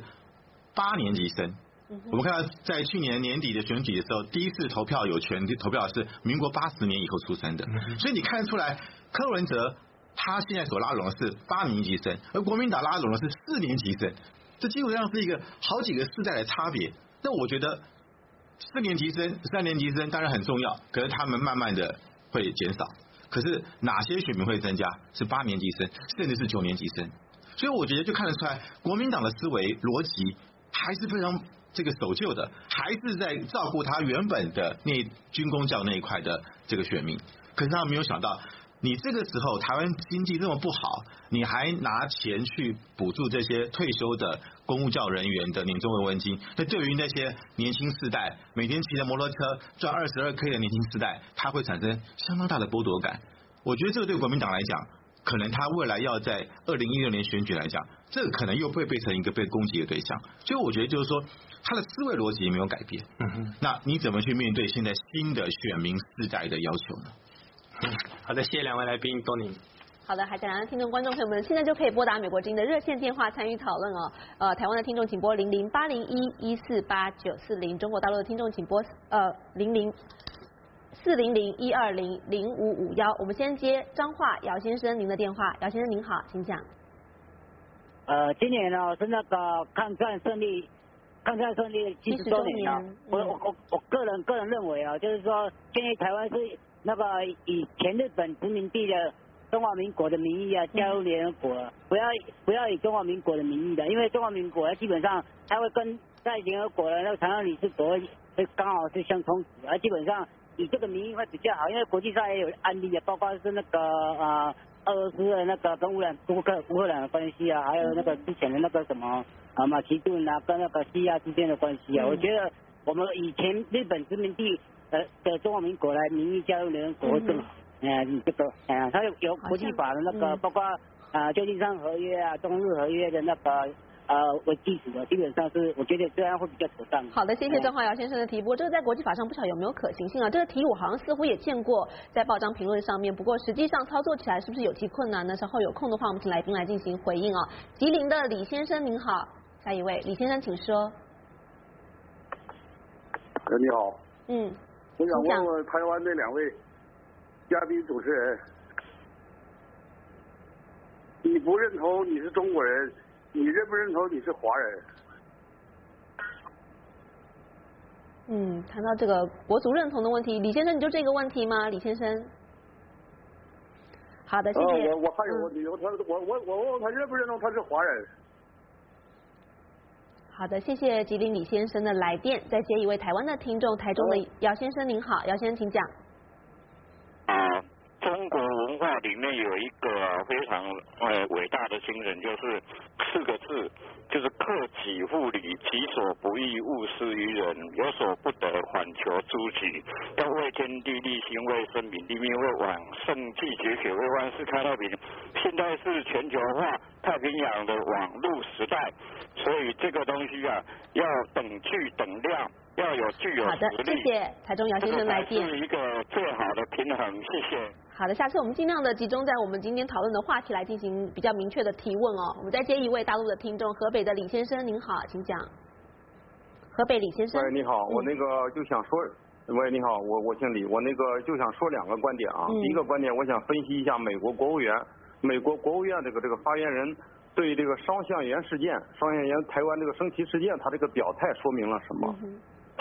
8年级生。我们看到在去年年底的选举的时候，第一次投票有权投票的是民国80年以后出生的，所以你看得出来，柯文哲他现在所拉拢的是8年级生，而国民党拉拢的是4年级生，这基本上是一个好几个世代的差别。那我觉得4年级生、3年级生当然很重要，可是他们慢慢的会减少。可是哪些选民会增加？是8年级生，甚至是9年级生。所以我觉得就看得出来，国民党的思维逻辑还是非常这个守旧的，还是在照顾他原本的那军公教那一块的这个选民。可是他没有想到，你这个时候台湾经济这么不好，你还拿钱去补助这些退休的公务教人员的年终慰问金，那对于那些年轻世代每天骑着摩托车赚22K 的年轻世代，他会产生相当大的剥夺感。我觉得这个对国民党来讲，可能他未来要在2016年选举来讲，这个可能又会变成一个被攻击的对象。所以我觉得就是说，他的思维逻辑没有改变。那你怎么去面对现在新的选民世代的要求呢？ 好的，谢谢两位来宾，多宁。 好的，海峡两岸听众观众朋友们，现在就可以拨打美国之音的热线电话参与讨论哦。台湾的听众请拨008011489040，中国大陆的听众请拨40012000551。我们先接彰化姚先生您的电话，姚先生您好，请讲。 今年呢是那个抗战胜利70周年了。我个人认为就是说，建议台湾是那个以前日本殖民地的中华民国的名义加入联合国，不要以中华民国的名义的，因为中华民国基本上它会跟在联合国的那个常任理事国会刚好是相冲突，而基本上以这个名义会比较好，因为国际上也有案例包括是那个俄罗斯的那个跟乌克兰的关系还有那个之前的那个什么马其顿跟那个西亚之间的关系我觉得我们以前日本殖民地的中华民国来名义加入联合国会更好。这个它有国际法的那个包括旧金山合约中日合约的那个为基础的，基本上是我觉得这样会比较妥当。 好的，谢谢张华尧先生的提拨。这个在国际法上不晓得有没有可行性啊？这个题我好像似乎也见过在报章评论上面，不过实际上操作起来是不是有其困难呢？稍后有空的话，我们请来宾来进行回应哦。吉林的李先生您好，下一位李先生请说。 你好。我想问问台湾那2位嘉宾主持人，你不认同你是中国人，你认不认同你是华人？谈到这个国族认同的问题，李先生你就这个问题吗？李先生。好的，谢谢。 我还有问题，我问问他认不认同他是华人？ 好的，谢谢吉林李先生的来电。再接一位台湾的听众，台中的姚先生您好，姚先生请讲。 中国文化里面有一个非常伟大的精神，就是4个字，就是克己复礼，己所不欲，勿施于人，有所不得，反求诸己。要为天地立心，为生民立命，为往圣继绝学，为万世开太平。现在是全球化太平洋的网络时代，所以这个东西要等距等量，要有具有实力。 好的，谢谢台中姚先生来电。 是一个最好的平衡，谢谢。 好的，下次我们尽量的集中在我们今天讨论的话题来进行比较明确的提问哦。我们再接一位大陆的听众，河北的李先生您好，请讲。河北李先生。 喂，你好，我那个就想说，喂，你好，我姓李，我那个就想说2个观点啊。第一个观点，我想分析一下美国国务院这个发言人对这个双向源台湾这个升旗事件，他这个表态说明了什么？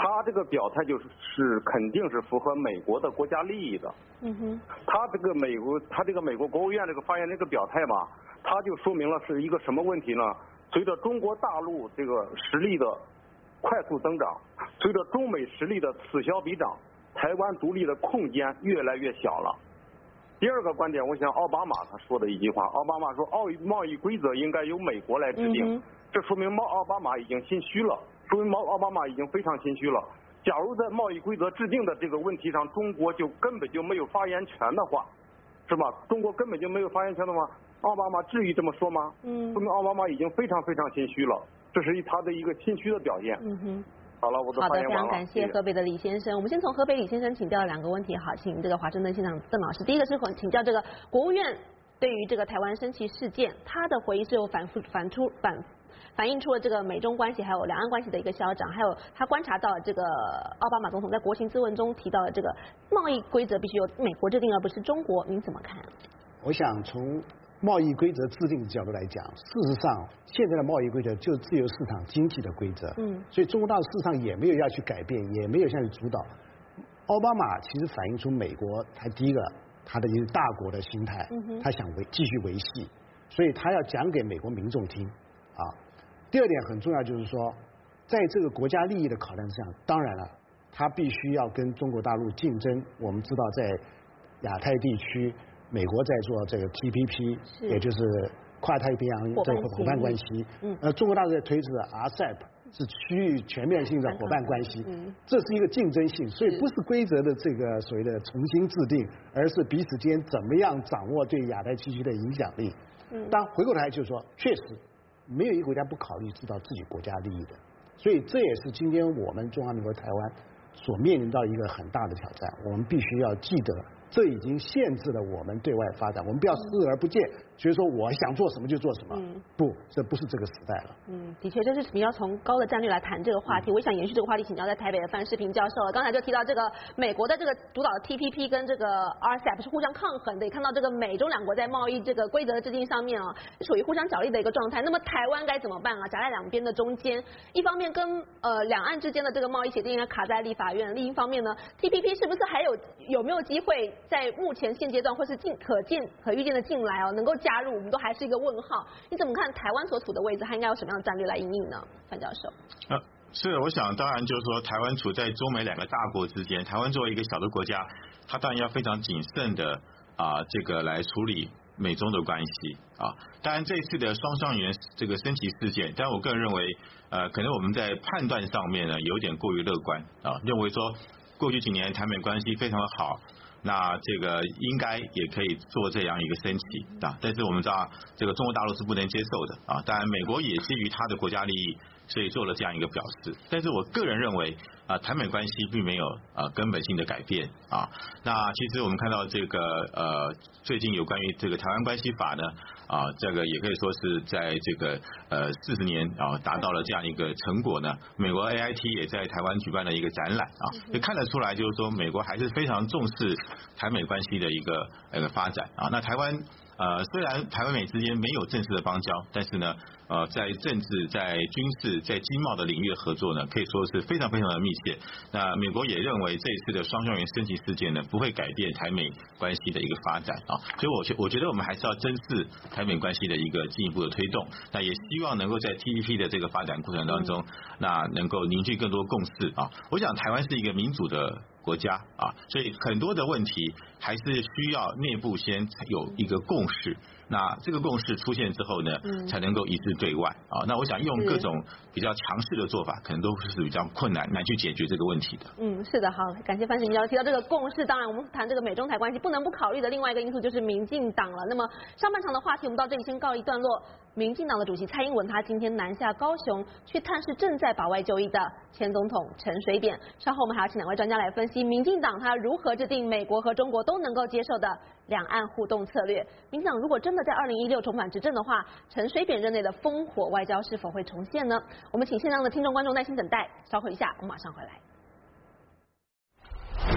他这个表态就是肯定是符合美国的国家利益的。他这个美国国务院这个发言人这个表态嘛，他就说明了是一个什么问题呢？随着中国大陆这个实力的快速增长，随着中美实力的此消彼长，台湾独立的空间越来越小了。第二个观点，我想奥巴马他说的一句话，奥巴马说贸易规则应该由美国来制定，这说明奥巴马已经心虚了，说明奥巴马已经非常心虚了。假如在贸易规则制定的这个问题上，中国就根本就没有发言权的话，是吧？中国根本就没有发言权的话，奥巴马至于这么说吗？说明奥巴马已经非常非常心虚了，这是他的一个心虚的表现。好了，我的发言完了。 好的，非常感谢河北的李先生。我们先从河北李先生请教2个问题，好，请这个华盛顿现场邓老师。第一个是请教这个国务院对于这个台湾升旗事件，他的回应是有反映出了这个美中关系还有两岸关系的一个消长，还有他观察到这个奥巴马总统在国情咨文中提到的这个贸易规则必须由美国制定而不是中国，您怎么看？ 我想从贸易规则制定的角度来讲，事实上现在的贸易规则就是自由市场经济的规则，所以中国大陆事实上也没有要去改变，也没有下去主导。奥巴马其实反映出美国，他第一个他的一个大国的心态，他想继续维系，所以他要讲给美国民众听啊。第二点很重要，就是说在这个国家利益的考量上，当然了，他必须要跟中国大陆竞争。我们知道在亚太地区，美国在做这个 TPP， 也就是跨太平洋这个伙伴关系，中国大陆在推这个 RCEP， 是区域全面性的伙伴关系，这是一个竞争性，所以不是规则的这个所谓的重新制定，而是彼此间怎么样掌握对亚太地区的影响力。但回过头来就是说，确实没有一个国家不考虑知道自己国家利益的，所以这也是今天我们中华民国台湾所面临到一个很大的挑战，我们必须要记得，这已经限制了我们对外发展，我们不要视而不见，所以说我想做什么就做什么，不，这不是这个时代了。 的确，这是比较从高的战略来谈这个话题。我想延续这个话题，请教在台北的范世平教授了。刚才就提到这个美国的这个主导的 TPP 跟这个 RCEP 是互相抗衡的，也看到这个美中两国在贸易这个规则的制定上面属于互相角力的一个状态。那么台湾该怎么办啊？夹在两边的中间，一方面跟两岸之间的这个贸易协定卡在立法院，另一方面呢 ，TPP 是不是还有没有机会在目前现阶段或是可预见的近来能够加入？我们都还是一个问号。你怎么看台湾所处的位置，它应该有什么样的战略来因应呢？范教授。 是，我想当然就是说，台湾处在中美两个大国之间，台湾作为一个小的国家，它当然要非常谨慎的这个来处理美中的关系啊。当然这次的双元这个升旗事件，但我个人认为，可能我们在判断上面呢有点过于乐观啊，认为说过去几年台美关系非常的好。那这个应该也可以做这样一个升旗啊，但是我们知道这个中国大陆是不能接受的啊，当然美国也基于他的国家利益，所以做了这样一个表示。但是我个人认为台美关系并没有根本性的改变啊。那其实我们看到这个最近有关于这个台湾关系法呢这个也可以说是在这个40年达到了这样一个成果呢。美国 AIT 也在台湾举办了一个展览就看得出来就是说美国还是非常重视台美关系的一个发展那台湾虽然台湾美之间没有正式的邦交，但是呢在政治、在军事、在经贸的领域的合作呢，可以说是非常非常的密切。那美国也认为这一次的双元升级事件呢，不会改变台美关系的一个发展所以我觉得我们还是要珍视台美关系的一个进一步的推动。那也希望能够在 TPP 的这个发展过程当中，那能够凝聚更多共识我想台湾是一个民主的国家所以很多的问题还是需要内部先有一个共识。那这个共识出现之后呢，才能够一致对外那我想用各种比较强势的做法，可能都是比较困难去解决这个问题的。 是的，好，感谢范世平教授提到这个共识。当然，我们谈这个美中台关系不能不考虑的另外一个因素就是民进党了。那么上半场的话题我们到这里先告一段落。民进党的主席蔡英文，他今天南下高雄去探视正在保外就医的前总统陈水扁。稍后我们还要请两位专家来分析民进党他如何制定美国和中国都能够接受的两岸互动策略。民进党如果真的在2016重返执政的话，陈水扁任内的烽火外交是否会重现呢？我们请线上的听众观众耐心等待，稍后一下我们马上回来。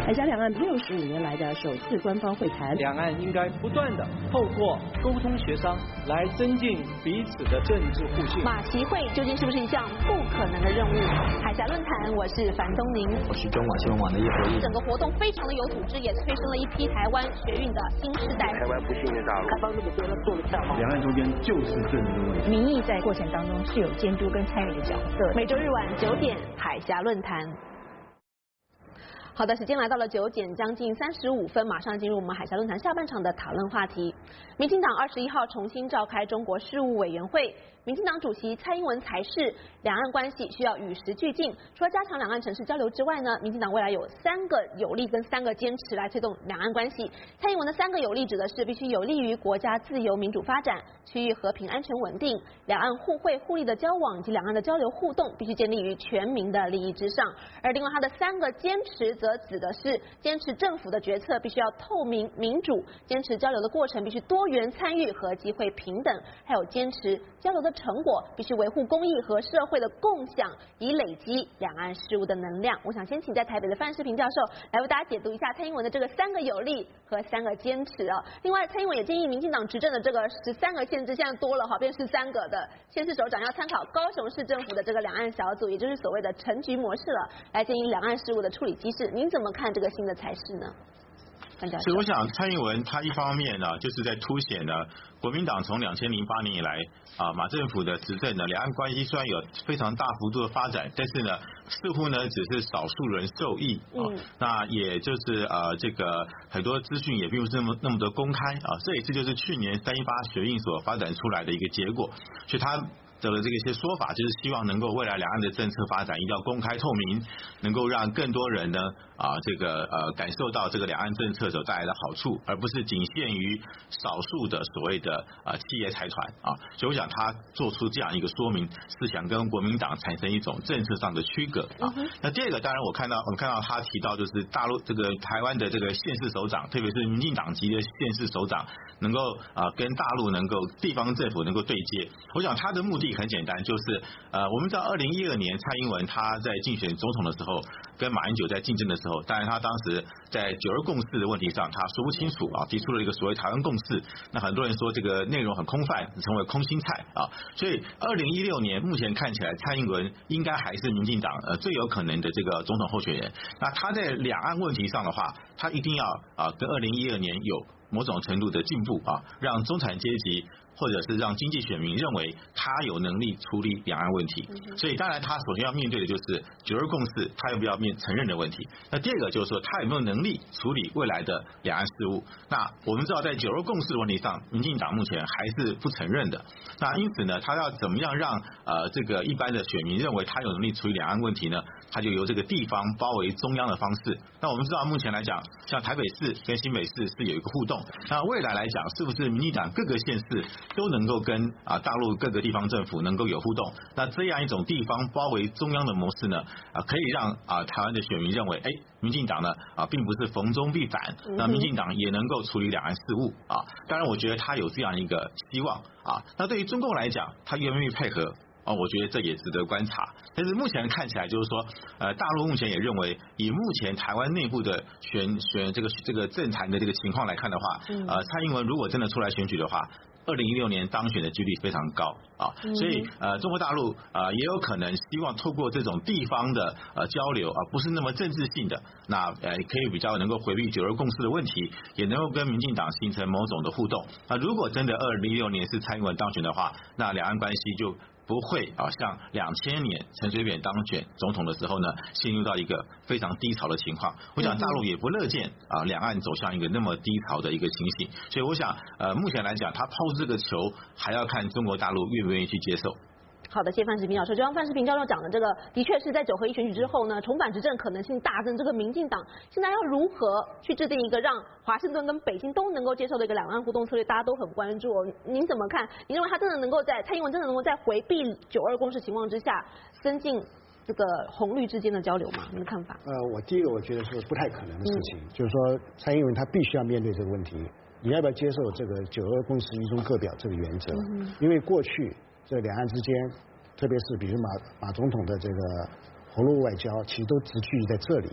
海峡两岸65年来的首次官方会谈。 两岸应该不断的透过沟通协商来增进彼此的政治互信。 马习会究竟是不是一项不可能的任务？海峡论坛，我是樊东宁， 我是中广新闻网的叶博弈。 整个活动非常的有组织，也催生了一批台湾学运的新世代。 台湾不信任大陆， 开放那么多，他做得下吗？ 两岸中间就是政治问题。 民意在过程当中是有监督跟参与的角色。 每周日晚9点，海峡论坛。好的，时间来到了9点将近35分，马上进入我们海峡论坛下半场的讨论话题。民进党21号重新召开中国事务委员会，民进党主席蔡英文才是两岸关系需要与时俱进。除了加强两岸城市交流之外呢，民进党未来有3个有利跟3个坚持来推动两岸关系。蔡英文的3个有利指的是必须有利于国家自由民主发展、区域和平安全稳定、两岸互惠互利的交往及两岸的交流互动必须建立于全民的利益之上。而另外他的3个坚持则指的是坚持政府的决策必须要透明民主，坚持交流的过程必须多元参与和机会平等，还有坚持交流的成果必须维护公益和社会的共享，以累积两岸事务的能量。我想先请在台北的范世平教授来为大家解读一下蔡英文的这个3个有利和3个坚持哦。另外，蔡英文也建议民进党执政的这个13个县市现在多了，变13个的县市首长要参考高雄市政府的这个两岸小组，也就是所谓的成局模式了，来建议两岸事务的处理机制。您怎么看这个新的才是呢？ 所以我想蔡英文他一方面呢，就是在凸显了国民党从2008年以来马政府的执政呢，两岸关系虽然有非常大幅度的发展，但是呢似乎呢只是少数人受益那也就是这个很多资讯也并不是那么的公开这也是就是去年318学运所发展出来的一个结果，所以他的这个一些说法，就是希望能够未来两岸的政策发展一定要公开透明，能够让更多人呢感受到这个两岸政策所带来的好处，而不是仅限于少数的所谓的企业财团所以我想他做出这样一个说明，是想跟国民党产生一种政策上的区隔那第二个，当然我们看到他提到就是大陆这个台湾的这个县市首长，特别是民进党籍的县市首长，能够跟大陆能够地方政府能够对接。我想他的目的很简单，就是我们知道2012年蔡英文他在竞选总统的时候，跟马英九在竞争的时候，当然他当时在9·2共识的问题上他说不清楚提出了一个所谓台湾共识，那很多人说这个内容很空泛，成为空心菜所以2016年目前看起来蔡英文应该还是民进党最有可能的这个总统候选人。那他在两岸问题上的话，他一定要跟2012年有某种程度的进步让中产阶级或者是让经济选民认为他有能力处理两岸问题所以当然他首先要面对的就是9·2共识他要不要承认的问题。那第二个就是说他有没有能力处理未来的两岸事务。那我们知道在9·2共识的问题上，民进党目前还是不承认的。那因此呢，他要怎么样让这个一般的选民认为他有能力处理两岸问题呢？他就由这个地方包围中央的方式。那我们知道目前来讲，像台北市跟新北市是有一个互动，那未来来讲是不是民进党各个县市都能够跟大陆各个地方政府能够有互动？那这样一种地方包围中央的模式呢可以让台湾的选民认为民进党呢并不是逢中必反，那民进党也能够处理两岸事务当然我觉得他有这样一个希望那对于中共来讲，他愿不愿意配合我觉得这也值得观察。但是目前看起来就是说大陆目前也认为，以目前台湾内部的选这个政坛的这个情况来看的话蔡英文如果真的出来选举的话，2016年当选的几率非常高所以中国大陆也有可能希望透过这种地方的交流不是那么政治性的，那可以比较能够回避9·2共识的问题，也能够跟民进党形成某种的互动。那如果真的2016年是蔡英文当选的话，那两岸关系就不会像2000年陈水扁当选总统的时候呢，陷入到一个非常低潮的情况。我想大陆也不乐见两岸走向一个那么低潮的一个情形。所以我想目前来讲，他抛出这个球还要看中国大陆愿不愿意去接受。 好的，谢谢范世平教授。就像范世平教授讲的，这个的确是在9合1选举之后呢，重返执政可能性大增。这个民进党现在要如何去制定一个让华盛顿跟北京都能够接受的一个两岸互动策略，大家都很关注您怎么看？您认为他真的能够蔡英文真的能够在回避9·2共识情况之下，增进这个红绿之间的交流吗？您的看法？ 我第一个我觉得是不太可能的事情，就是说蔡英文他必须要面对这个问题，你要不要接受这个9·2共识一中各表这个原则？因为过去这两岸之间，特别是比如马总统的这个红路外交，其实都集聚在这里。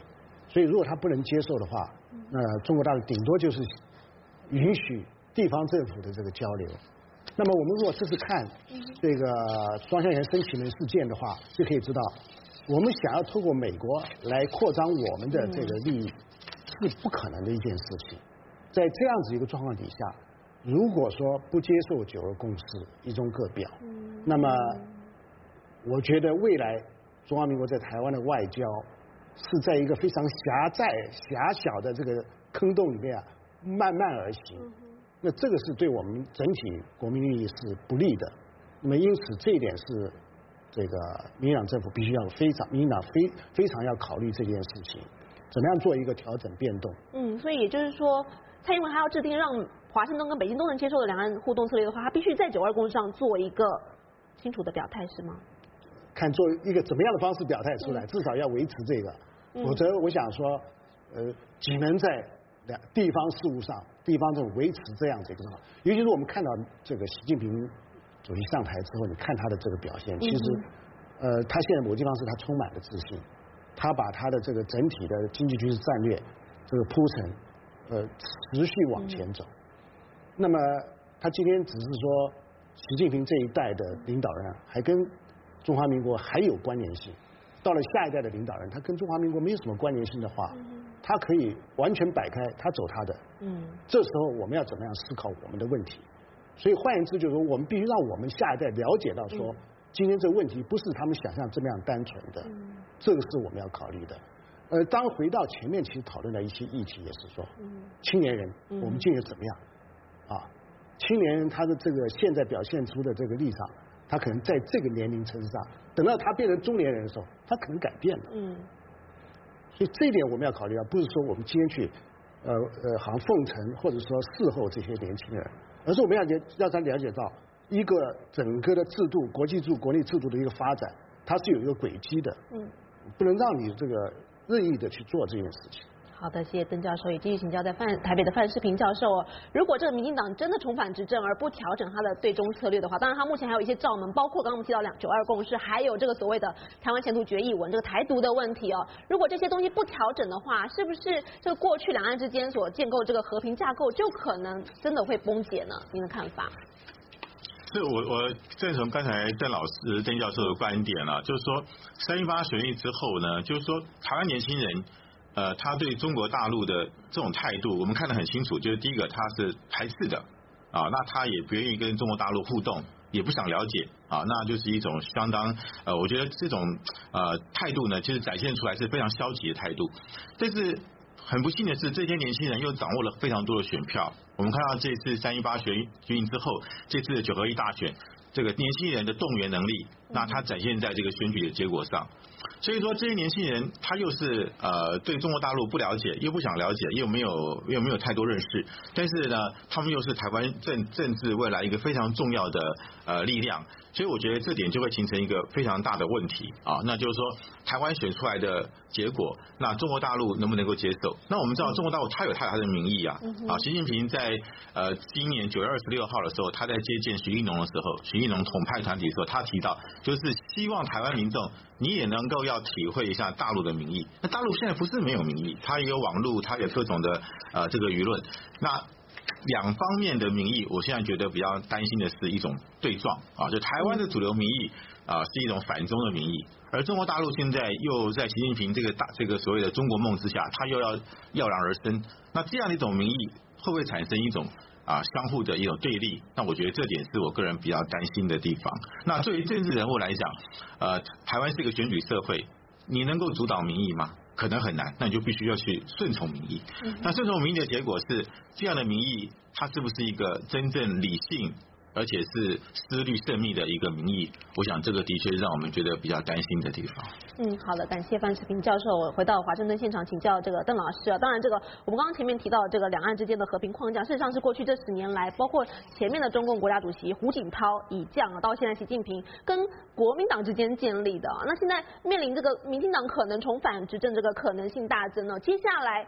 所以如果他不能接受的话，那中国大陆顶多就是允许地方政府的这个交流。那么我们如果这次看这个庄香园申请人事件的话，就可以知道，我们想要通过美国来扩张我们的这个利益是不可能的一件事情。在这样子一个状况底下，如果说不接受9·2共识、一中各表，那么我觉得未来中华民国在台湾的外交是在一个非常狭小的这个坑洞里面慢慢而行。那这个是对我们整体国民利益是不利的。那么因此这一点是这个民进党政府必须要民进党非常要考虑这件事情，怎么样做一个调整变动。 所以也就是说，蔡英文还要制定让华盛顿跟北京都能接受的两岸互动策略的话，他必须在9·2共识上做一个清楚的表态，是吗？ 看做一个怎么样的方式表态出来，至少要维持这个，否则我想说，只能在地方事务上，地方政府维持这样子一个状况。尤其是我们看到这个习近平主席上台之后，你看他的这个表现，其实，他现在某地方是他充满了自信，他把他的这个整体的经济军事战略这个铺陈，持续往前走。那么他今天只是说，习近平这一代的领导人还跟中华民国还有关联性，到了下一代的领导人，他跟中华民国没有什么关联性的话，他可以完全摆开，他走他的。这时候我们要怎么样思考我们的问题？所以换言之，就是说我们必须让我们下一代了解到说，今天这个问题不是他们想象这么样单纯的，这个是我们要考虑的。当回到前面其实讨论的一些议题也是说，青年人我们今年怎么样啊？青年人他的这个现在表现出的这个立场，他可能在这个年龄层上，等到他变成中年人的时候，他可能改变了。所以这一点我们要考虑到，不是说我们今天去好像奉承或者说伺候这些年轻人，而是我们要他了解到一个整个的制度、国际制度、国内制度的一个发展，它是有一个轨迹的。不能让你这个任意的去做这件事情。 好的，谢谢邓教授，也继续请教在台北的范世平教授哦。如果这个民进党真的重返执政而不调整他的对中策略的话，当然他目前还有一些罩门，包括刚刚我们提到9·2共识，还有这个所谓的台湾前途决议文这个台独的问题哦。如果这些东西不调整的话，是不是这个过去两岸之间所建构这个和平架构就可能真的会崩解呢？您的看法？ 是我正从刚才邓教授的观点啊，就是说3·18学运之后呢，就是说台湾年轻人他对中国大陆的这种态度，我们看得很清楚，就是第一个他是排斥的啊，那他也不愿意跟中国大陆互动，也不想了解啊，那就是一种相当我觉得这种态度呢，其实展现出来是非常消极的态度。但是很不幸的是，这些年轻人又掌握了非常多的选票。我们看到这次3·18学运之后，这次的9合1大选，这个年轻人的动员能力，那他展现在这个选举的结果上。所以说这些年轻人他又是对中国大陆不了解，又不想了解，又没有太多认识，但是呢他们又是台湾政治未来一个非常重要的力量，所以我觉得这点就会形成一个非常大的问题啊，那就是说台湾选出来的结果，那中国大陆能不能够接受？那我们知道中国大陆他有他的民意啊，习近平在今年9月26号的时候，他在接见徐立农的时候，徐立农统派团体的时候，他提到就是希望台湾民众你也能够要体会一下大陆的民意。那大陆现在不是没有民意，它也有网络，它有各种的这个舆论。那两方面的民意，我现在觉得比较担心的是一种对撞啊，就台湾的主流民意是一种反中的民意，而中国大陆现在又在习近平这个所谓的中国梦之下，他又要跃然而生。那这样的一种民意会不会产生一种相互的一种对立？那我觉得这点是我个人比较担心的地方。那对于政治人物来讲，台湾是一个选举社会，你能够主导民意吗？可能很难，那你就必须要去顺从民意。那顺从民意的结果是，这样的民意它是不是一个真正理性而且是思虑慎密的一个民意？我想这个的确是让我们觉得比较担心的地方。 好的，感谢范世平教授。回到华盛顿现场请教这个邓老师啊，当然这个我们刚刚前面提到这个两岸之间的和平框架，事实上是过去这10年来，包括前面的中共国家主席胡锦涛以降到现在习近平跟国民党之间建立的。那现在面临这个民进党可能重返执政这个可能性大增呢，接下来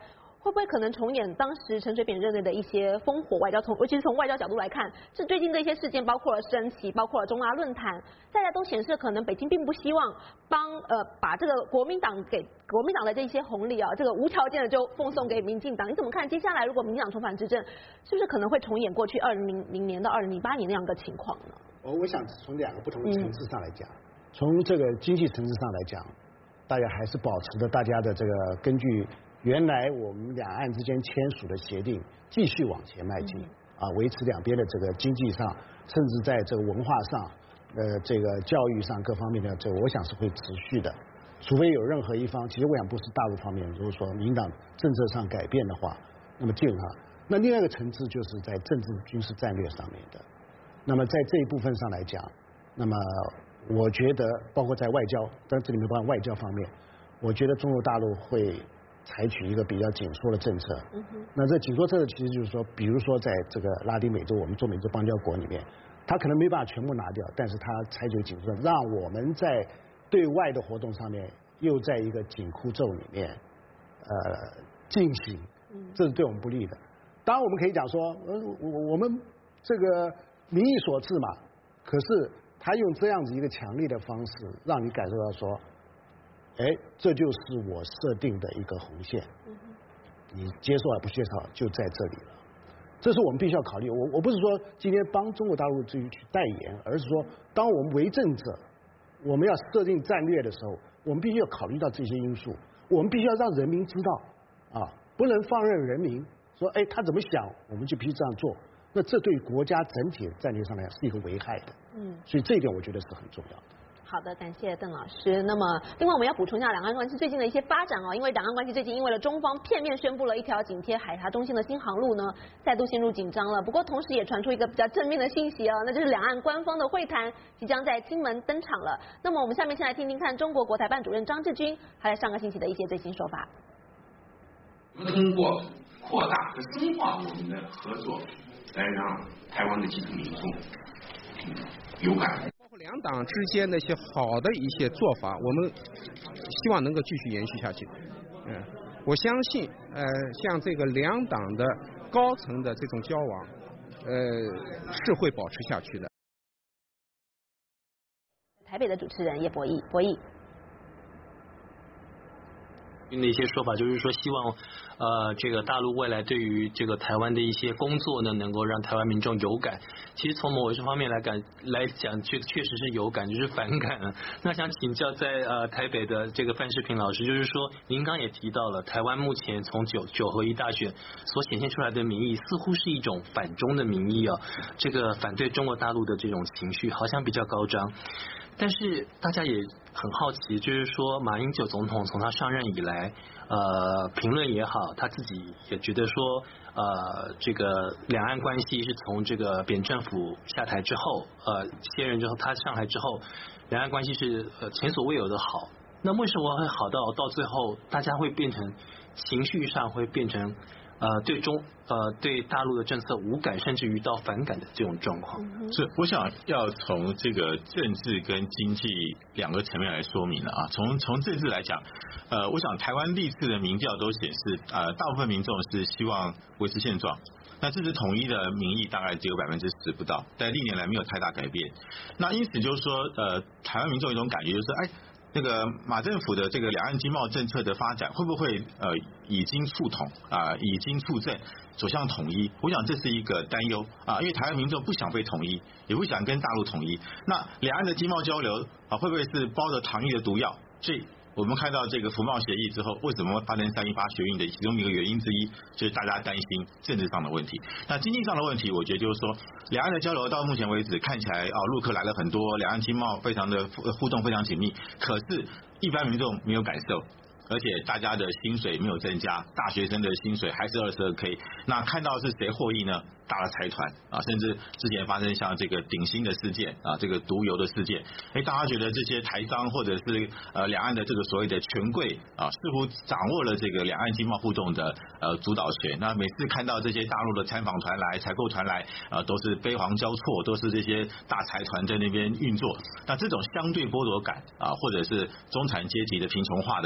会不会可能重演当时陈水扁任内的一些烽火外交？尤其是从外交角度来看，这最近的一些事件，包括了升旗，包括了中阿论坛，大家都显示可能北京并不希望把这个国民党的这些红利啊，这个无条件的就奉送给民进党。你怎么看？接下来如果民进党重返执政，是不是可能会重演过去2000年到2008年那样的情况呢？ 我想从2个不同的层次上来讲，从这个经济层次上来讲，大家还是保持着大家的这个根据原来我们两岸之间签署的协定继续往前迈进啊，维持两边的这个经济上，甚至在这个文化上，这个教育上各方面的这个，我想是会持续的。除非有任何一方，其实我想不是大陆方面，如果说民进党政策上改变的话，那么基本上，那另外一个层次就是在政治军事战略上面的。那么在这一部分上来讲，那么我觉得包括在外交，但这里面包括外交方面，我觉得中国大陆会采取一个比较紧缩的政策。那这紧缩政策其实就是说，比如说在这个拉丁美洲，我们中美洲邦交国里面，它可能没办法全部拿掉，但是它采取紧缩，让我们在对外的活动上面又在一个紧箍咒里面进行，这是对我们不利的。当然我们可以讲说，我们这个民意所致嘛，可是他用这样子一个强烈的方式，让你感受到说，哎，这就是我设定的一个红线，你接受还不接受就在这里了。这是我们必须要考虑。我不是说今天帮中国大陆去代言，而是说，当我们为政者，我们要设定战略的时候，我们必须要考虑到这些因素。我们必须要让人民知道，不能放任人民说，哎，他怎么想，我们就必须这样做。那这对国家整体的战略上来讲是一个危害的。所以这一点我觉得是很重要的。 好的，感谢邓老师。那么，另外我们要补充一下两岸关系最近的一些发展哦，因为两岸关系最近因为了中方片面宣布了一条紧贴海峡中心的新航路呢，再度陷入紧张了。不过同时也传出一个比较正面的信息哦，那就是两岸官方的会谈即将在金门登场了。那么我们下面先来听听看中国国台办主任张志军他在上个星期的一些最新说法。 我们通过扩大和深化我们的合作，来让台湾的基层民众有感。 两党之间的一些好的一些做法，我们希望能够继续延续下去。我相信，像这个两党的高层的这种交往，是会保持下去的。 台北的主持人叶博弈。 的一些说法就是说，希望这个大陆未来对于这个台湾的一些工作呢，能够让台湾民众有感。其实从某一方面来讲，确实是有感，就是反感。那想请教在台北的这个范世平老师，就是说您刚也提到了，台湾目前从九合一大选所显现出来的民意，似乎是一种反中的民意啊，这个反对中国大陆的这种情绪好像比较高涨。但是大家也很好奇，就是说马英九总统从他上任以来，评论也好，他自己也觉得说，这个两岸关系是从这个扁政府下台之后，卸任之后他上台之后，两岸关系是前所未有的好。那为什么会好到最后，大家会变成情绪上会变成对大陆的政策无感，甚至于到反感的这种状况？ 是，我想要从这个政治跟经济两个层面来说明了啊。从政治来讲，我想台湾历次的民调都显示，大部分民众是希望维持现状。那这次统一的民意大概只有10%不到，但历年来没有太大改变。那因此就是说，台湾民众有一种感觉就是，那个马政府的这个两岸经贸政策的发展会不会已经促统已经促政走向统一？我想这是一个担忧因为台湾民众不想被统一，也不想跟大陆统一。那两岸的经贸交流会不会是包着糖衣的毒药？所以我们看到这个服贸协议之后，为什么发生318学运的其中一个原因之一，就是大家担心政治上的问题。那经济上的问题，我觉得就是说，两岸的交流到目前为止看起来陆客来了很多，两岸经贸非常的互动非常紧密，可是一般民众没有感受。而且大家的薪水没有增加，大学生的薪水还是22K。那看到是谁获益呢？大的财团甚至之前发生像这个鼎新的事件这个毒油的事件，大家觉得这些台商或者是两岸的这个所谓的权贵似乎掌握了这个两岸经贸互动的主导权。那每次看到这些大陆的参访团来、采购团来都是悲惶交错，都是这些大财团在那边运作。那这种相对剥夺感或者是中产阶级的贫穷化的这种心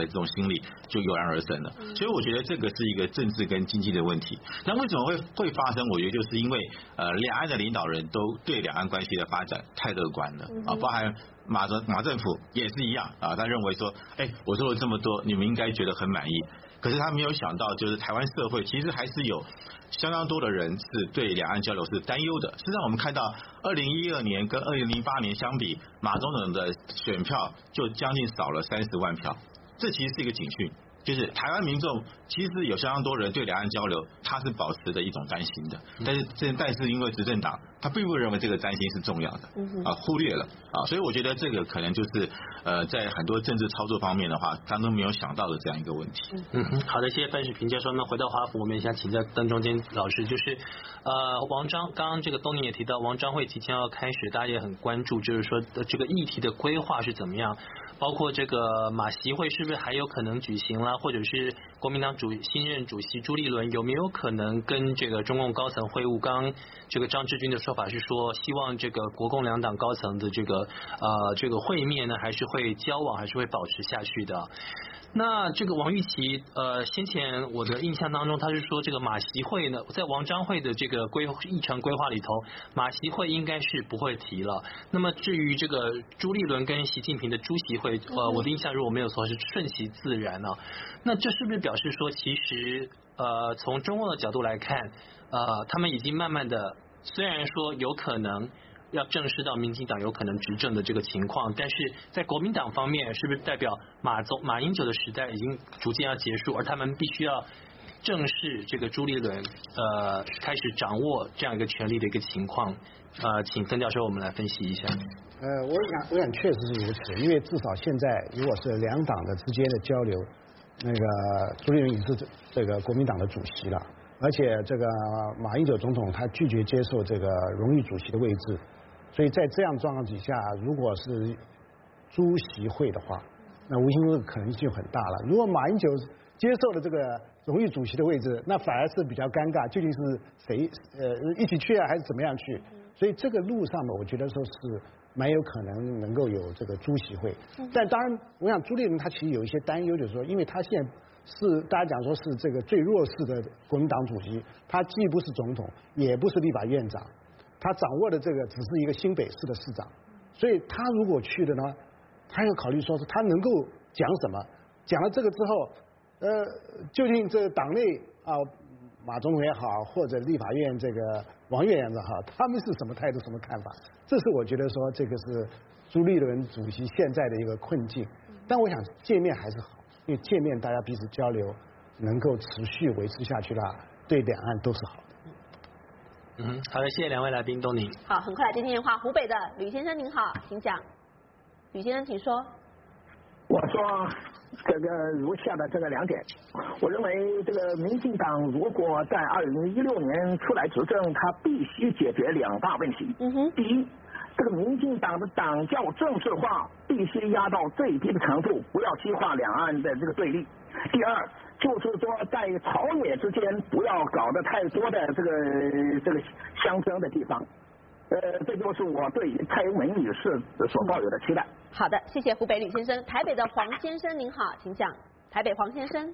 总理就油然而生了。所以我觉得这个是一个政治跟经济的问题。那为什么会发生？我觉得就是因为两岸的领导人都对两岸关系的发展太乐观了啊，包含马政府也是一样啊，他认为说，我做了这么多，你们应该觉得很满意。可是他没有想到，就是台湾社会其实还是有相当多的人是对两岸交流是担忧的。事实上，我们看到2012年跟2008年相比，马总统的选票就将近少了30万票，这其实是一个警讯。就是台湾民众其实有相当多人对两岸交流，他是保持的一种担心的，但是因为执政党他并不认为这个担心是重要的，忽略了啊，所以我觉得这个可能就是在很多政治操作方面的话，他都没有想到的这样一个问题。 好的，谢谢范世平教授。那回到华府，我们也想请教邓中坚老师，就是王章，刚刚这个东宁也提到，王章会即将要开始，大家也很关注，就是说这个议题的规划是怎么样。包括这个马习会是不是还有可能举行啦，或者是国民党新任主席朱立伦有没有可能跟这个中共高层会晤？刚刚这个张志军的说法是说，希望这个国共两党高层的这个会面呢，还是会交往，还是会保持下去的。那这个王玉琦先前我的印象当中，他是说这个马习会呢，在王章会的这个议程规划里头，马习会应该是不会提了。那么至于这个朱立伦跟习近平的朱习会，我的印象如果没有错是顺其自然啊。那这是不是表示说，其实从中共的角度来看，他们已经慢慢的，虽然说有可能要正视到民进党有可能执政的这个情况，但是在国民党方面，是不是代表马英九的时代已经逐渐要结束，而他们必须要正视这个朱立伦开始掌握这样一个权力的一个情况？请曾教授我们来分析一下。 我想确实是如此，因为至少现在如果是两党的之间的交流，那个朱立伦已是这个国民党的主席了，而且这个马英九总统他拒绝接受这个荣誉主席的位置。所以在这样状况底下，如果是朱习会的话，那无形中的可能性就很大了。如果马英九接受了这个荣誉主席的位置，那反而是比较尴尬，究竟是谁一起去啊，还是怎么样去？所以这个路上呢，我觉得说是蛮有可能能够有这个朱习会。但当然，我想朱立伦他其实有一些担忧，就是说，因为他现在是大家讲说是这个最弱势的国民党主席，他既不是总统，也不是立法院长。他掌握的这个只是一个新北市的市长，所以他如果去的呢，他要考虑说是他能够讲什么，讲了这个之后，究竟这个党内啊，马总统也好，或者立法院这个王院长也好，他们是什么态度、什么看法？这是我觉得说这个是朱立伦主席现在的一个困境。但我想见面还是好，因为见面大家彼此交流，能够持续维持下去啦，对两岸都是好的。 好的，谢谢两位来宾，东宁。 好，很快来接听电话，湖北的吕先生您好，请讲。吕先生，请说。 我说这个如下的这个2点，我认为这个民进党如果在2016年出来执政，他必须解决2大问题。第一，这个民进党的党教政治化必须压到最低的程度，不要激化两岸的这个对立。第二，就是说在朝野之间不要搞得太多的这个相争的地方。这就是我对蔡英文女士所抱有的期待。 好的，谢谢湖北吕先生。台北的黄先生您好，请讲。台北黄先生。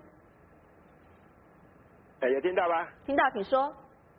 有听到吗？ 听到，请说。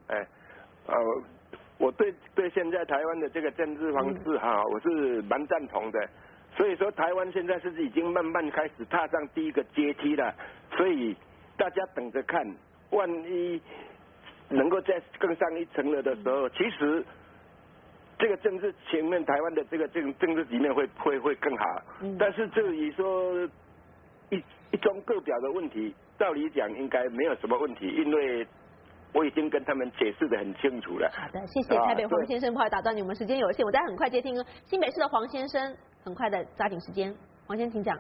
我对现在台湾的这个政治方式我是蛮赞同的。所以说台湾现在是已经慢慢开始踏上第一个阶梯了，所以大家等着看，万一能够再更上一层楼的时候，其实这个政治前面台湾的这个政治局面会更好。但是至于说一中各表的问题，照理讲应该没有什么问题，因为我已经跟他们解释得很清楚了。 好的，谢谢台北黄先生，不好意思打断你，我们时间有限，我再很快接听新北市的黄先生，很快的抓紧时间，黄先生请讲。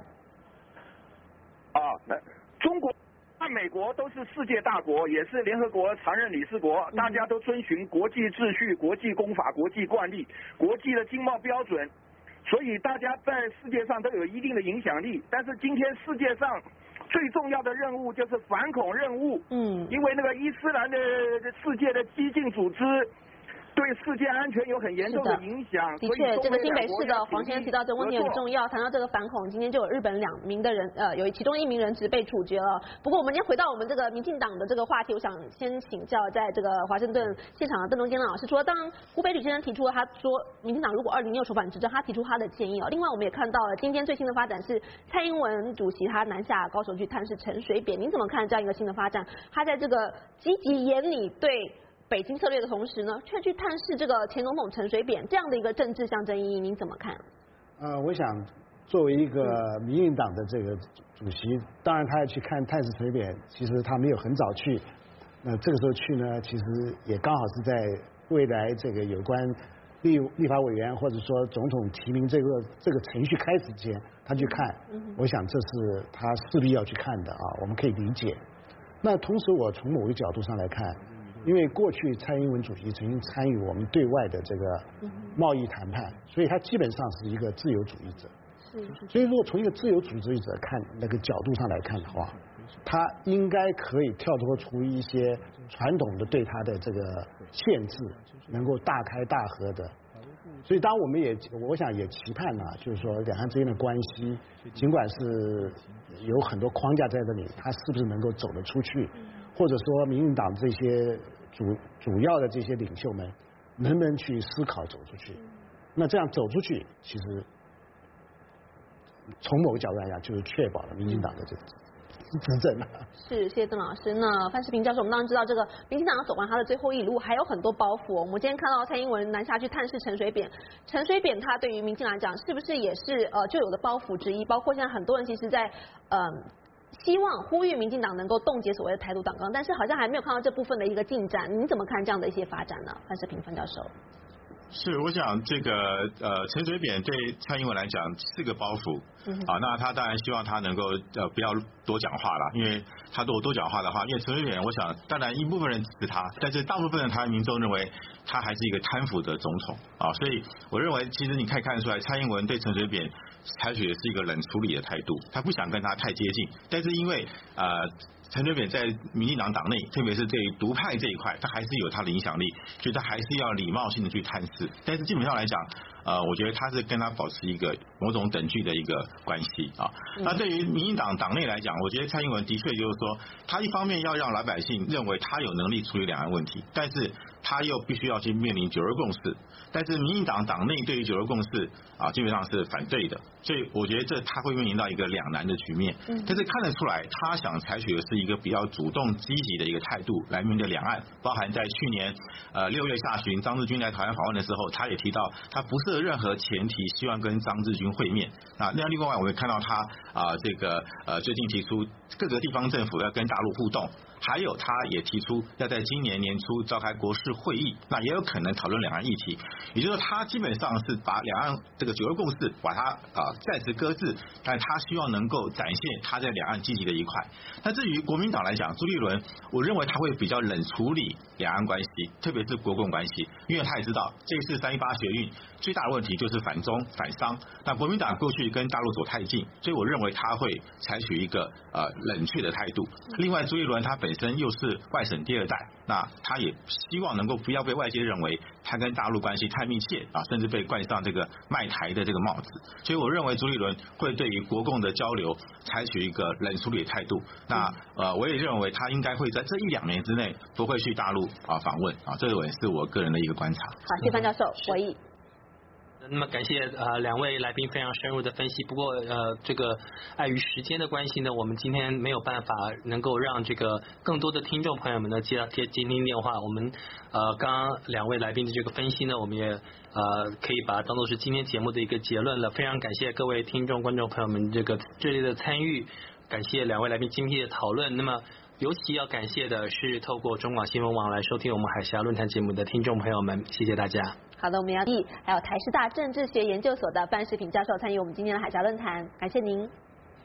中国和美国都是世界大国，也是联合国常任理事国，大家都遵循国际秩序、国际公法、国际惯例、国际的经贸标准，所以大家在世界上都有一定的影响力。但是今天世界上最重要的任务就是反恐任务，因为那个伊斯兰的世界的激进组织对世界安全有很严重的影响。 的确，这个新北市的黄先生提到这个问题很重要。谈到这个反恐，今天就有日本2名的人，有其中1名人质被处决了。不过我们先回到我们这个民进党的这个话题，我想先请教在这个华盛顿现场的邓中坚老师，除了当然胡北吕先生提出了他说民进党如果2006重返执政，他提出他的建议哦。另外我们也看到了今天最新的发展是蔡英文主席他南下高雄去探视陈水扁，您怎么看这样一个新的发展？他在这个积极研拟对北京策略的同时呢，却去探视这个前总统陈水扁，这样的一个政治象征意义，您怎么看？ 我想作为一个民进党的这个主席，当然他要去看探视陈水扁，其实他没有很早去，那这个时候去呢，其实也刚好是在未来这个有关立法委员或者说总统提名这个程序开始前，他去看，我想这是他势必要去看的啊，我们可以理解。那同时我从某个角度上来看，因为过去蔡英文主席曾经参与我们对外的这个贸易谈判，所以他基本上是一个自由主义者。所以如果从一个自由主义者看那个角度上来看的话，他应该可以跳脱出一些传统的对他的这个限制，能够大开大合的。所以当我们我想也期盼啊，就是说两岸之间的关系，尽管是有很多框架在这里，它是不是能够走得出去？或者说民进党这些主要的这些领袖们能不能去思考走出去？那这样走出去，其实从某个角度来讲，就是确保了民进党的这个执政了。 是，谢谢邓老师。那范世平教授，我们当然知道这个民进党要走完他的最后一里路，还有很多包袱。我们今天看到蔡英文南下去探视陈水扁，陈水扁他对于民进来讲，是不是也是就有的包袱之一？包括现在很多人其实在希望呼吁民进党能够冻结所谓的台独党纲，但是好像还没有看到这部分的一个进展。你怎么看这样的一些发展呢？范世平范教授。 是，我想这个陈水扁对蔡英文来讲是个包袱，那他当然希望他能够不要多讲话了，因为他如果多讲话的话，因为陈水扁，我想当然一部分人支持他，但是大部分的台湾民众认为他还是一个贪腐的总统所以我认为其实你可以看得出来，蔡英文对陈水扁采取的是一个冷处理的态度，他不想跟他太接近，但是因为陈水扁在民进党党内，特别是对独派这一块，他还是有他的影响力，所以他还是要礼貌性的去探视。但是基本上来讲，我觉得他是跟他保持一个某种等距的一个关系那对于民进党党内来讲，我觉得蔡英文的确就是说，他一方面要让老百姓认为他有能力处理两岸问题，但是他又必须要去面临9·2共识。但是民进党党内对于9·2共识基本上是反对的，所以我觉得他会面临到一个两难的局面。但是看得出来，他想采取的是一个比较主动积极的一个态度来面对两岸，包含在去年6月下旬张志军来台湾访问的时候，他也提到他不设任何前提希望跟张志军会面那另外我们看到他这个最近提出各个地方政府要跟大陆互动，还有他也提出要在今年年初召开国事会议，那也有可能讨论两岸议题，也就是说他基本上是把两岸这个9·2共识把它暂时搁置，但他希望能够展现他在两岸积极的一块。那至于国民党来讲，朱立伦我认为他会比较冷处理两岸关系，特别是国共关系，因为他也知道这次3·18学运最大的问题就是反中反商，那国民党过去跟大陆走太近，所以我认为他会采取一个冷却的态度。另外朱立伦他本身又是外省第2代，那他也希望能够不要被外界认为他跟大陆关系太密切甚至被冠上这个卖台的这个帽子，所以我认为朱立伦会对于国共的交流采取一个冷处理的态度。那我也认为他应该会在这1-2年之内不会去大陆访问这也是我个人的一个观察。 好，谢谢范教授，回忆。 那么感谢两位来宾非常深入的分析。不过这个碍于时间的关系呢，我们今天没有办法能够让这个更多的听众朋友们呢接听电话。我们刚刚两位来宾的这个分析呢，我们也可以把它当作是今天节目的一个结论了。非常感谢各位听众观众朋友们这个热烈的参与，感谢两位来宾精辟的讨论。那么尤其要感谢的是透过中广新闻网来收听我们海峡论坛节目的听众朋友们，谢谢大家。 好的，我们要还有台师大政治学研究所的范世平教授参与我们今天的海峡论坛，感谢您。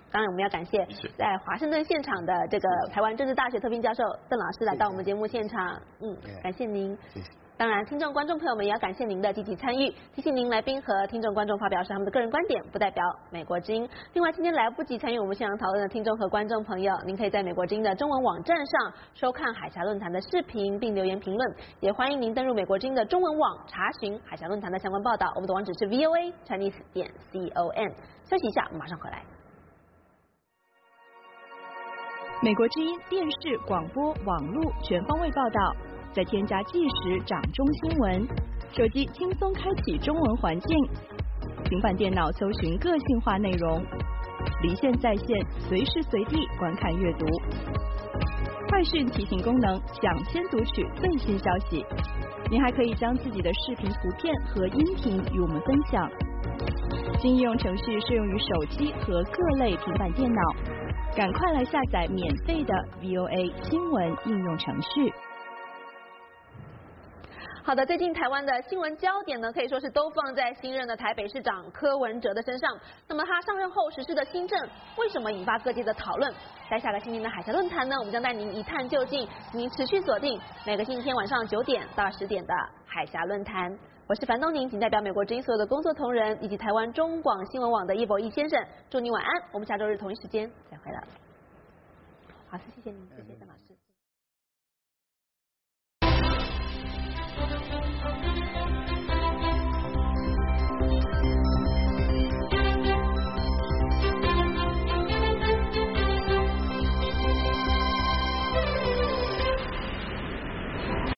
当然我们要感谢在华盛顿现场的这个台湾政治大学特聘教授邓老师来到我们节目现场，感谢您。 谢谢。 当然，听众观众朋友们也要感谢您的积极参与。提醒您，来宾和听众观众发表是他们的个人观点，不代表美国之音。另外，今天来不及参与我们现场讨论的听众和观众朋友，您可以在美国之音的中文网站上收看海峡论坛的视频，并留言评论。也欢迎您登入美国之音的中文网查询海峡论坛的相关报道。我们的网址是 voa.chinese.com。休息一下，我们马上回来。 美国之音电视、广播、网络全方位报道。再添加即时掌中新闻，手机轻松开启中文环境，平板电脑搜寻个性化内容，离线在线，随时随地观看阅读。快讯提醒功能，抢先读取最新消息。您还可以将自己的视频、图片和音频与我们分享。新应用程序适用于手机和各类平板电脑，赶快来下载免费的 VOA 新闻应用程序。 好的，最近台湾的新闻焦点呢，可以说是都放在新任的台北市长柯文哲的身上。那么他上任后实施的新政，为什么引发各界的讨论？在下个星期的海峡论坛呢，我们将带您一探究竟。您持续锁定每个星期天晚上9点到10点的海峡论坛。我是樊东宁，仅代表美国之音所有的工作同仁以及台湾中广新闻网的叶博义先生，祝您晚安。我们下周日同一时间再会了。好，谢谢您，谢谢邓老师。